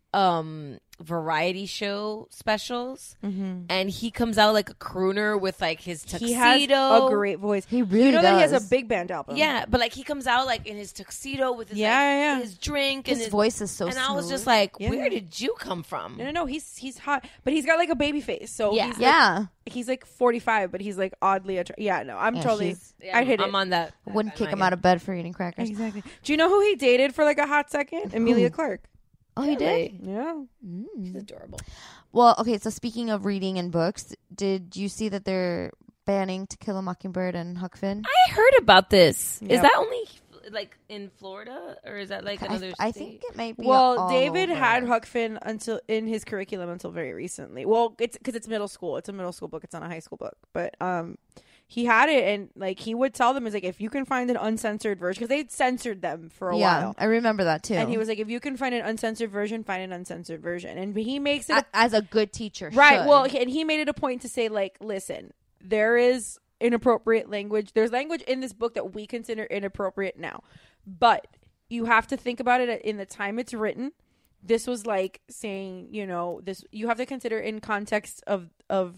variety show specials, and he comes out like a crooner with like his tuxedo. He has a great voice. He really that he has does. a big band album. Yeah, but like he comes out like in his tuxedo with his his drink His and voice is so and I was smooth. just like, Yeah. where did you come from? No, he's hot, but he's got like a baby face. So Yeah. he's like, Yeah. he's like 45, but he's like oddly attractive. Yeah, no, I'm Yeah, totally. he's- Yeah, I hit I'm it. on that. Wouldn't kick him bandwagon. out of bed for eating crackers. Exactly. Do you know who he dated for like a hot second? Emilia Clarke. Oh, he did? Yeah. She's adorable. Well, okay, so speaking of reading and books, did you see that they're banning To Kill a Mockingbird and Huck Finn? I heard about this. Is Yep. that only like in Florida, or is that like another I state? think it might be Well, all David over. had Huck Finn until in his curriculum until very recently. Well, it's because it's middle school. It's a middle school book. It's not a high school book. But he had it, and like he would tell them, is like, if you can find an uncensored version, because they censored them for a Yeah, while. I remember that too. And he was like, if you can find an uncensored version, find an uncensored version. And he makes it As a good teacher, right. should. Well, and he made it a point to say, like, listen, there is inappropriate language. There's language in this book that we consider inappropriate now, but you have to think about it in the time it's written. This was like saying, you know, this you have to consider in context of.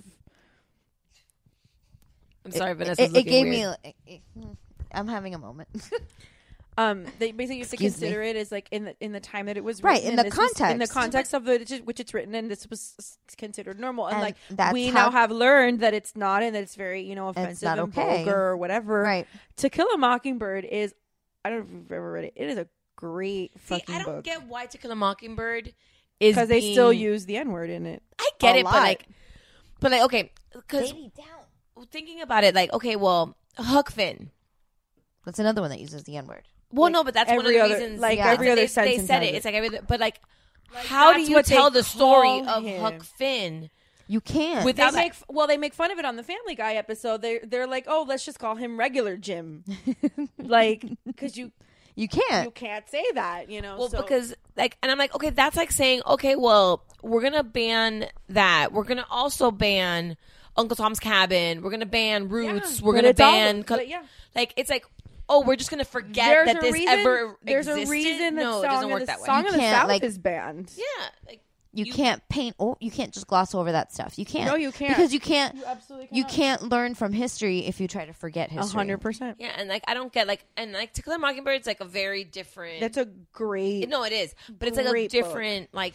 I'm sorry, Vanessa. it gave me. I'm having a moment. They basically have to Excuse consider it as like in the time that it was Right, written, in and the this was in the context. context of which it's written, and this was considered normal, and like that's we how- now have learned that it's not, and that it's very offensive not and okay. vulgar or whatever. Right. To Kill a Mockingbird is, I don't know if you've ever read it. It is a great fucking I don't book get why To Kill a Mockingbird is because they still being- use the N-word in it. I get a it, lot. but like okay, because thinking about it, like okay, well, Huck Finn. That's another one that uses the N-word. Well, Like, no, but that's one of every the other- reasons. like, Yeah. every other they sentence said has it. it. It's like every, but like, how do that's you what they tell the story call of him. Huck Finn? You can't. Without they make fun of it on the Family Guy episode. They're like, oh, let's just call him regular Jim, like because you can't say that, you know. Well, so. because like, and I'm like, okay, that's like saying, okay, well, we're gonna ban that. We're gonna also ban Uncle Tom's Cabin. We're gonna ban Roots. We're but gonna it's all- ban. but yeah. Like it's like, oh, we're just gonna forget There's that a this reason- ever there's existed. a reason that no, it Song doesn't of work the- that way. Song of the can't, South like- is banned. Yeah, like You can't paint. Oh, you can't just gloss over that stuff. You can't. No, you can't. because you can't. You absolutely You cannot. can't learn from history if you try to forget history. 100%. yeah, and like I don't get like, and like To Kill a Mockingbird's like a very different. That's a great. No, it is, but it's like a great book. different like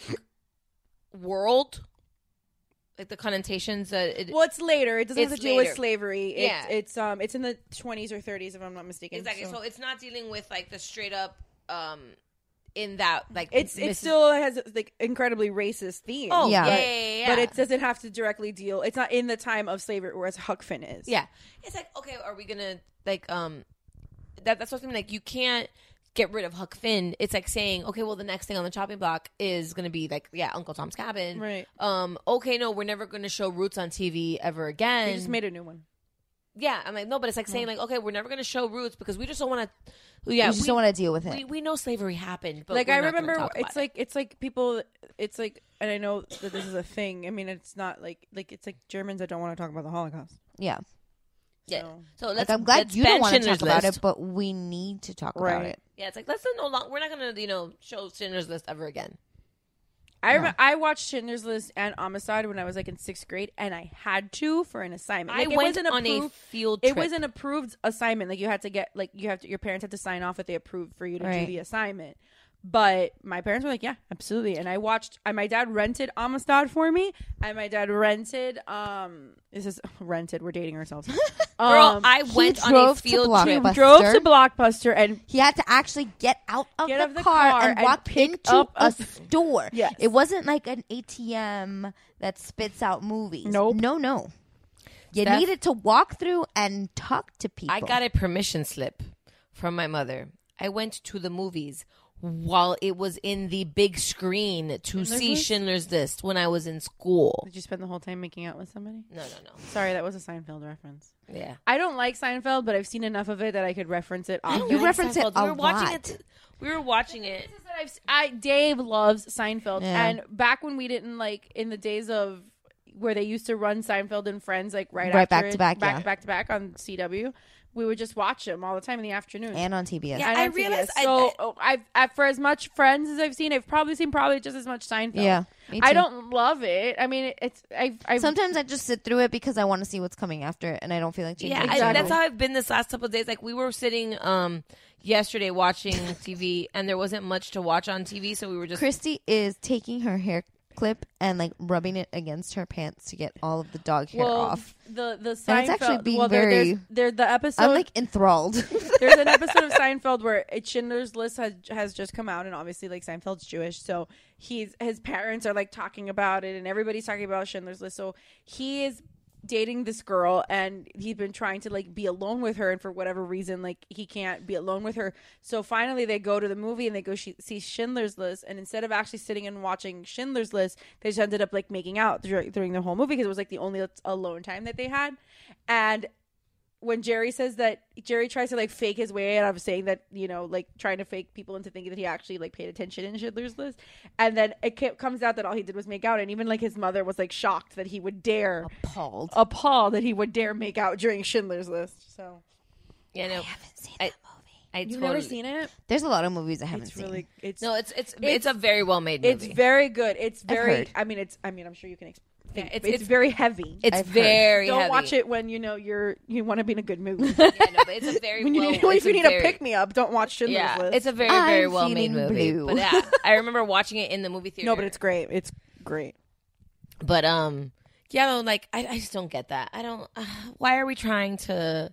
world. Like the connotations that it. Well, it's later. It doesn't have It's to do with later. slavery. Yeah. It's in the 20s or 30s, if I'm not mistaken. Exactly. So it's not dealing with like the straight up in that like it Mrs. still has like incredibly racist themes. Oh, Yeah. yeah. But it doesn't have to directly deal. It's not in the time of slavery, whereas Huck Finn is. Yeah. It's like, okay, are we gonna like that's what I'm like you can't get rid of Huck Finn. It's like saying, okay, well the next thing on the chopping block is gonna be like, yeah, Uncle Tom's Cabin. Right. Okay, no, we're never gonna show Roots on TV ever again. They just made a new one. Yeah, I'm like, no, but it's like saying like, okay, we're never going to show roots because we just don't want to. Yeah, we just don't want to deal with it. We know slavery happened, but like we're I not gonna remember, talk about it's like people. It's like, and I know that this is a thing. I mean, it's not like it's like Germans that don't want to talk about the Holocaust. Yeah. Yeah. So Like, let's. I'm glad let's you don't ban want to Schindler's talk about List. it, but we need to talk about it. Yeah, it's like let's no longer. We're not gonna show Schindler's List ever again. I watched Schindler's List and Amistad when I was like in 6th grade, and I had to for an assignment. Like, I went on a field trip. It was an approved assignment. Like you had to get your parents had to sign off that they approved for you to do the assignment. But my parents were like, yeah, absolutely. And I watched. My dad rented Amistad for me, and my dad rented. This is rented. We're dating ourselves. Girl, I went on a field trip. He drove to Blockbuster, and he had to actually get out of the car and walk into a store. Yes. It wasn't like an ATM that spits out movies. Nope. No. You Steph? needed to walk through and talk to people. I got a permission slip from my mother. I went to the movies while it was in the big screen to see Schindler's List when I was in school. Did you spend the whole time making out with somebody? No. Sorry, that was a Seinfeld reference. Yeah. I don't like Seinfeld, but I've seen enough of it that I could reference it. You reference it we a were watching lot. it. We were watching it. Dave loves Seinfeld, Yeah. and back when we didn't in the days of where they used to run Seinfeld and Friends right Right after back to back, back to back on CW, we would just watch them all the time in the afternoon and on TBS. Yeah, And I on TBS. realized I've for as much Friends as I've seen, I've probably seen just as much Seinfeld. Yeah, me I too. don't love it. I mean, I've Sometimes I just sit through it because I want to see what's coming after it, and I don't feel like changing. Yeah, that's how I've been this last couple of days. Like we were sitting yesterday watching TV, and there wasn't much to watch on TV, so we were just. Christy is taking her hair clip and rubbing it against her pants to get all of the dog hair off. The Seinfeld, And it's actually being there's the episode. I'm enthralled. There's an episode of Seinfeld where Schindler's List has just come out, and obviously Seinfeld's Jewish, so his parents are talking about it, and everybody's talking about Schindler's List. So he is dating this girl, and he's been trying to be alone with her, and for whatever reason he can't be alone with her. So finally they go to the movie and they go see Schindler's List, and instead of actually sitting and watching Schindler's List, they just ended up making out during the whole movie because it was the only alone time that they had. And when Jerry says that, Jerry tries to fake his way out of saying that, trying to fake people into thinking that he actually paid attention in Schindler's List. And then it comes out that all he did was make out. And even his mother was shocked that he would dare, appalled that he would dare make out during Schindler's List. So, I haven't seen that movie. You've never seen it? There's a lot of movies I haven't seen. It's a very well made movie. It's very good. It's very. heard. I'm sure you can. Yeah, it's very heavy. It's very Don't heavy. watch it when you want to be in a good mood. Yeah, no, but it's a very if you need a pick me up, don't watch Schindler's List. It's a very, very well made movie. blue. But yeah, I remember watching it in the movie theater. No, but it's great. It's great. But yeah, no, I just don't get that. I don't. Why are we trying to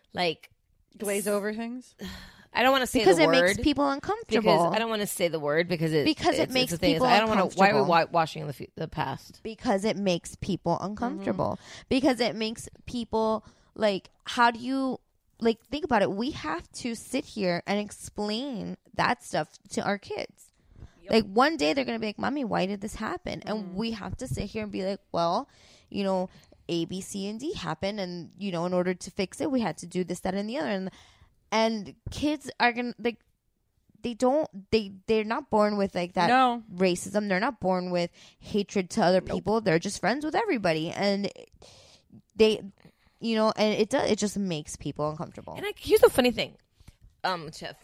glaze over things? I don't want to say because the it word makes people uncomfortable. Because I don't want to say the word because it makes the thing people I don't want to. Why are we uncomfortable. washing the past? Because it makes people uncomfortable. Because it makes people how do you think about it? We have to sit here and explain that stuff to our kids. One day they're gonna be like, "Mommy, why did this happen?" And we have to sit here and be like, "Well, A, B, C, and D happened, and in order to fix it, we had to do this, that, and the other." And kids are gonna they're not born with that racism. They're not born with hatred to other people. They're just friends with everybody, and and it just makes people uncomfortable. And here's the funny thing, but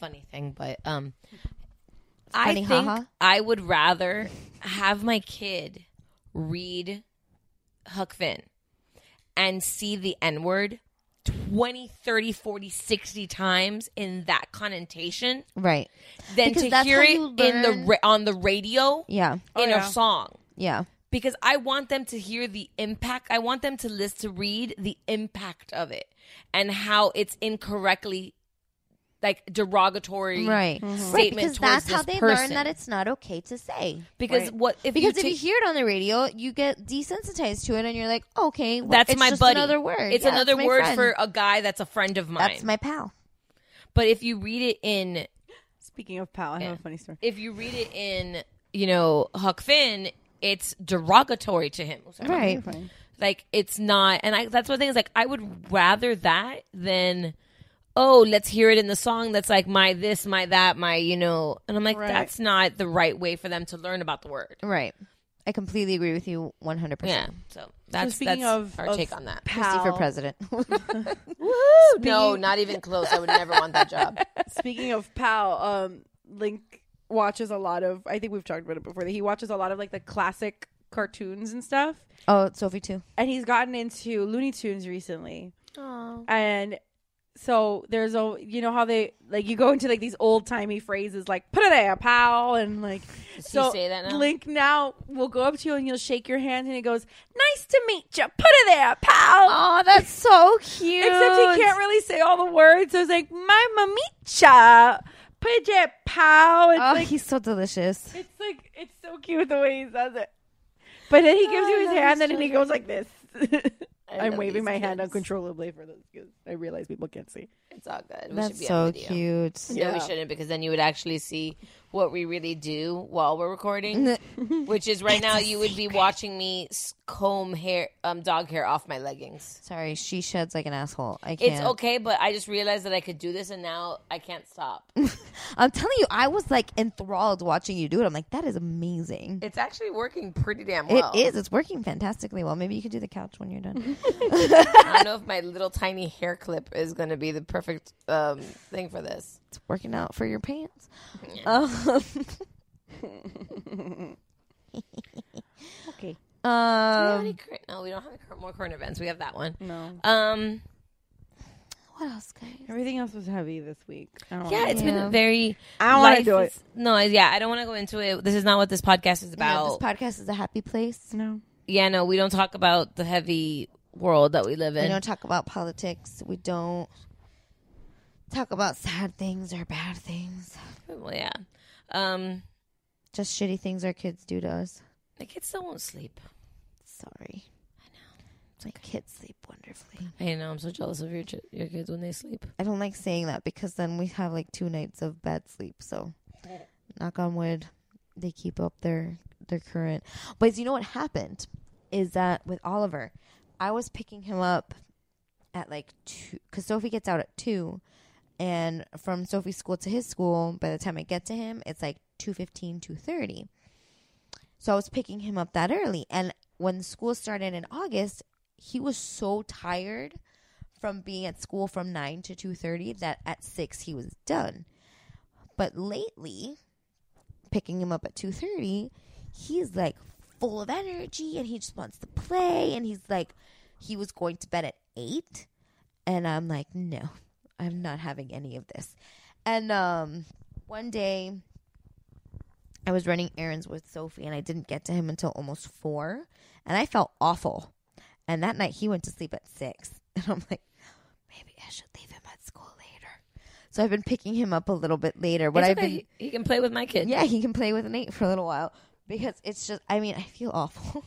I think I would rather have my kid read Huck Finn and see the N-word 20, 30, 40, 60 times in that connotation. Right. Than Because to that's hear how it you in on the radio Yeah. in a song. Yeah. Because I want them to hear the impact. I want them to listen to read the impact of it and how it's incorrectly derogatory statement because towards that's this how they person. learn that it's not okay to say. Because if you hear it on the radio, you get desensitized to it, and you're like, okay, well, that's it's my just buddy. another word. It's Yeah, another my word friend. for a guy that's a friend of mine. That's my pal. But if you read it in, speaking of pal, I have a funny story. If you read it in, Huck Finn, it's derogatory to him. Right. Like, it's not, and that's one thing is like, I would rather that than, oh, let's hear it in the song that's like my this, my that, my, and I'm like, that's not the right way for them to learn about the word. Right. I completely agree with you 100%. Yeah. So that's our take on that. Christy for president. No, not even close. I would never want that job. Speaking of Pal, Link watches a lot of, I think we've talked about it before, that he watches a lot of like the classic cartoons and stuff. Oh, Sophie too. And he's gotten into Looney Tunes recently. Oh. And so there's how they like you go into like these old timey phrases like "put it there, pal," and like Does he say that now? Link now will go up to you and he'll shake your hand and he goes, "Nice to meet you. Put it there, pal." Oh, that's so cute. Except he can't really say all the words, so it's like "my mamicha." Put it there, pal. It's like, he's so delicious. It's so cute the way he says it. But then he gives you his hand and then he goes like this. I'm waving my hand uncontrollably for this because I realize people can't see. It's all good. That's so cute. No, we shouldn't, because then you would actually see what we really do while we're recording, which is right now you would be watching me comb dog hair off my leggings. Sorry, she sheds like an asshole. I can't. It's okay, but I just realized that I could do this, and now I can't stop. I'm telling you, I was like enthralled watching you do it. I'm like, that is amazing. It's actually working pretty damn well. It is. It's working fantastically well. Maybe you could do the couch when you're done. I don't know if my little tiny hair clip is going to be the perfect thing for this. It's working out for your pants. Yeah. Okay. No, we don't have more current events. We have that one. No. What else, guys? Everything else was heavy this week. It's been very. I don't want to do it. No, yeah, I don't want to go into it. This is not what this podcast is about. This podcast is a happy place. No. Yeah, no, we don't talk about the heavy world that we live in. We don't talk about politics. We don't talk about sad things or bad things. Well, yeah. Just shitty things our kids do to us. The kids still won't sleep. Sorry. I know. My kids sleep wonderfully. I know. I'm so jealous of your kids when they sleep. I don't like saying that because then we have like 2 nights of bad sleep. So, knock on wood, they keep up their current. But you know what happened is that with Oliver, I was picking him up at like 2, because Sophie gets out at 2. And from Sophie's school to his school, by the time I get to him, it's like 2:15, 2:30. So I was picking him up that early. And when school started in August, he was so tired from being at school from 9 to 2:30 that at 6 he was done. But lately, picking him up at 2:30, he's like full of energy and he just wants to play. And he's like, he was going to bed at 8. And I'm like, no. I'm not having any of this. And one day, I was running errands with Sophie, and I didn't get to him until almost 4. And I felt awful. And that night, he went to sleep at 6. And I'm like, maybe I should leave him at school later. So I've been picking him up a little bit later. But he can play with my kid. Yeah, he can play with Nate for a little while. Because it's just, I mean, I feel awful.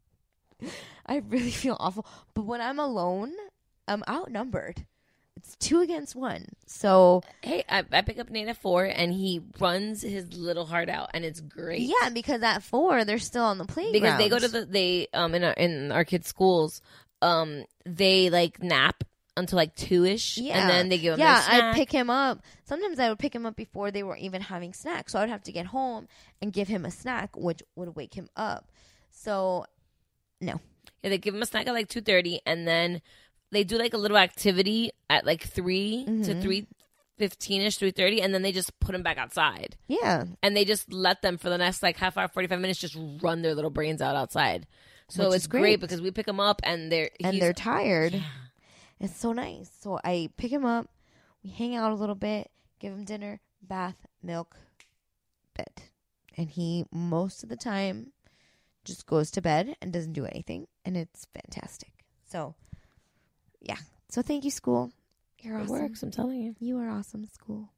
I really feel awful. But when I'm alone, I'm outnumbered. It's 2 against 1. So hey, I pick up Nate at 4, and he runs his little heart out, and it's great. Yeah, because at 4 they're still on the playground. Because they go to in our kids' schools, they like nap until like 2ish, and then they give him their snack. I'd pick him up. Sometimes I would pick him up before they were even having snacks, so I would have to get home and give him a snack, which would wake him up. So no, yeah, they give him a snack at like 2:30, and then they do like a little activity at like 3 to 3:15ish, 3:30, and then they just put them back outside. Yeah. And they just let them for the next like half hour, 45 minutes, just run their little brains out outside. So it's great because we pick them up and they're tired. Yeah. It's so nice. So I pick him up, we hang out a little bit, give him dinner, bath, milk, bed. And he, most of the time, just goes to bed and doesn't do anything. And it's fantastic. So yeah. So thank you, school. You're awesome. It works, I'm telling you. You are awesome, school.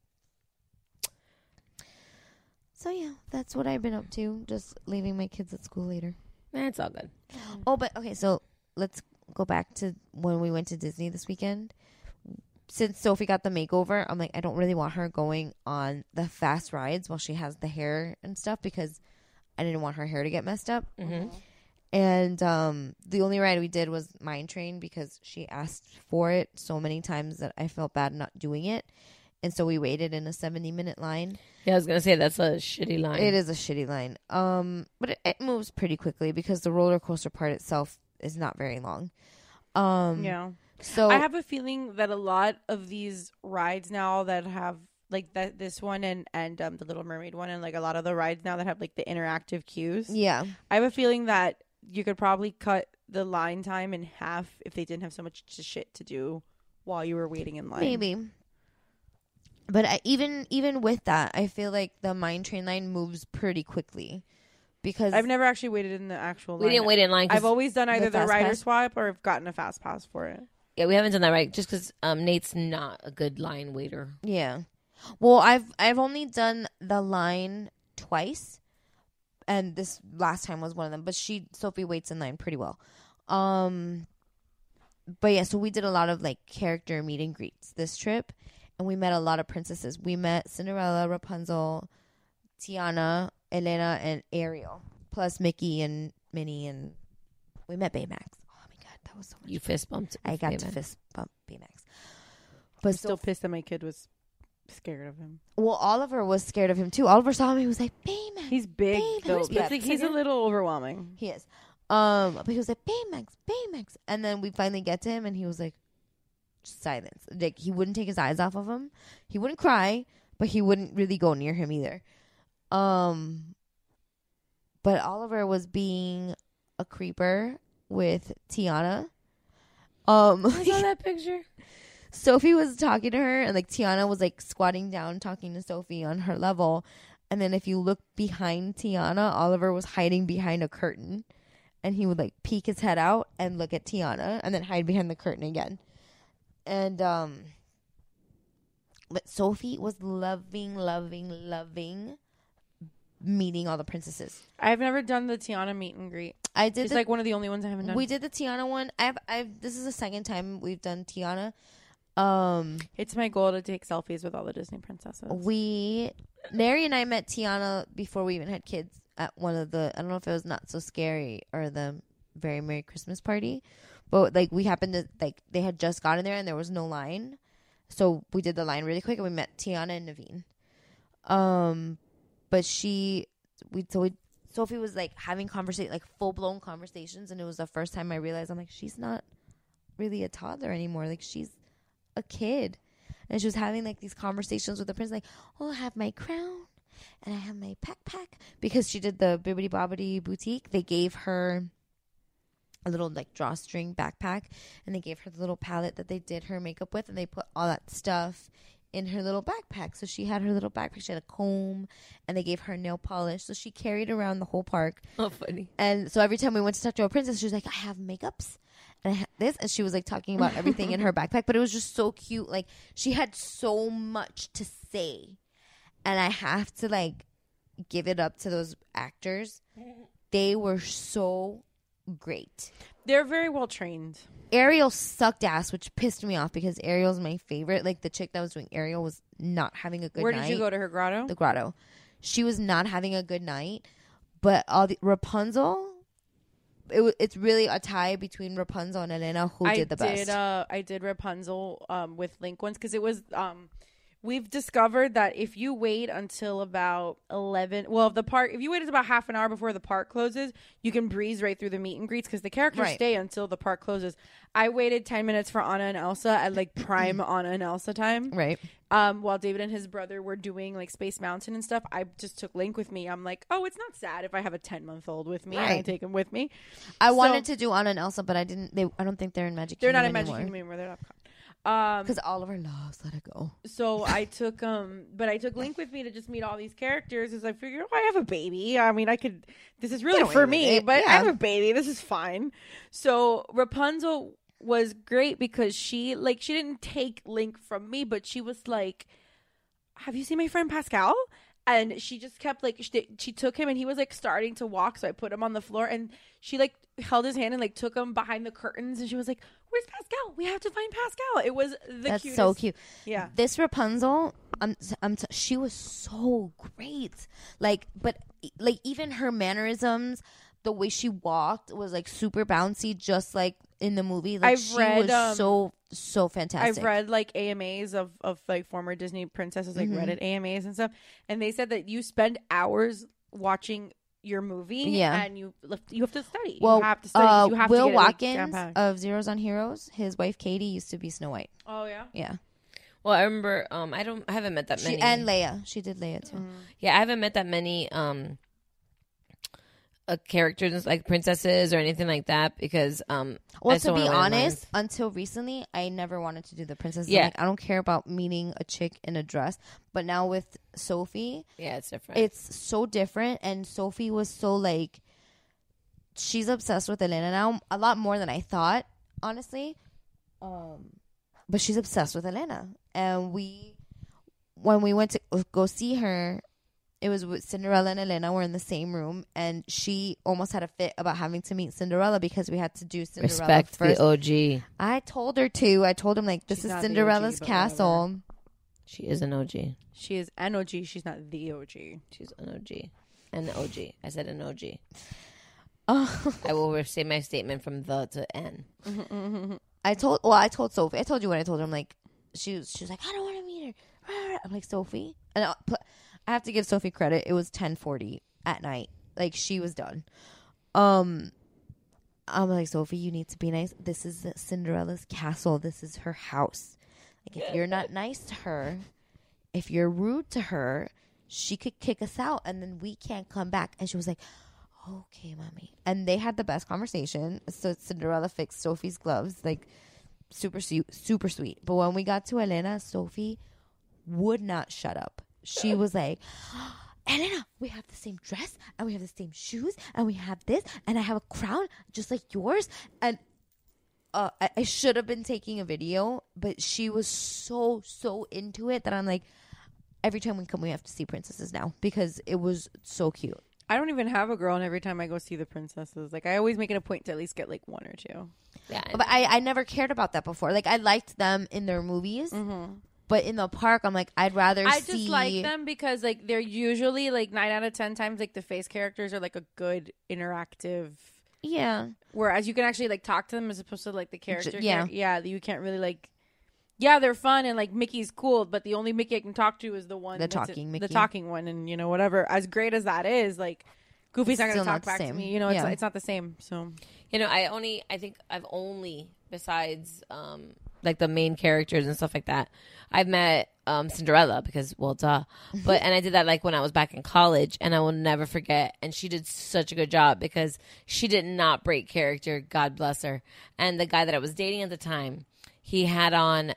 So yeah, that's what I've been up to. Just leaving my kids at school later. It's all good. Oh, but okay, so let's go back to when we went to Disney this weekend. Since Sophie got the makeover, I'm like, I don't really want her going on the fast rides while she has the hair and stuff because I didn't want her hair to get messed up. Mm-hmm. And the only ride we did was Mine Train because she asked for it so many times that I felt bad not doing it. And so we waited in a 70-minute line. Yeah, I was going to say that's a shitty line. It is a shitty line. But it moves pretty quickly because the roller coaster part itself is not very long. Yeah. So I have a feeling that a lot of these rides now that have like this one and the Little Mermaid one and like a lot of the rides now that have like the interactive queues. Yeah. I have a feeling that you could probably cut the line time in half if they didn't have so much shit to do while you were waiting in line. Maybe. But even with that, I feel like the Mine Train line moves pretty quickly because I've never actually waited in the actual line. We didn't wait in line. I've always done either the rider pass? swap or I've gotten a fast pass for it. Yeah, we haven't done that right just because Nate's not a good line waiter. Yeah. Well, I've only done the line twice, and this last time was one of them. But Sophie waits in line pretty well. But yeah, so we did a lot of like character meet and greets this trip, and we met a lot of princesses. We met Cinderella, Rapunzel, Tiana, Elena, and Ariel, plus Mickey and Minnie, and we met Baymax. Oh my god, that was so much. You fist bumped. I got to fist bump Baymax. But I'm still pissed that my kid was scared of him. Well, Oliver was scared of him too. Oliver saw him. He was like, Baymax. He's big though. Yeah, He's a little overwhelming. He is. But he was like, Baymax. And then we finally get to him and he was like, silence. Like, he wouldn't take his eyes off of him. He wouldn't cry, but he wouldn't really go near him either. But Oliver was being a creeper with Tiana. I saw that picture. Sophie was talking to her, and like Tiana was like squatting down talking to Sophie on her level. And then if you look behind Tiana, Oliver was hiding behind a curtain, and he would like peek his head out and look at Tiana, and then hide behind the curtain again. And but Sophie was loving meeting all the princesses. I've never done the Tiana meet and greet. I did. It's like one of the only ones I haven't done. We did the Tiana one. This is the second time we've done Tiana. It's my goal to take selfies with all the Disney princesses. Larry and I met Tiana before we even had kids at one of the, I don't know if it was Not So Scary or the Very Merry Christmas Party, but like we happened to, like they had just gotten there and there was no line. So we did the line really quick and we met Tiana and Naveen. But Sophie was like having like full blown conversations, and it was the first time I realized I'm like, she's not really a toddler anymore. Like she's a kid. And she was having like these conversations with the prince, like, oh, I have my crown and I have my backpack, because she did the Bibbidi Bobbidi Boutique. They gave her a little like drawstring backpack, and they gave her the little palette that they did her makeup with, and they put all that stuff in her little backpack. So she had her little backpack. She had a comb, and they gave her nail polish. So she carried around the whole park. Oh, funny. And so every time we went to talk to a princess, she was like, I have makeups and I have this. And she was like talking about everything in her backpack. But it was just so cute. Like she had so much to say. And I have to like give it up to those actors. They were so great. They're very well trained. Ariel sucked ass, which pissed me off because Ariel's my favorite. Like the chick that was doing Ariel was not having a good night. Where did you go to her grotto? The grotto. She was not having a good night. But Rapunzel, it's really a tie between Rapunzel and Elena who did the best. I did Rapunzel with Link once because it was we've discovered that if you wait until about 11, if you wait until about half an hour before the park closes, you can breeze right through the meet and greets because the characters stay until the park closes. I waited 10 minutes for Anna and Elsa at like prime Anna and Elsa time. Right. While David and his brother were doing like Space Mountain and stuff, I just took Link with me. I'm like, oh, it's not sad if I have a 10-month-old with me. I take him with me. I wanted to do Anna and Elsa, but I didn't. I don't think they're in Magic Kingdom. They're not in anymore. Magic Kingdom anymore. They're not. Because Oliver loves Let It Go. So I took Link with me to just meet all these characters, because I figured, I have a baby. I mean, this is really for me, but I have a baby. This is fine. So Rapunzel was great because she didn't take Link from me, but she was like, have you seen my friend Pascal? And she just kept like, she took him and he was like starting to walk. So I put him on the floor and she like held his hand and like took him behind the curtains. And she was like, where's Pascal? We have to find Pascal. It was That's cutest. so cute. Yeah. This Rapunzel, she was so great. Like, but like even her mannerisms, the way she walked was like super bouncy, just like in the movie. Like I've read, was so fantastic. I've read like AMAs of like former Disney princesses, like Reddit AMAs and stuff, and they said that you spend hours watching your movie, and you have to study. Well, you have to study. You have Will to get Watkins it, like, of Zeros on Heroes, his wife Katie used to be Snow White. Oh yeah, yeah. Well, I remember. I haven't met that many. And Leia, she did Leia too. Yeah, I haven't met that many characters like princesses or anything like that because well, to be honest, until recently I never wanted to do the princesses. Yeah. Like, I don't care about meeting a chick in a dress, but now with Sophie, yeah, it's different. It's so different. And Sophie was so like, she's obsessed with Elena now, a lot more than I thought, honestly. But she's obsessed with Elena, and when we went to go see her, it was with Cinderella and Elena were in the same room, and she almost had a fit about having to meet Cinderella because we had to do Cinderella Respect first. the OG. I told her to. I told him, like, this is Cinderella's castle. Whatever. She is an OG. She is an OG. She's not the OG. She's an OG. And the OG. I said an OG. Oh. I will say my statement from the to N. I told Sophie. I told you when I told her, I'm like, she was like, I don't want to meet her. I'm like, Sophie. And I have to give Sophie credit. It was 10:40 at night. Like, she was done. I'm like, Sophie, you need to be nice. This is Cinderella's castle. This is her house. Like, if you're not nice to her, if you're rude to her, she could kick us out, and then we can't come back. And she was like, okay, mommy. And they had the best conversation. So Cinderella fixed Sophie's gloves, like, super sweet. But when we got to Elena, Sophie would not shut up. She was like, Elena, we have the same dress, and we have the same shoes, and we have this, and I have a crown just like yours. And I should have been taking a video, but she was so into it that I'm like, every time we come, we have to see princesses now because it was so cute. I don't even have a girl, and every time I go see the princesses, like, I always make it a point to at least get like one or two. Yeah, but I never cared about that before. Like, I liked them in their movies. But in the park, I'm like, I'd rather see... I just like them because, like, they're usually, like, 9 out of 10 times, like, the face characters are, like, a good interactive... Yeah. Whereas you can actually, like, talk to them as opposed to, like, the character. Yeah. Yeah, you can't really, like... Yeah, they're fun, and, like, Mickey's cool, but the only Mickey I can talk to is the one... The talking Mickey. The talking one, and, you know, whatever. As great as that is, like, Goofy's not going to talk back to me. You know, it's not the same, so... You know, I think I've only, besides... like the main characters and stuff like that, I've met Cinderella because, well, duh. But and I did that like when I was back in college, and I will never forget. And she did such a good job because she did not break character. God bless her. And the guy that I was dating at the time, he had on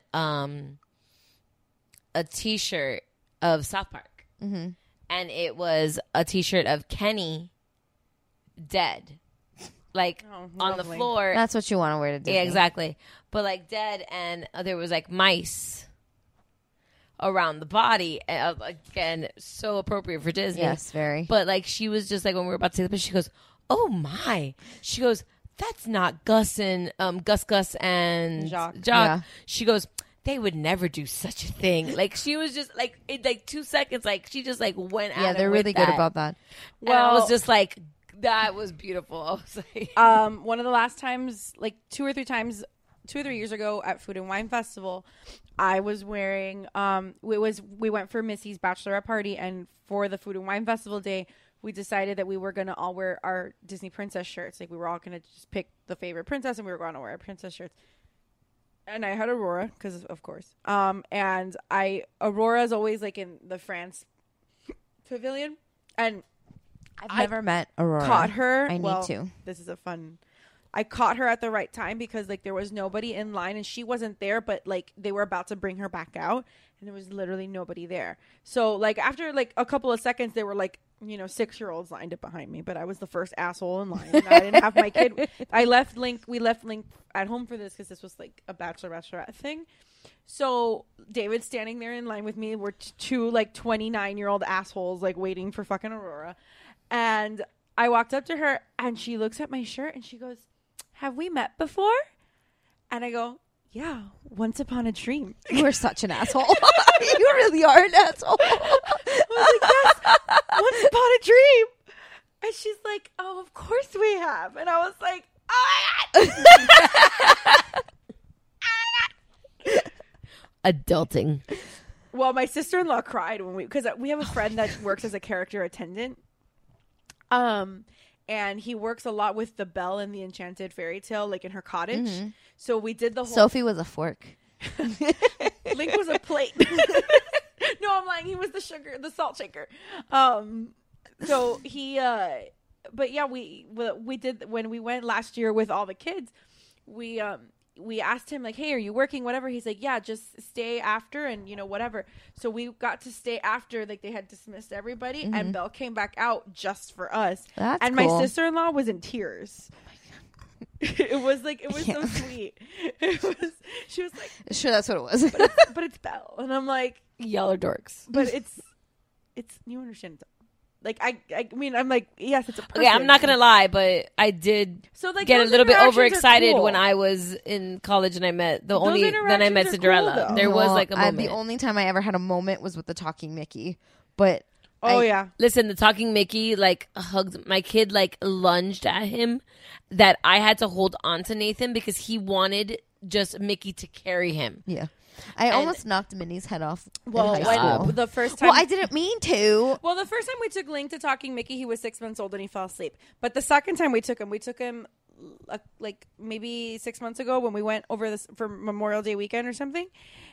a T-shirt of South Park, and it was a T-shirt of Kenny dead. Like, on the floor. That's what you want to wear to Disney. Yeah, exactly. But, like, dead, and there was, like, mice around the body. Again, so appropriate for Disney. Yes, very. But, like, she was just, like, when we were about to say this, she goes, oh, my. She goes, that's not Gus and Jacques. Yeah. She goes, they would never do such a thing. Like, she was just, like, in, like, 2 seconds, like, she just, like, went out. Yeah, they're really good about that. Well, I was just, like... That was beautiful. I was like, one of the last times, like 2 or 3 years ago at Food and Wine Festival, I was wearing, we went for Missy's bachelorette party, and for the Food and Wine Festival day, we decided that we were going to all wear our Disney princess shirts. Like, we were all going to just pick the favorite princess, and we were going to wear our princess shirts. And I had Aurora, because of course. And Aurora is always like in the France pavilion, and I've never met Aurora. Caught her. I need to. This is I caught her at the right time because like there was nobody in line and she wasn't there, but like they were about to bring her back out and there was literally nobody there. So like after like a couple of seconds, there were like, you know, 6-year-olds lined up behind me, but I was the first asshole in line. And I didn't have my kid. We left Link at home for this because this was like a bachelorette thing. So David's standing there in line with me. We're 2 like 29-year-old assholes like waiting for fucking Aurora. And I walked up to her and she looks at my shirt and she goes, have we met before? And I go, yeah, once upon a dream. You are such an asshole. You really are an asshole. I was like, yes, once upon a dream. And she's like, oh, of course we have. And I was like, oh my God. Adulting. Well, my sister-in-law cried because we have a friend that works as a character attendant. And he works a lot with the Belle in the Enchanted Fairy Tale, like in her cottage. Mm-hmm. So we did the whole... Sophie was a fork. Link was a plate. No, I'm lying. He was the salt shaker. So he, but yeah, we did, when we went last year with all the kids, we asked him like, hey, are you working? Whatever. He's like, yeah, just stay after and whatever. So we got to stay after, like they had dismissed everybody, and Belle came back out just for us. That's and cool. my sister-in-law was in tears. It was so sweet. She was like, sure, that's what it was. but it's Belle, and I'm like, y'all are dorks. but it's you understand. Like I mean, I'm like, yes, it's a person. Okay, I'm not gonna lie, but I did get a little bit overexcited when I was in college and I met then I met Cinderella. Cool, there was like a moment. The only time I ever had a moment was with the Talking Mickey, but yeah. Listen, the Talking Mickey like hugged my kid, like lunged at him, that I had to hold on to Nathan because he wanted just Mickey to carry him. Yeah. I almost knocked Minnie's head off. Well, in high school. the first time. Well, I didn't mean to. Well, the first time we took Link to Talking Mickey, he was 6 months old and he fell asleep. But the second time we took him like maybe 6 months ago when we went over this for Memorial Day weekend or something,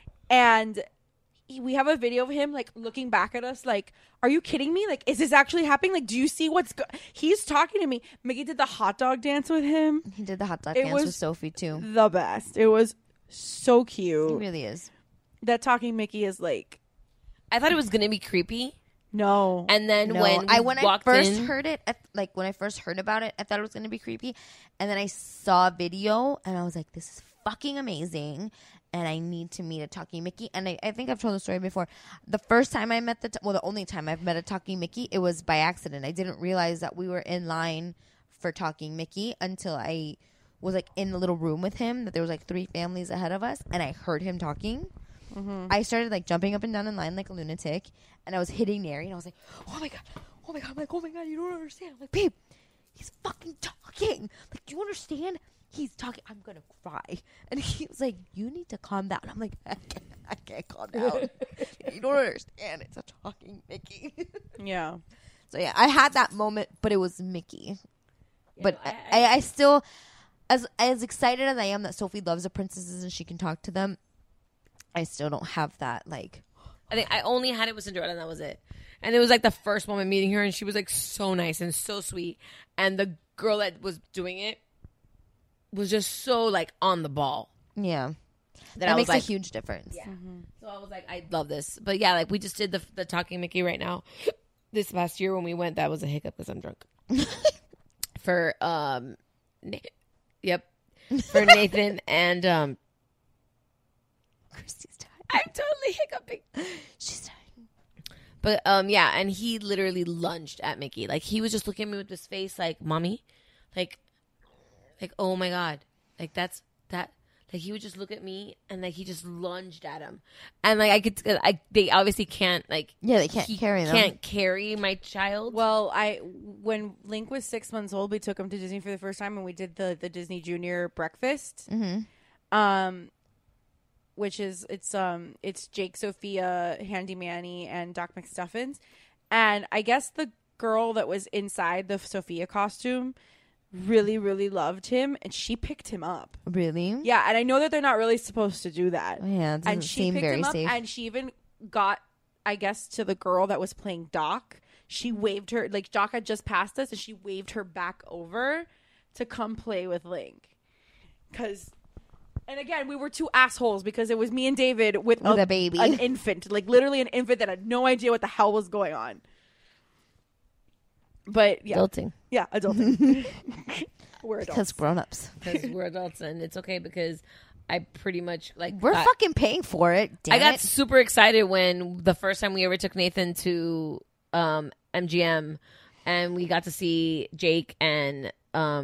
and we have a video of him like looking back at us like, are you kidding me? Like, is this actually happening? Like, do you see he's talking to me. Mickey did the hot dog dance with him. He did the hot dog dance with Sophie too. The best. It was so cute. It really is. That Talking Mickey is like, I thought it was gonna be creepy. No. And then when I first heard it, when I first heard about it, I thought it was gonna be creepy, and then I saw a video and I was like, this is fucking amazing. And I need to meet a Talking Mickey. And I think I've told the story before. The first time I met the only time I've met a Talking Mickey, it was by accident. I didn't realize that we were in line for Talking Mickey until I was like in the little room with him, that there was like 3 families ahead of us, and I heard him talking. Mm-hmm. I started like jumping up and down in line like a lunatic, and I was hitting Neri, and I was like, oh my god, I'm like, oh my god, you don't understand. I'm like, babe, he's fucking talking. Like, do you understand? He's talking. I'm gonna cry. And he was like, you need to calm down. I'm like, I can't calm down. You don't understand. It's a Talking Mickey. Yeah. So yeah, I had that moment, but it was Mickey. Yeah, but I still, as excited as I am that Sophie loves the princesses and she can talk to them, I still don't have that, like. I think I only had it with Cinderella, and that was it. And it was like the first moment meeting her, and she was like so nice and so sweet. And the girl that was doing it was just so like on the ball. Yeah. That makes like, a huge difference. Yeah. Mm-hmm. So I was like, I love this. But yeah, like we just did the Talking Mickey right now. This past year when we went, that was a hiccup because I'm drunk. For for Nathan and Christy's dying. I'm totally hiccuping. She's dying. But yeah, and he literally lunged at Mickey. Like he was just looking at me with this face like, mommy, like oh my god, like that's that. Like he would just look at me and like he just lunged at him, and like they obviously can't like they can't carry them. Can't carry my child. Well, when Link was 6 months old, we took him to Disney for the first time, and we did the Disney Junior breakfast. Mm-hmm. Which is it's Jake, Sophia, Handy Manny, and Doc McStuffins, and I guess the girl that was inside the Sophia costume really, really loved him, and she picked him up. Really? Yeah, and I know that they're not really supposed to do that. Oh, yeah, it doesn't seem very safe. And she even got, I guess, to the girl that was playing Doc. She waved her, like Doc had just passed us, and she waved her back over to come play with Link. And again, we were 2 assholes because it was me and David with a baby, an infant, like literally an infant that had no idea what the hell was going on. But yeah, adulting. Yeah, adulting. We're adults. Because grown-ups. Because we're adults, and it's okay because I pretty much like we're fucking paying for it. Damn I got super excited when the first time we ever took Nathan to MGM. and we got to see Jake and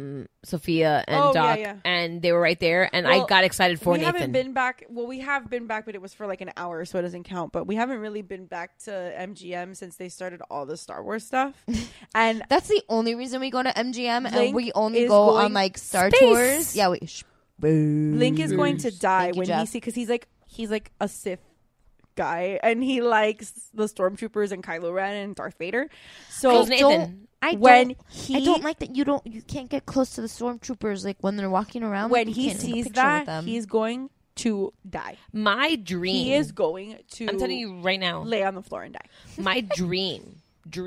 Sophia and Oh, Doc, yeah. and they were right there, and I got excited for we Nathan. haven't been back. Well, we have been back, but it was for like an hour, so it doesn't count. But we haven't really been back to MGM since they started all the Star Wars stuff. And That's the only reason we go to MGM, and Link we only is go going on like Star space. Tours. Yeah, wait. Link is going to die Thank you, when Jeff. because he's like a Sith guy, and he likes the stormtroopers and Kylo Ren and Darth Vader. So I when don't like that you can't get close to the stormtroopers like when they're walking around. when you he can't take a sees picture with that, them. he's going to die. My dream. He is going to. I'm telling you right now. Lay on the floor and die. My dream,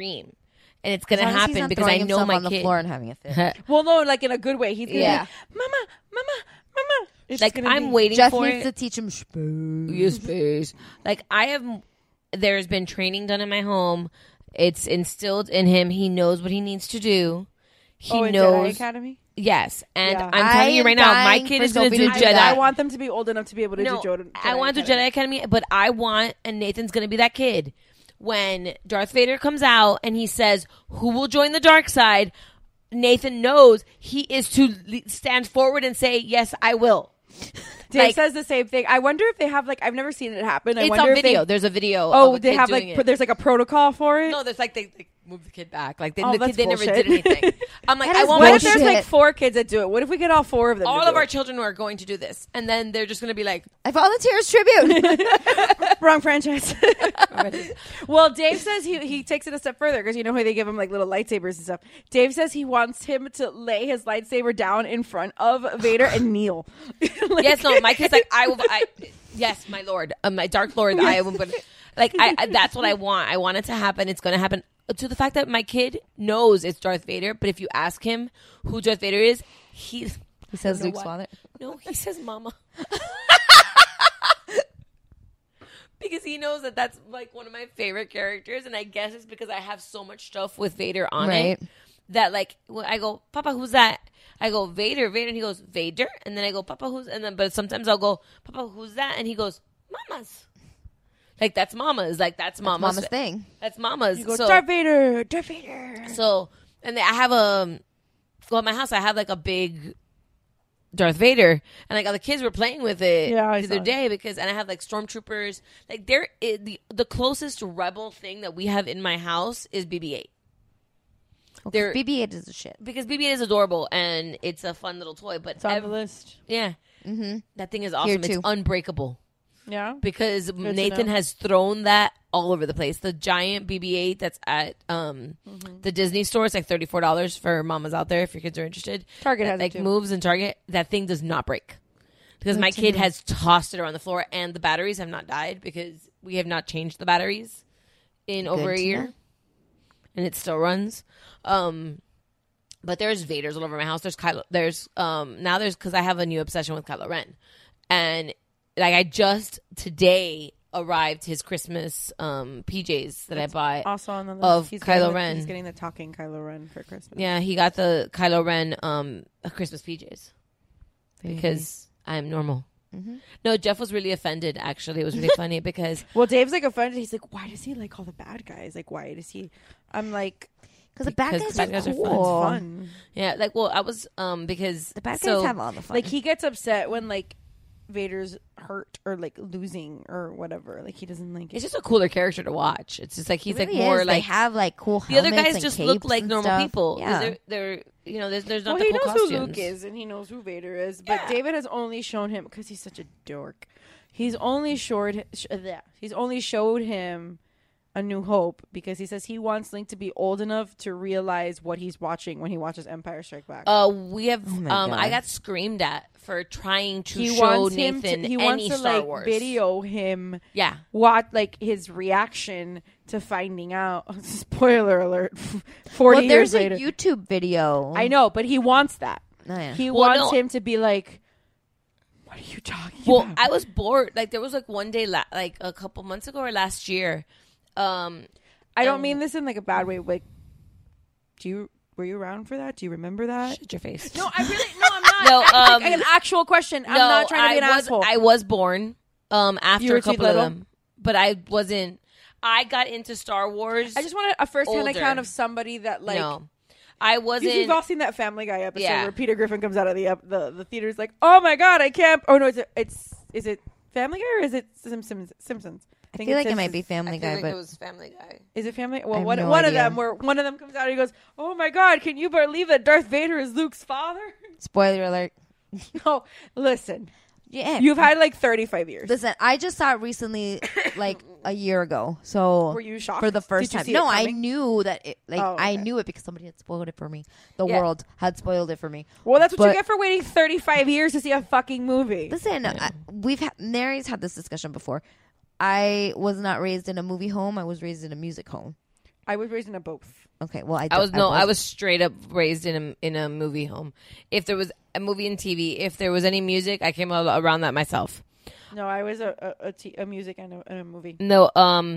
and it's gonna As long as he's happen not because I throwing know himself my on the kid. floor and having a fit. Well, no, like in a good way. He's gonna Yeah. be, Mama. It's Like gonna I'm be- waiting Jeff for needs it. to teach him. Use space. Like I have. There's been training done in my home. It's instilled in him. He knows what he needs to do. He in knows. Jedi Academy. Yes, and Yeah. I'm telling you right now, my dying kid for is going to Sophie do to do Jedi. that. I want them to be old enough to be able to No, do Jedi. I want to do Jedi Academy, but I want, and Nathan's going to be that kid. When Darth Vader comes out and he says, "Who will join the dark side?" Nathan knows he is to stand forward and say, "Yes, I will." Dave says the same thing. I wonder if they have I've never seen it happen. I It's wonder on if video. They, There's a video. oh, of a they kid have doing it. there's like a protocol for it. No, there's they move the kid back. Like Oh, the that's kid, they never bullshit. did anything. I'm like, That I is want What my if there's bullshit. 4 kids that do it? What if we get all 4 of them? all to of do our it? children are going to do this, and then they're just going to be like, I volunteer as tribute. Wrong franchise. Well, Dave says he takes it a step further because you know how they give him little lightsabers and stuff. Dave says he wants him to lay his lightsaber down in front of Vader and kneel. yes, no, my kid's like, yes, my lord, my dark lord, I will. But I that's what I want. I want it to happen. It's going to happen. To the fact that my kid knows it's Darth Vader, but if you ask him who Darth Vader is, he says Luke's why. father. No, he says Mama. Because he knows that that's one of my favorite characters, and I guess it's because I have so much stuff with Vader on Right. it that when I go, Papa, who's that? I go, Vader, and he goes, Vader, and then I go, Papa, who's? And then, but sometimes I'll go, Papa, who's that? And he goes, Mama's. That's Mama's. That's Mama's thing. That's Mama's. You go, So- Darth Vader, Darth Vader. So, and I have at my house, I have a big Darth Vader, and the kids were playing with it Yeah, I the other saw it. day and I have stormtroopers. There is the closest rebel thing that we have in my house is BB-8. There, BB-8 is a shit. Because BB-8 is adorable and it's a fun little toy, but It's on the list. Yeah, that thing is awesome. Here, It's too. unbreakable. Yeah, Because to Nathan know. has thrown that all over the place. The giant BB-8 that's at the Disney store, it's $34 for mamas out there if your kids are interested. Target has that, it too. moves in Target. That thing does not break because my kid has tossed it around the floor, and the batteries have not died because we have not changed the batteries in over a to year, know. and it still runs. But there's Vaders all over my house. There's Kylo. There's because I have a new obsession with Kylo Ren, and I just today arrived his Christmas PJs that I bought Also on the list. of He's Kylo getting Ren. He's getting the talking Kylo Ren for Christmas. Yeah, he got the Kylo Ren Christmas PJs because I'm normal. No, Jeff was really offended. Actually, it was really funny because Well, Dave's offended. He's like, why does he like all the bad guys? Why does he? I'm like, Because the bad Because guys, the bad guys are are cool. fun. it's fun. yeah, I was because The bad guys so, have all the fun. He gets upset when Vader's hurt or losing or whatever. He doesn't like it. It's just a cooler character to watch. It's just he's It really more is. They have cool the other helmets guys and just look capes like and normal stuff. people. Yeah. They're there's Well, not he the cool knows costumes. who Luke is and he knows who Vader is. But David has only shown him because he's such a dork. He's only showed him A New Hope because he says he wants Link to be old enough to realize what he's watching when he watches Empire Strike Back. We have my God. I got screamed at for trying to he show wants him Nathan to, he any wants to Star Wars. video him Yeah. his reaction to finding out. Spoiler alert. 40 Well, years there's a later. YouTube video. I know, but he wants that. Oh, yeah. He Well, wants no. him to be like, what are you talking Well, about? I was bored. There was one day a couple months ago or last year. I don't mean this in a bad way. Were you around for that? Do you remember that? Shut your face. No, I'm not. No, an actual question. I'm not trying to be an asshole. I was born after You were a too couple of little? them, but I wasn't. I got into Star Wars. I just wanted a first-hand older. account of somebody that like. No. I wasn't. You've all seen that Family Guy episode where Peter Griffin comes out of the theater's like, oh my god, I can't. Oh no, is it Family Guy or is it Simpsons? I feel like it might be Family Guy, like but it was Family Guy. Is it Family? Well, I have no one of idea. them where one of them comes out and he goes, "Oh my God, can you believe that Darth Vader is Luke's father?" spoiler alert. No, listen. Yeah, You've had like 35 years. Listen, I just saw it recently, like a year ago. So Were you shocked? for the first Did you time? see No, it I coming? knew that. I knew it because somebody had spoiled it for me. The world had spoiled it for me. Well, that's what you But- get for waiting 35 years to see a fucking movie. Listen, Mary's had this discussion before. I was not raised in a movie home. I was raised in a music home. I was raised in a both. Okay, well, I was straight up raised in a movie home. If there was a movie and TV, if there was any music, I came around that myself. No, I was a music and a movie. No,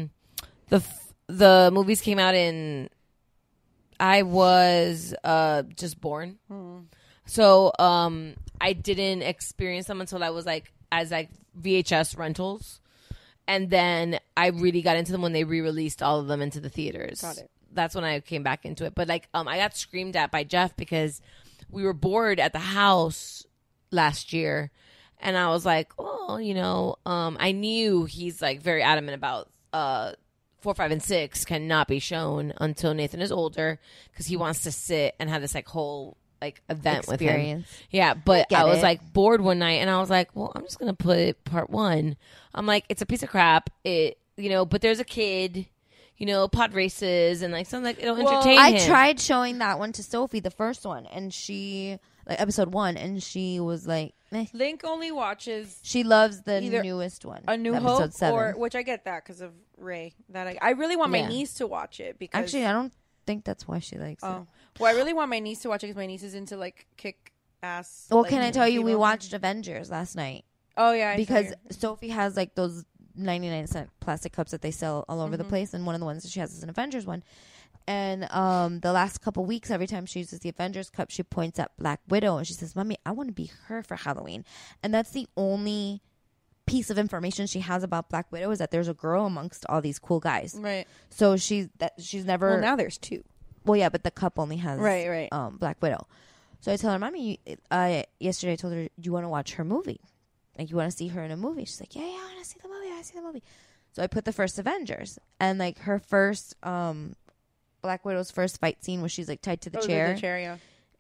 the movies came out in. I was just born, so I didn't experience them until I was as VHS rentals, and then I really got into them when they re-released all of them into the theaters. Got it. That's when I came back into it. But I got screamed at by Jeff because we were bored at the house last year, and I was like, oh, I knew he's very adamant about 4, 5, and 6 cannot be shown until Nathan is older because he wants to sit and have this whole event with him. Experience. Yeah, but Get I was it. bored one night and I was like, well, I'm just gonna put part 1. I'm like, it's a piece of crap. But there's a kid. Pod races and something it'll entertain him. I tried showing that one to Sophie, the first one, and she episode 1, and she was like, eh. Link only watches. She loves the either newest one, A New episode Hope, 7. or which I get that because of Ray. That I really want my Yeah. niece to watch it because Actually, I don't think that's why she likes it. well, I really want my niece to watch it because my niece is into kick ass. Well, can I tell you, we female- watched Avengers last night. Oh yeah, I saw because your- Sophie has those 99-cent plastic cups that they sell all over the Mhm. place, and one of the ones that she has is an Avengers one. And the last couple weeks, every time she uses the Avengers cup, she points at Black Widow and she says, "Mommy, I want to be her for Halloween." And that's the only piece of information she has about Black Widow, is that there's a girl amongst all these cool guys. Right. So she's never. Well, now there's 2. Well, yeah, but the cup only has Right. Black Widow. So I tell her, "Mommy, yesterday I told her, you want to watch her movie? You want to see her in a movie?" She's like, yeah, I want to see the movie. I want to see the movie. So I put the first Avengers, and her first Black Widow's first fight scene where she's tied to the chair. The chair, yeah.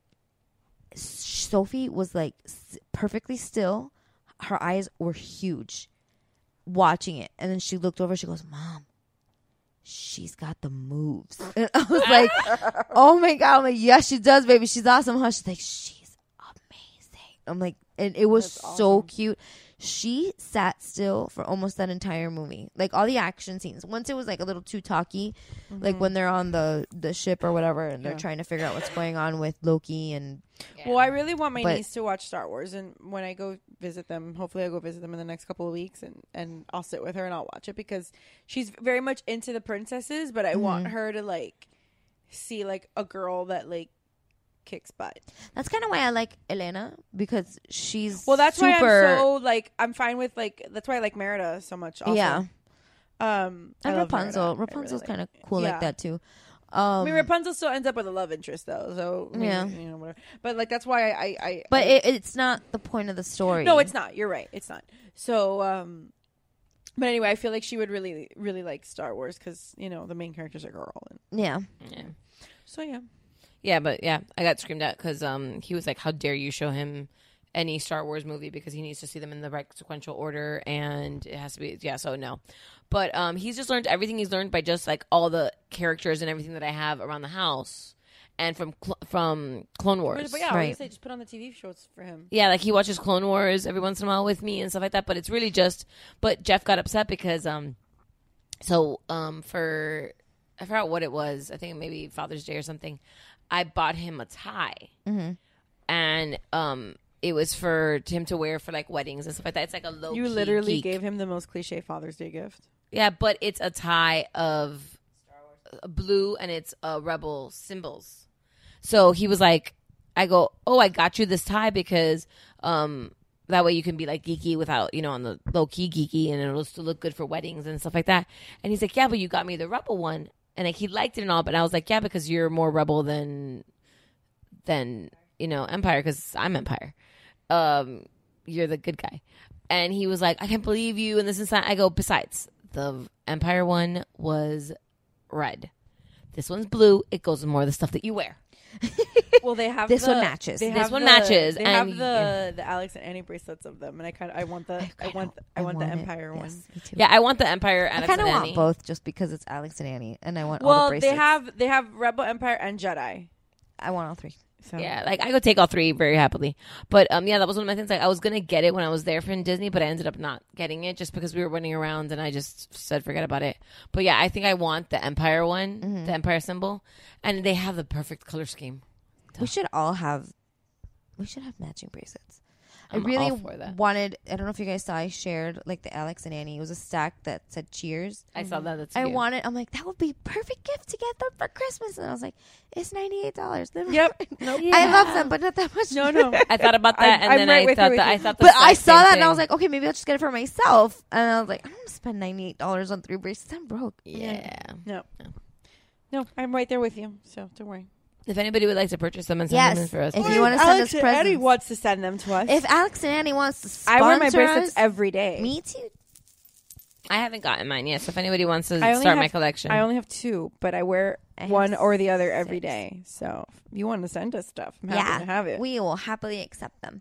Sophie was perfectly still. Her eyes were huge watching it. And then she looked over. She goes, "Mom, she's got the moves." And I was like, oh my God. I'm like, yes, she does, baby. She's awesome, huh? She's like, she's amazing. I'm like, and it was so cute. She sat still for almost that entire movie. All the action scenes. Once it was a little too talky, when they're on the ship or whatever, and they're trying to figure out what's going on with Loki and. Well, I really want my But- niece to watch Star Wars, and when I go visit them, hopefully I'll go visit them in the next couple of weeks, and I'll sit with her and I'll watch it because she's very much into the princesses, but I want her to see a girl that kicks butt. That's kind of why I like Elena, because she's Well, that's super, why I'm so I'm fine with that's why I like Merida so much. Also. Yeah. And And Rapunzel. Rapunzel's kind of cool like that too. I mean, Rapunzel still ends up with a love interest though, so maybe, Yeah. whatever. But that's why I But it's not the point of the story. No, it's not. You're right. It's not. So, but anyway, I feel like she would really, really like Star Wars because the main character's a girl. Yeah. So yeah. Yeah, but I got screamed at because he was like, "How dare you show him any Star Wars movie because he needs to see them in the right sequential order and it has to be so no." But he's just learned everything he's learned by just all the characters and everything that I have around the house and from Clone Wars. But yeah, I say just put on the TV shows for him. Yeah, he watches Clone Wars every once in a while with me and stuff like that. But it's really just. But Jeff got upset because for I forgot what it was. I think maybe Father's Day or something. I bought him a tie, and it was for him to wear for weddings and stuff like that. It's a low. You literally gave him the most cliche Father's Day gift. Yeah, but it's a tie of blue and it's rebel symbols. So he was like, I go, "Oh, I got you this tie because that way you can be like geeky without, on the low key geeky, and it'll still look good for weddings and stuff like that. And he's like, yeah, but you got me the Rebel one. And like, he liked it and all, but I was like, yeah, because you're more Rebel than Empire, because I'm Empire. You're the good guy. And he was like, I can't believe you. And this is that. I go, besides, the Empire one was red. This one's blue. It goes with more of the stuff that you wear. Well, they have this one matches. This one matches. They have the Alex and Annie bracelets of them, and I want the Empire one. Me too. Yeah, I want the Empire. I kind of want both, just because it's Alex and Annie, and I want all the Well, bracelets. they have Rebel, Empire, and Jedi. I want all three. So. Yeah, like I could take all three very happily. But yeah, that was one of my things. Like I was gonna get it when I was there for Disney, but I ended up not getting it just because we were running around, and I just said forget about it. But yeah, I think I want the Empire one, the Empire symbol, and they have the perfect color scheme. We should have matching bracelets. I'm I really all for that. wanted. I don't know if you guys saw. I shared like the Alex and Annie. It was a stack that said "Cheers." I saw that. That's I cute. wanted. I'm like, that would be perfect gift to get them for Christmas. And I was like, it's $98. Yep. Nope. I love them, but not that much. No. I thought about that, and then I thought. But I saw that, and I was like, okay, maybe I'll just get it for myself. And I was like, I don't want to spend $98 on 3 bracelets. I'm broke. Yeah. No, I'm right there with you. So don't worry. If anybody would like to purchase them and send them in for us, if you want to send us Alex and presents, Annie wants to send them to us. If Alex and Annie wants to sponsor I wear my bracelets us, every day. Me too. I haven't gotten mine yet. So if anybody wants to I only start have- my collection, I only have 2, but I wear one or the other every day. So if you want to send us stuff, I'm happy to have it. We will happily accept them.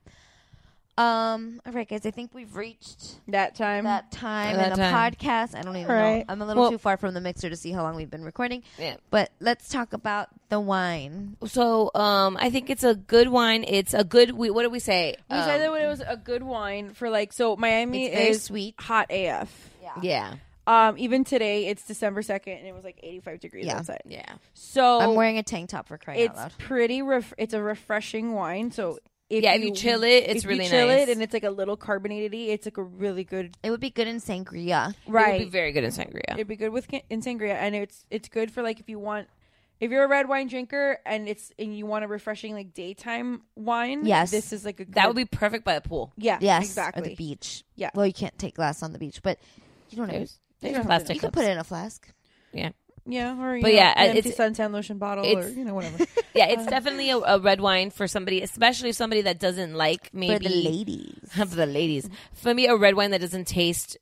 All right, guys. I think we've reached that time. in the podcast. I don't even know. I'm a little too far from the mixer to see how long we've been recording. Yeah. But let's talk about the wine. So I think it's a good wine. It's a good. What did we say? We said that it was a good wine for so Miami It's very is sweet, hot AF. Yeah. Even today it's December 2nd and it was 85 degrees outside. Yeah. So I'm wearing a tank top for crying out loud. It's pretty. It's a refreshing wine. So. If you chill it, it's really chill nice. it and it's like a little carbonated-y, it's like a really good. It would be good in sangria, right? It would be very good in sangria. It'd be good in sangria, and it's good for if you're a red wine drinker and you want a refreshing daytime wine. Yes, this is a good. That would be perfect by the pool. Yeah, yes, exactly. Or the beach. Yeah. Well, you can't take glass on the beach, but you don't know. There's plastic. You can put it in a flask. Yeah. Yeah, or but an empty suntan lotion bottle, or whatever. Yeah, it's definitely a red wine for somebody, especially somebody that doesn't like maybe for the ladies. For the ladies, for me, a red wine that doesn't taste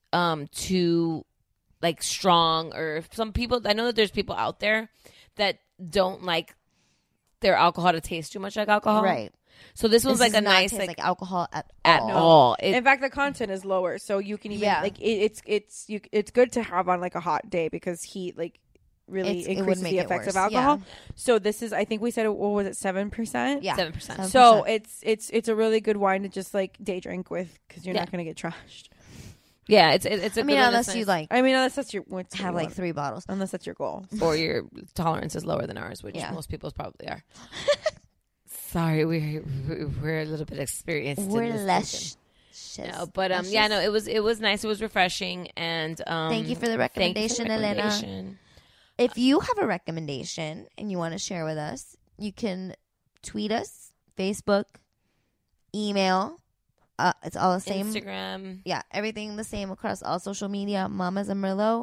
too strong, or some people. I know that there's people out there that don't like their alcohol to taste too much like alcohol, right? So this one's does a not nice taste like alcohol at all. In fact, the content is lower, so you can even it's good to have on a hot day because heat really increases the effects of alcohol. Yeah. So this is, I think we said, what was it, 7%? Yeah, 7%. So it's a really good wine to just day drink with because you're not going to get trashed. Yeah, it's a. I mean, unless you unless that's your have 3 bottles, unless that's your goal, or your tolerance is lower than ours, which most people's probably are. Sorry, we're a little bit experienced. We're in this less. No, but it was nice. It was refreshing, and thank you for the recommendation, Elena. If you have a recommendation and you want to share with us, you can tweet us, Facebook, email. It's all the same. Instagram. Yeah, everything the same across all social media. Mamas and Merlot,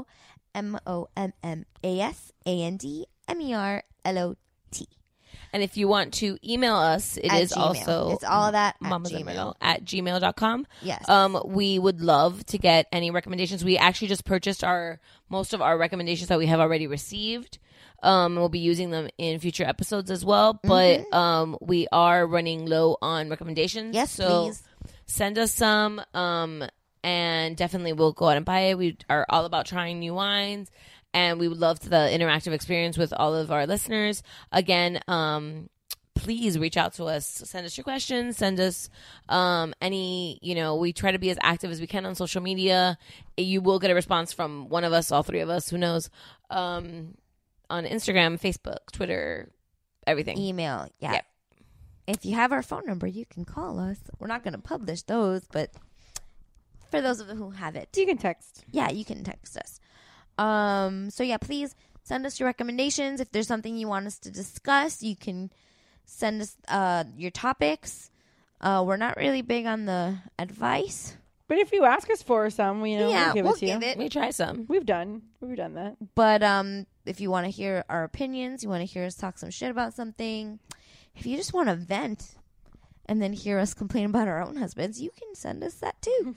MOMMASANDMERLOT. And if you want to email us, it is Gmail. also it's all of that at gmail.com. Yes. We would love to get any recommendations. We actually just purchased most of our recommendations that we have already received. We'll be using them in future episodes as well. But we are running low on recommendations. Yes, so please. Send us some. And definitely we'll go out and buy it. We are all about trying new wines. And we would love the interactive experience with all of our listeners. Again, please reach out to us. Send us your questions. Send us any, we try to be as active as we can on social media. You will get a response from one of us, all 3 of us, who knows, on Instagram, Facebook, Twitter, everything. Email. Yeah. Yep. If you have our phone number, you can call us. We're not going to publish those, but for those of you who have it, you can text. Yeah, you can text us. So yeah, please send us your recommendations. If there's something you want us to discuss, you can send us your topics. We're not really big on the advice. But if you ask us for some, we'll give we'll it to give you. it. We try some. We've done that. But if you want to hear our opinions, you want to hear us talk some shit about something, if you just want to vent and then hear us complain about our own husbands, you can send us that too.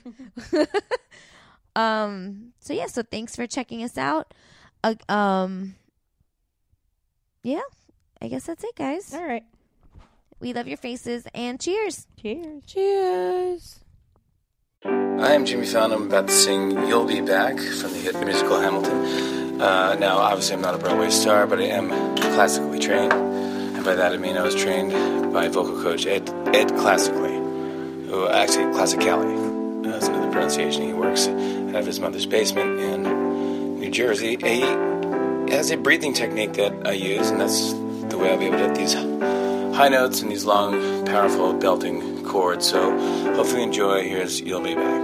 So thanks for checking us out. Yeah, I guess that's it, guys. All right. We love your faces, and cheers. Cheers. I am Jimmy Fallon. I'm about to sing You'll Be Back from the hit musical Hamilton. Now, obviously, I'm not a Broadway star, but I am classically trained. And by that, I mean I was trained by vocal coach Ed Classically, who actually Classically. That's another pronunciation. He works out of his mother's basement in New Jersey. He has a breathing technique that I use, and that's the way I'll be able to hit these high notes and these long, powerful belting chords. So hopefully enjoy. Here's You'll Be Back.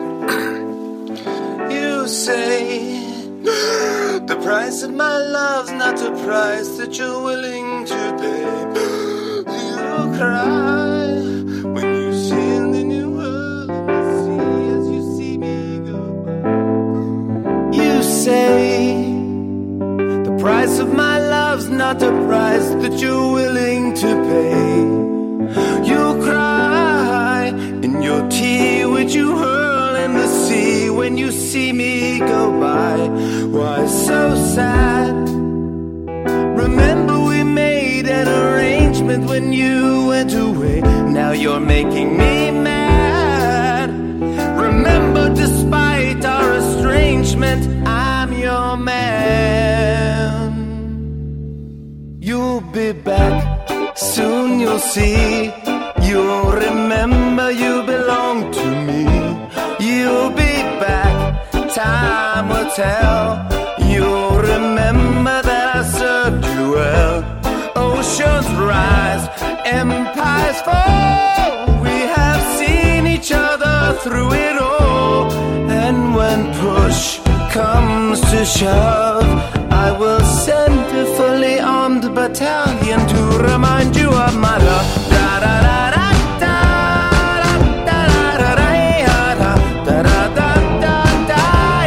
You say the price of my love's not the price that you're willing to pay. You cry when you see the new world and see as you see me go by. You say the price of my love's not the price that you're willing to pay. You cry in your tea which you hurl in the sea when you see me go by. Why so sad? Remember we made an arrangement when you went away. Now you're making me mad. Remember, despite our estrangement, I'm your man. You'll be back, soon you'll see. You'll remember you belong to me. You'll be back, time will tell. You'll remember that I served you well. Oceans rise, empires fall. We have seen each other through it all. And when push comes to shove, I will send a fully armed battalion to remind you of my love. Da da da da da da da da da da da da da da da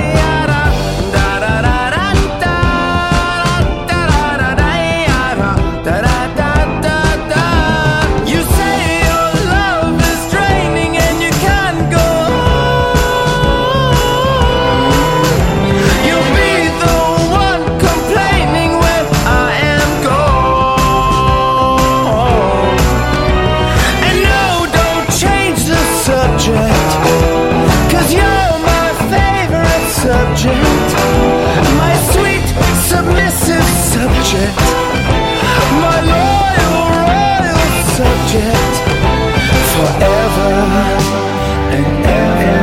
da da da. You say your love is draining and you can't go on. You'll be the one complaining when I am gone. And no, don't change the subject, 'cause you're my favorite subject. My sweet, submissive subject. My loyal, royal subject. Forever and ever.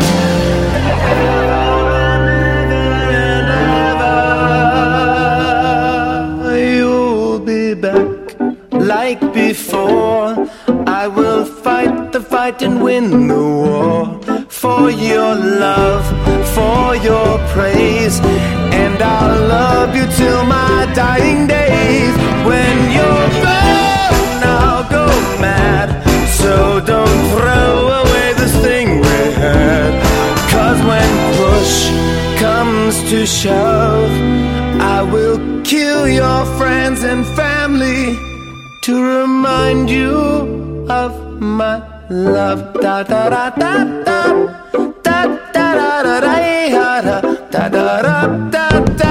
You'll be back like before. I will fight the fight and win the war. For your love, for your praise. And I'll love you till my dying days. When you're gone, I'll go mad. So don't throw away this thing we had. 'Cause when push comes to shove, I will kill your friends and family to remind you of my love. Da da da da da da da da da da da da da da da.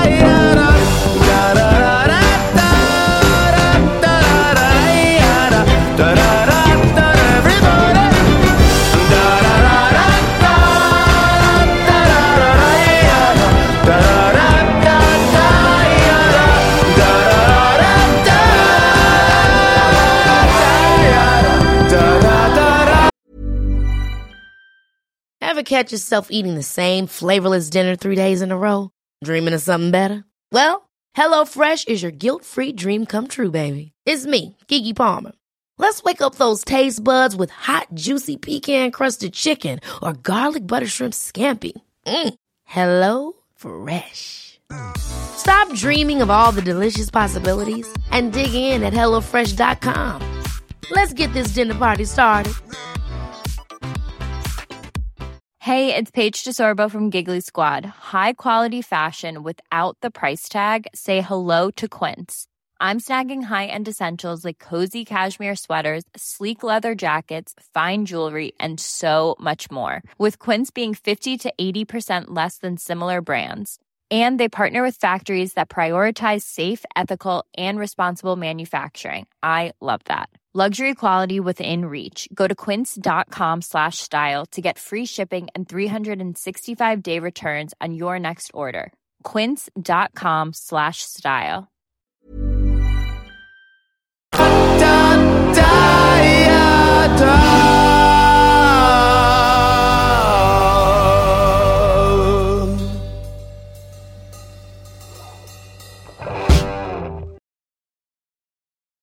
Ever catch yourself eating the same flavorless dinner 3 days in a row? Dreaming of something better? Well, HelloFresh is your guilt-free dream come true, baby. It's me, Keke Palmer. Let's wake up those taste buds with hot, juicy pecan-crusted chicken or garlic butter shrimp scampi. Hello Fresh. Stop dreaming of all the delicious possibilities and dig in at HelloFresh.com. Let's get this dinner party started. Hey, it's Paige DeSorbo from Giggly Squad. High quality fashion without the price tag. Say hello to Quince. I'm snagging high-end essentials like cozy cashmere sweaters, sleek leather jackets, fine jewelry, and so much more. With Quince being 50 to 80% less than similar brands. And they partner with factories that prioritize safe, ethical, and responsible manufacturing. I love that. Luxury quality within reach. Go to quince.com/style to get free shipping and 365-day returns on your next order. Quince.com/style.